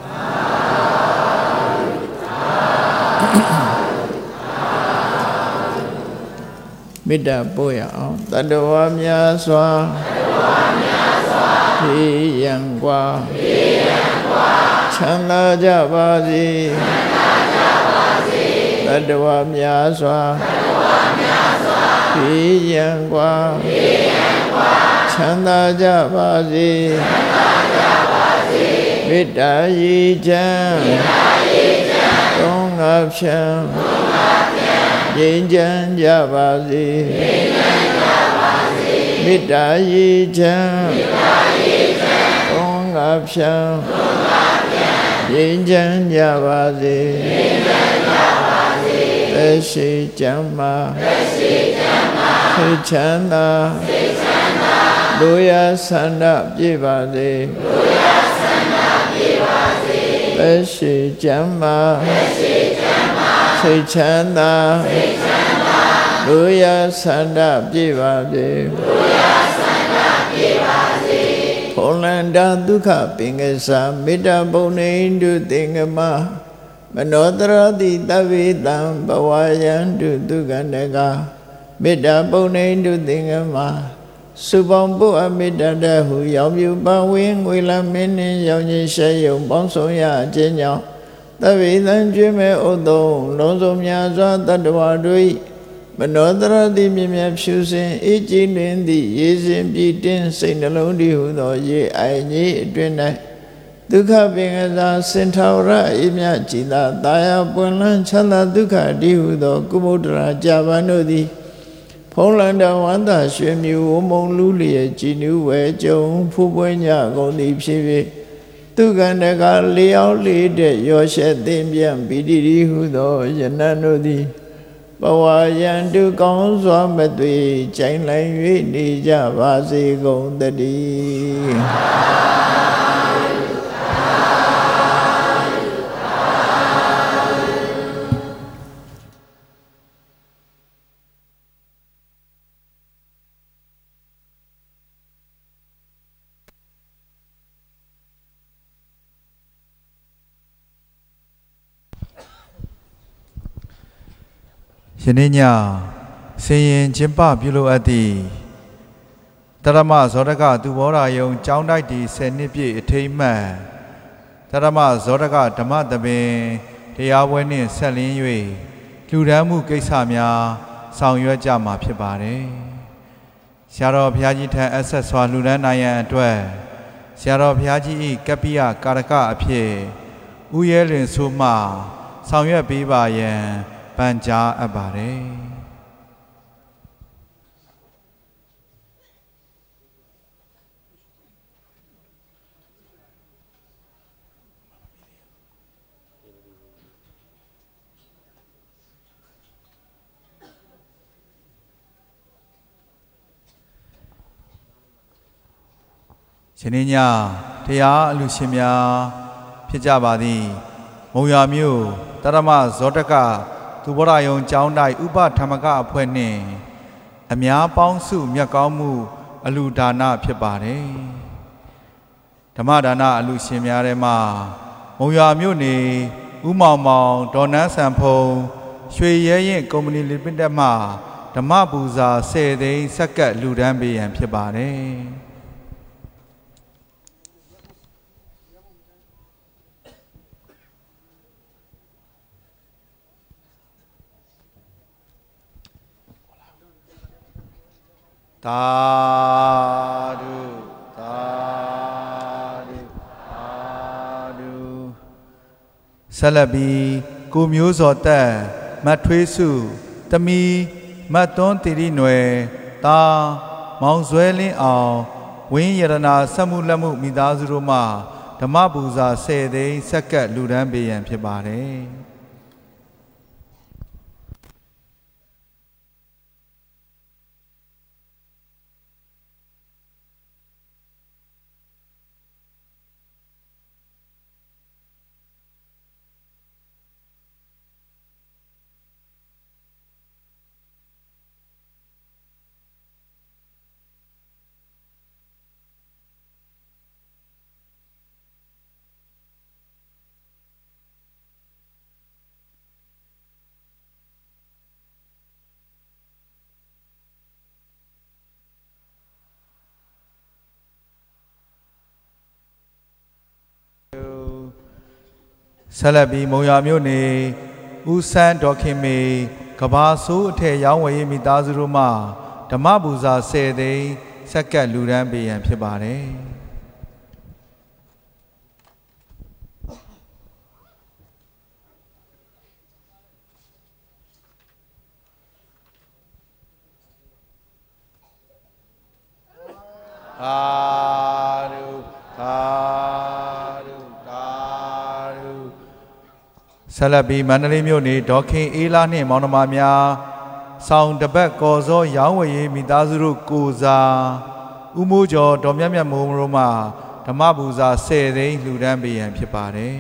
A: မေတ္တာပို့ရအောင်တတ္တဝါများစွာဖြည့်ရန်กว่าချမ်းသာကြပါစေတတ္တဝါများစွာဖြည့်ရန်กว่าချမ်းသာကြပါစေမေတ္တာရည်ချမ်းသုံးငါဖြံငြိမ်းချမ်းကြပါစေမေတ္တာရည်ချမ်းသုံးငါဖြံငြိမ်းချမ်းကြပါစေသက်ရှိကျမ်းမာစိတ်ချမ်းသာလူရဆန္ဒပြည့်ပါစေသက်ရှိကျမ်းမာစိတ်ချမ်းသာလူရဆန္ဒပြည့်ပါစေဘုံလန္တာဒုက္ခပင်ကစားမေတ္တာပုံနေတုသင်္ကမမနောတရတိတဗ္ဗေတံဘဝယံတုဒုက္ခနကမေတ္တာပုံနေတုသင်္ကမစုပေါင်းပုအမေတ္တာတဟုရောင်ပြူပဝင်းငွေလမင်းနှင့်ရောင်ချင်းရှဲယုံပေါင်းဆောင်ရခြင်းကြောင့်သဗ္ဗေတံကျွေးမဲ့ဥသုံးလုံးစုံများစွာတတ္တဝါတို့မနောတရတိမြင်မြတ်ဖြူစင်အေးကြည်လင်းသည့်ရေစင်ပြည့်တင်းစိတ်နှလုံးတည်ဟုသောရေအိုင်ကြီးအတွင်၌ဒုက္ခပင်ကစားစင်ထာဝရအေးမြကြည်သာတာယာပွင့်လန်းချမ်းသာဒုက္ခတည်ဟုသောကုမုဒ္ဒရာကြာပန်တို့သည်ဖုံးလန္တဝန္တာရွှေမြူဝမုံလူလျက်ကြည်နူးဝဲကြုံဖူးပွင့်ကြကုန်သည်ဖြစ်၍ဒုက္ခနကလျောက်လေးတဲ့ရောရှက်သိမ့်ပြန်ပိတိရိဟုသောယနံတို့သည်ဘဝယံတုကောင်းစွာမသွေကြိုင်လိုက်၍နေကြပါစေကုန်သတည်း
B: ယနေ့ညဆင်ရင်ကျင်းပပြုလုပ်အပ်သည့်တရမဇောတကသူဘောရာယုံကျောင်းတိုက်တီ10နှစ်ပြည့်အထိမ်းအမှတ်တရမဇောတကဓမ္မသဘင်တရားပွဲနှင့်ဆက်လင်း၍လူဒန်းမှုကိစ္စများဆောင်ရွက်ကြမှာဖြစ်ပါတယ်။ဆရာတော်ဘုရားကြီးထံအဆက်စွာလူဒန်းနိုင်ရန်အတွက်ဆရာတော်ဘုရားကြီး၏ကပ္ပိယကာရကအဖြစ်ဥရဲလင်ဆိုမှဆောင်ရွက်ပေးပါရန်ပန်ကြားအပ်ပါတယ်။ရှင်နေညတရားအလူရှင်များဖြစ်ကြပါသည်မုံရွာမြို့တရမဇောတကသူဘောရယုံကျောင်းတိုက်ဥပဓမ္မကအဖွဲ့နှင့်အများပေါင်းစုမြတ်ကောင်းမှုအလူဒါနဖြစ်ပါတယ်ဓမ္မဒါနအလူရှင်များထဲမှာမုံရွာမြို့နေဥမောင်မောင်ဒေါ်နန်းဆန်ဖုံရွှေရဲရင်ကုမ္ပဏီလိမိတက်မှဓမ္မပူဇာ10သိန်းစက္ကပ်လူဒန်းပေးရန်ဖြစ်ပါတယ်သာဓုသာဓုသာဓုဆက်လက်ပြီးကိုမျိုးစော်တက်မတ်ထွေးစုတမီမတ်သွန်းတိရိနွယ်တာမောင်ဇွဲလင်းအောင်ဝင်းရတနာဆက်မှုလက်မှုမိသားစုတို့မှဓမ္မပူဇာ10သိန်းစက္ကပ်လူဒန်းပေးရန်ဖြစ်ပါတယ်ဆက်လက်ပြီးမုံရွာမြို့နေဦးဆန်းဒေါ်ခင်မေကဘာဆိုးအထက်ရောင်းဝယ်ရေးမိသားစုတို့မှဓမ္မပူဇာ10သိန်းစက္ကပ်လူဒန်းပေးရန်ဖြစ်ပါတယ်သာဓုသာဆက်လက်ပြီးမန္တလေးမြို့နေဒေါခင်အေးလာနှင့်မောင်နှမများဆောင်တပတ်ကော်စောရောင်းဝယ်ရေးမိသားစုတို့ကိုစားဥမိုးကျော်ဒေါ်မြတ်မြတ်မိုးတို့မှဓမ္မပူဇာ10သိန်းလှူဒန်းပေးရန်ဖြစ်ပါတယ်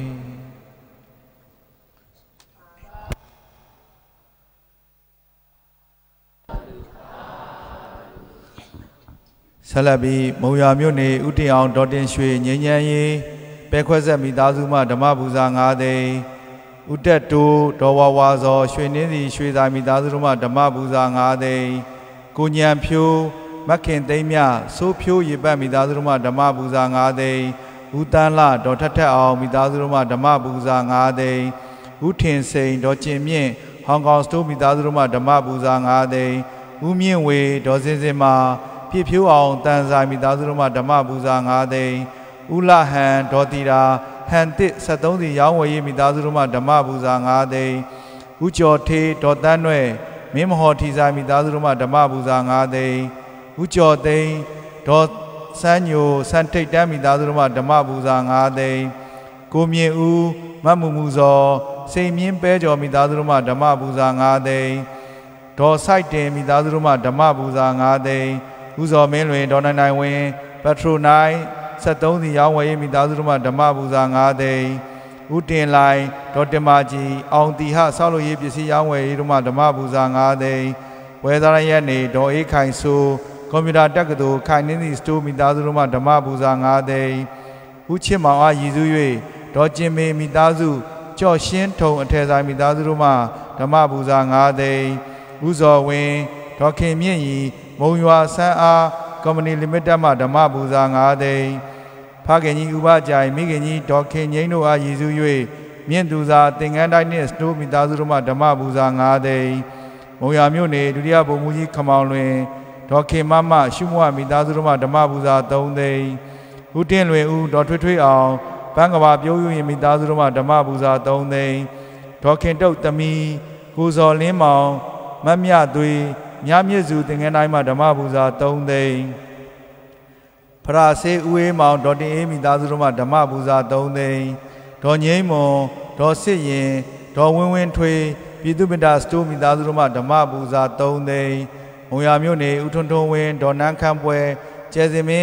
B: ဆက်လက်ပြီးမုံရွာမြို့နေဥတင်အောင်ဒေါ်တင်ရွှေငြိမ်းချမ်းရေးပဲခွဲဆက်မိသားစုမှဓမ္မပူဇာ9သိန်းဥတက်တိုးဒေါ်ဝါဝါဇော်ရွှေနှင်းစီရွှေသာမိသားစုတို့မှဓမ္မပူဇာ9သိန်းကိုညံဖြိုးမခင်သိမ်းမြစိုးဖြိုးရေပတ်မိသားစုတို့မှဓမ္မပူဇာ9သိန်းဦးတန်းလဒေါ်ထက်အောင်မိသားစုတို့မှဓမ္မပူဇာ9သိန်းဦးထင်စိန်ဒေါ်ကျင်မြင့်ဟောင်ကောင်စတိုးမိသားစုတို့မှဓမ္မပူဇာ9သိန်းဦးမြင့်ဝေဒေါ်စင်စင်မာပြည့်ဖြိုးအောင်တန်ဆိုင်မိသားစုတို့မှဓမ္မပူဇာ9သိန်းဦးလဟန်ဒေါ်တီရာဟန်တစ်73စီရောင်းဝယ်ရေးမိသားစုတို့မှဓမ္မပူဇာ9သိန်းဦးကျော်ထေးဒေါ်တန်းနွဲ့မင်းမဟော်ထီစာမိသားစုတို့မှဓမ္မပူဇာ9သိန်းဦးကျော်သိန်းဒေါ်စန်းညိုစံထိတ်တန်းမိသားစုတို့မှဓမ္မပူဇာ9သိန်းကိုမြင့်ဦးမတ်မူမူဇော်စိန်မြင့်ပဲကျော်မိသားစုတို့မှဓမ္မပူဇာ9သိန်းဒေါ်ဆိုင်တင်မိသားစုတို့မှဓမ္မပူဇာ9သိန်းဦးစော်မင်းလွင်ဒေါ်နိုင်နိုင်ဝင်းပက်ထရိုနိုင်73စီရောင်းဝယ်ရေးမိသားစုတို့မှဓမ္မပူဇာ9သိန်းဦးတင်လိုင်ဒေါ်တင်မာကြီးအောင်တီဟဆောက်လုပ်ရေးပစ္စည်းရောင်းဝယ်ရေးတို့မှဓမ္မပူဇာ9သိန်းဝယ်သားရက်နေဒေါ်အေးခိုင်ဆိုကွန်ပျူတာတက္ကသိုလ်ခိုင်နှင်းစီစတိုးမိသားစုတို့မှဓမ္မပူဇာ9သိန်းဦးချစ်မောင်အားရည်စူး၍ဒေါ်ကျင်မေမိသားစုကြော့ရှင်းထုံအထယ်ဆိုင်မိသားစုတို့မှဓမ္မပူဇာ9သိန်းဦးစော်ဝင်းဒေါ်ခင်မြင့်ရီမုံရွာဆန်းအားကုမ္ပဏီလိမိတက်မှဓမ္မပူဇာ9သိန်းဖခင်ကြီးဥပကြိုင်မိခင်ကြီးဒေါ်ခင်ငိမ့်တို့အားရည်စူး၍မြင့်သူစာသင်္ကန်းတိုင်းနှင့်စတိုးမိသားစုတို့မှဓမ္မပူဇာ9သိန်းမုံရွာမြို့နေဒုတိယဗိုလ်မှူးကြီးခမောင်လွင်ဒေါ်ခင်မမရှုမွမိသားစုတို့မှဓမ္မပူဇာ3သိန်းဦးတင်လွင်ဦးဒေါ်ထွေးထွေးအောင်ဘန်းကဘာပြိုးယူရင်မိသားစုတို့မှဓမ္မပူဇာ3သိန်းဒေါ်ခင်တုတ်သမီးကိုစော်လင်းမောင်မတ်မြသွေးမြမြင့်စုသင်္ကန်းတိုင်းမှဓမ္မပူဇာ3သိန်းဖရာဆေးဦးအေးမောင်ဒေါ်တင်အေးမိသားစုတို့မှဓမ္မပူဇာ3သိန်းဒေါ်ငိမ့်မွန်ဒေါ်စစ်ရင်ဒေါ်ဝင်းဝင်းထွေးပြည်သူ့မေတ္တာစတိုးမိသားစုတို့မှဓမ္မပူဇာ3သိန်းမုံရမြို့နေဦးထွန်းထွန်းဝင်းဒေါ်နန်းခမ်းပွဲကျဲစင်မင်း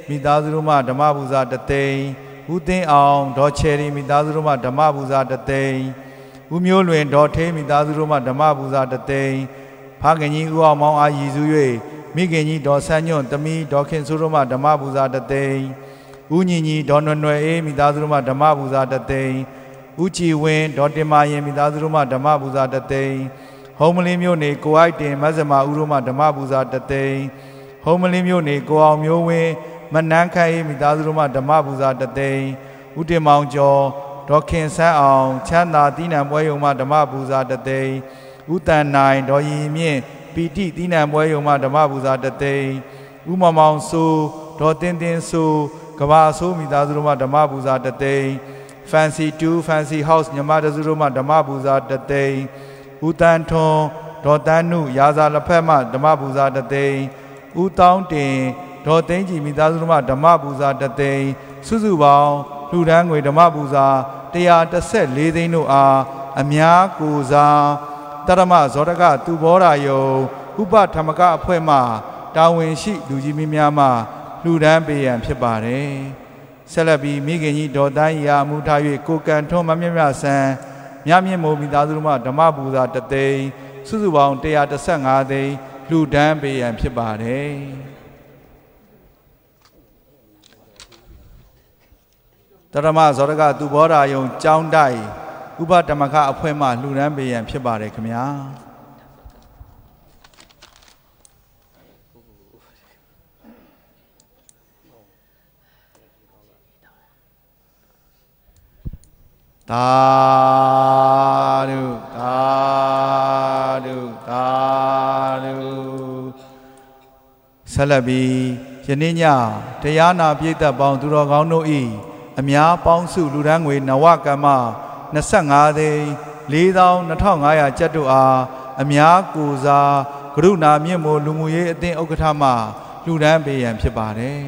B: မိသားစုတို့မှဓမ္မပူဇာတသိန်းဦးသိန်းအောင်ဒေါ်ချယ်ရီမိသားစုတို့မှဓမ္မပူဇာတသိန်းဦးမျိုးလွင်ဒေါ်ထေးမိသားစုတို့မှဓမ္မပူဇာတသိန်းဖခင်ကြီးဦးအောင်မောင်အားရည်စူး၍မိခင်ကြီးဒေါ်ဆန်းညွန့်သမီးဒေါ်ခင်စိုးတို့မှဓမ္မပူဇာတသိန်းဦးညီညီဒေါ်နွယ်နွယ်အေးမိသားစုတို့မှဓမ္မပူဇာတသိန်းဦးကြည်ဝင်းဒေါ်တင်မာရင်မိသားစုတို့မှဓမ္မပူဇာတသိန်းဟုံးမလင်းမြို့နေကိုအိုက်တင်မဇ္ဇမာဦးတို့မှဓမ္မပူဇာတသိန်းဟုံးမလင်းမြို့နေကိုအောင်မျိုးဝင်းမနန်းခိုင်မိသားစုတို့မှဓမ္မပူဇာတသိန်းဦးတင်မောင်ကျော်ဒေါ်ခင်ဆန်းအောင်ချမ်းသာတိနံပွဲယုံမှဓမ္မပူဇာတသိန်းဦးတန်နိုင်ဒေါ်ရီမြင့်ပီတိတိနံပွဲယုံမှဓမ္မပူဇာတသိန်းဦးမောင်ဆိုးဒေါ်တင်းတင်းဆိုးကဘာဆိုးမိသားစုတို့မှဓမ္မပူဇာတသိန်း Fancy 2 Fancy House ညီမတို့တို့မှဓမ္မပူဇာတသိန်းဦးတန်းထွန်းဒေါ်တန်းနုရာဇာလက်ဖက်မှဓမ္မပူဇာတသိန်းဦးတောင်းတင်ဒေါ်သိန်းကြီးမိသားစုတို့မှဓမ္မပူဇာတသိန်းစုစုပေါင်းလူဒန်းငွေဓမ္မပူဇာ114သိန်းတို့အားအများကိုစားတရမဇောတကသူဘောရာယုံဥပဓမ္မကအဖွဲ့မှတာဝန်ရှိလူကြီးမင်းများမှလူဒန်းပေးရန်ဖြစ်ပါတယ်ဆက်လက်ပြီးမိခင်ကြီးဒေါ်တန်းရာမူထား၍ကိုကန်ထွန်းမမြတ်မြတ်ဆန်းမြမြင့်မိုးမိသားစုတို့မှဓမ္မပူဇာတသိန်းစုစုပေါင်း115သိန်းလူဒန်းပေးရန်ဖြစ်ပါတယ်တရမဇောတကသူဘောရာယုံကျောင်းတိုက်ဥပဓမ္မကအဖွဲ့မှလူဒန်းပေးရန်ဖြစ်ပါတယ်ခင်ဗျာသာဓုသာဓုသာဓုဆက်လက်ပြီးယနေ့ညတရားနာပြည့်သက်ပေါင်းသူတော်ကောင်းတို့ဤအများပေါင်းစုလူဒန်းငွေနဝကမ္မ25သိန်း42,500ကျပ်တို့အားအများကိုစားကရုဏာမြင့်မို့လူမှုရေးအသင်းဥက္ကဋ္ဌမှလူဒန်းပေးရန်ဖြစ်ပါတယ်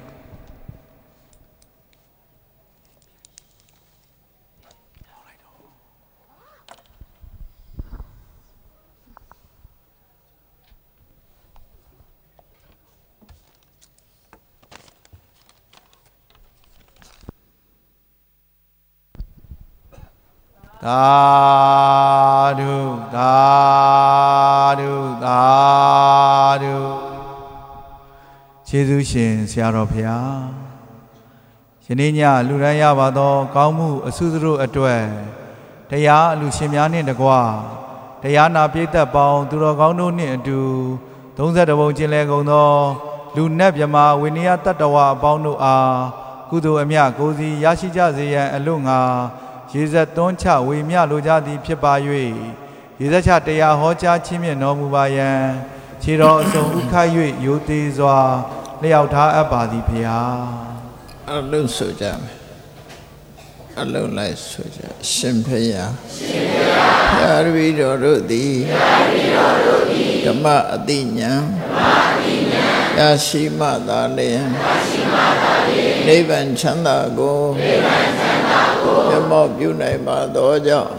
B: သာဓုသာဓုသာဓုကျေးဇူးရှင်ဆရာတော်ဘုရားယနေ့ညလူရန်ရပါသောကောင်းမှုအဆုစရုအတွက်တရားအလူရှင်များနှင့်တကွတရားနာပိဋကပေါင်းသူတော်ကောင်းတို့နှင့်အတူ32ဘုံကျင်လည်ကုန်သောလူနတ်မြမဝိနည်းတတ္တဝအပေါင်းတို့အားကုသိုလ်အမြတ်ကိုယ်စီရရှိကြစေရန်အလို့ငါရေဇက်သွန်းချဝေမျှလိုကြသည်ဖြစ်ပါ၍ရေဇက်ချတရားဟောကြားခြင်းမြင့်တော်မူပါယံခြေတော်အစုံဥခိုက်၍ရိုသေးစွာလျှောက်ထားအပ်ပါသည်ဖျား
A: အလုံးဆိုကြမယ်အလုံးလိုက်ဆိုကြရှင်ဖျားရှင်ဖျားဘုရားတပည့်တော်တို့သည်ဓမ္မအတိညာရရှိမှသာလျှင်နိဗ္ဗာန်ချမ်းသာကိုမျက်မှောက်ပြုနိုင်ပါသောကြောင့်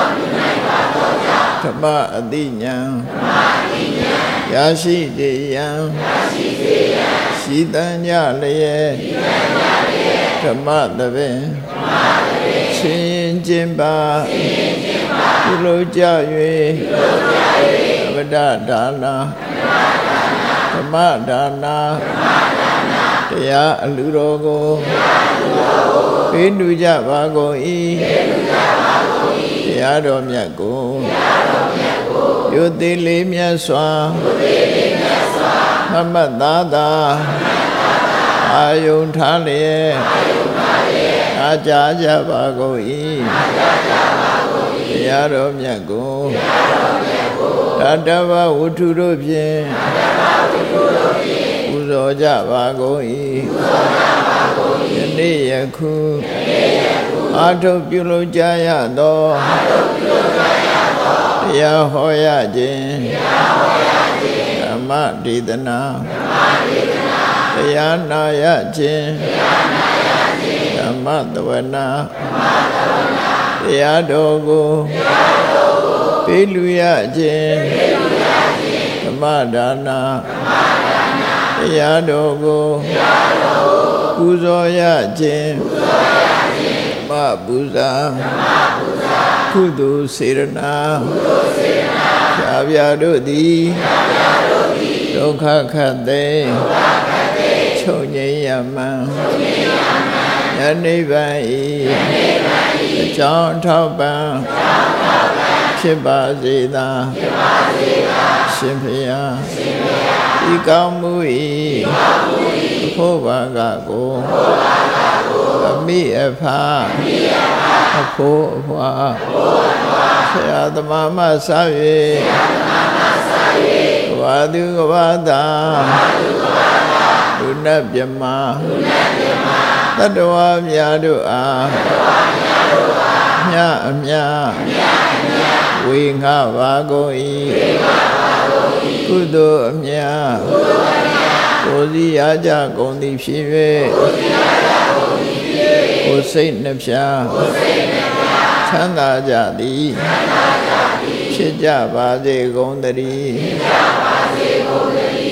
A: ဓမ္မအတိညာရရှိစေရန်ရှိတန်ကြလျက်ဓမ္မသဘင်ချင်းချင်းပါပြုလုပ်ကြ၍ဗဒဒါနာဓမ္မဒါနာတရားအလူတော်ကိုပေးလူကြပါကုန်၏တရားတော်မြတ်ကိုယုတိလေးမြတ်စွာမမတ်သားသာအာယုန်ထားလျက်အားကြကြပါကုန်၏တရားတော်မြတ်ကိုတတ္တဝဝတ္ထုတို့ဖြင့်ပူဇော်ကြပါကုန်၏ယနေ့ယခုအာထုပြုလုပ်ကြရသောတရားဟောရခြင်းဓမ္မဒေသနာတရားနာရခြင်းဓမ္မသဝနာတရားတော်ကိုပေးလူရခြင်းဓမ္မဒါနာတရားတော်ကိုပူဇော်ရခြင်းမပူဇာကုသိုလ်စေရနာဖြာပြတို့သည်ဒုက္ခခတ်သိချုပ်ငြိမ်းရမှန်ယနေ့ပင်အကြောင်းထောက်ပံ့ဖြစ်ပါစေသာရှင်ဖျားဤကောင်းမှု၏အဖို့ဘာကကိုအမိအဖအဖို့အဖွာဆရာသမားမဆာ၍ကဘာသူကဘာသာလူနဲ့မြမတတ္တဝါများတို့အားမြအမြဝေငှပါကုန်၏ကုသိုလ်အမြကိုယ်စီအားကြကုန်သည်ဖြစ်၍ကိုယ်စိတ်နှဖျားချမ်းသာကြသည်ဖြစ်ကြပါစေကုန်သတည်း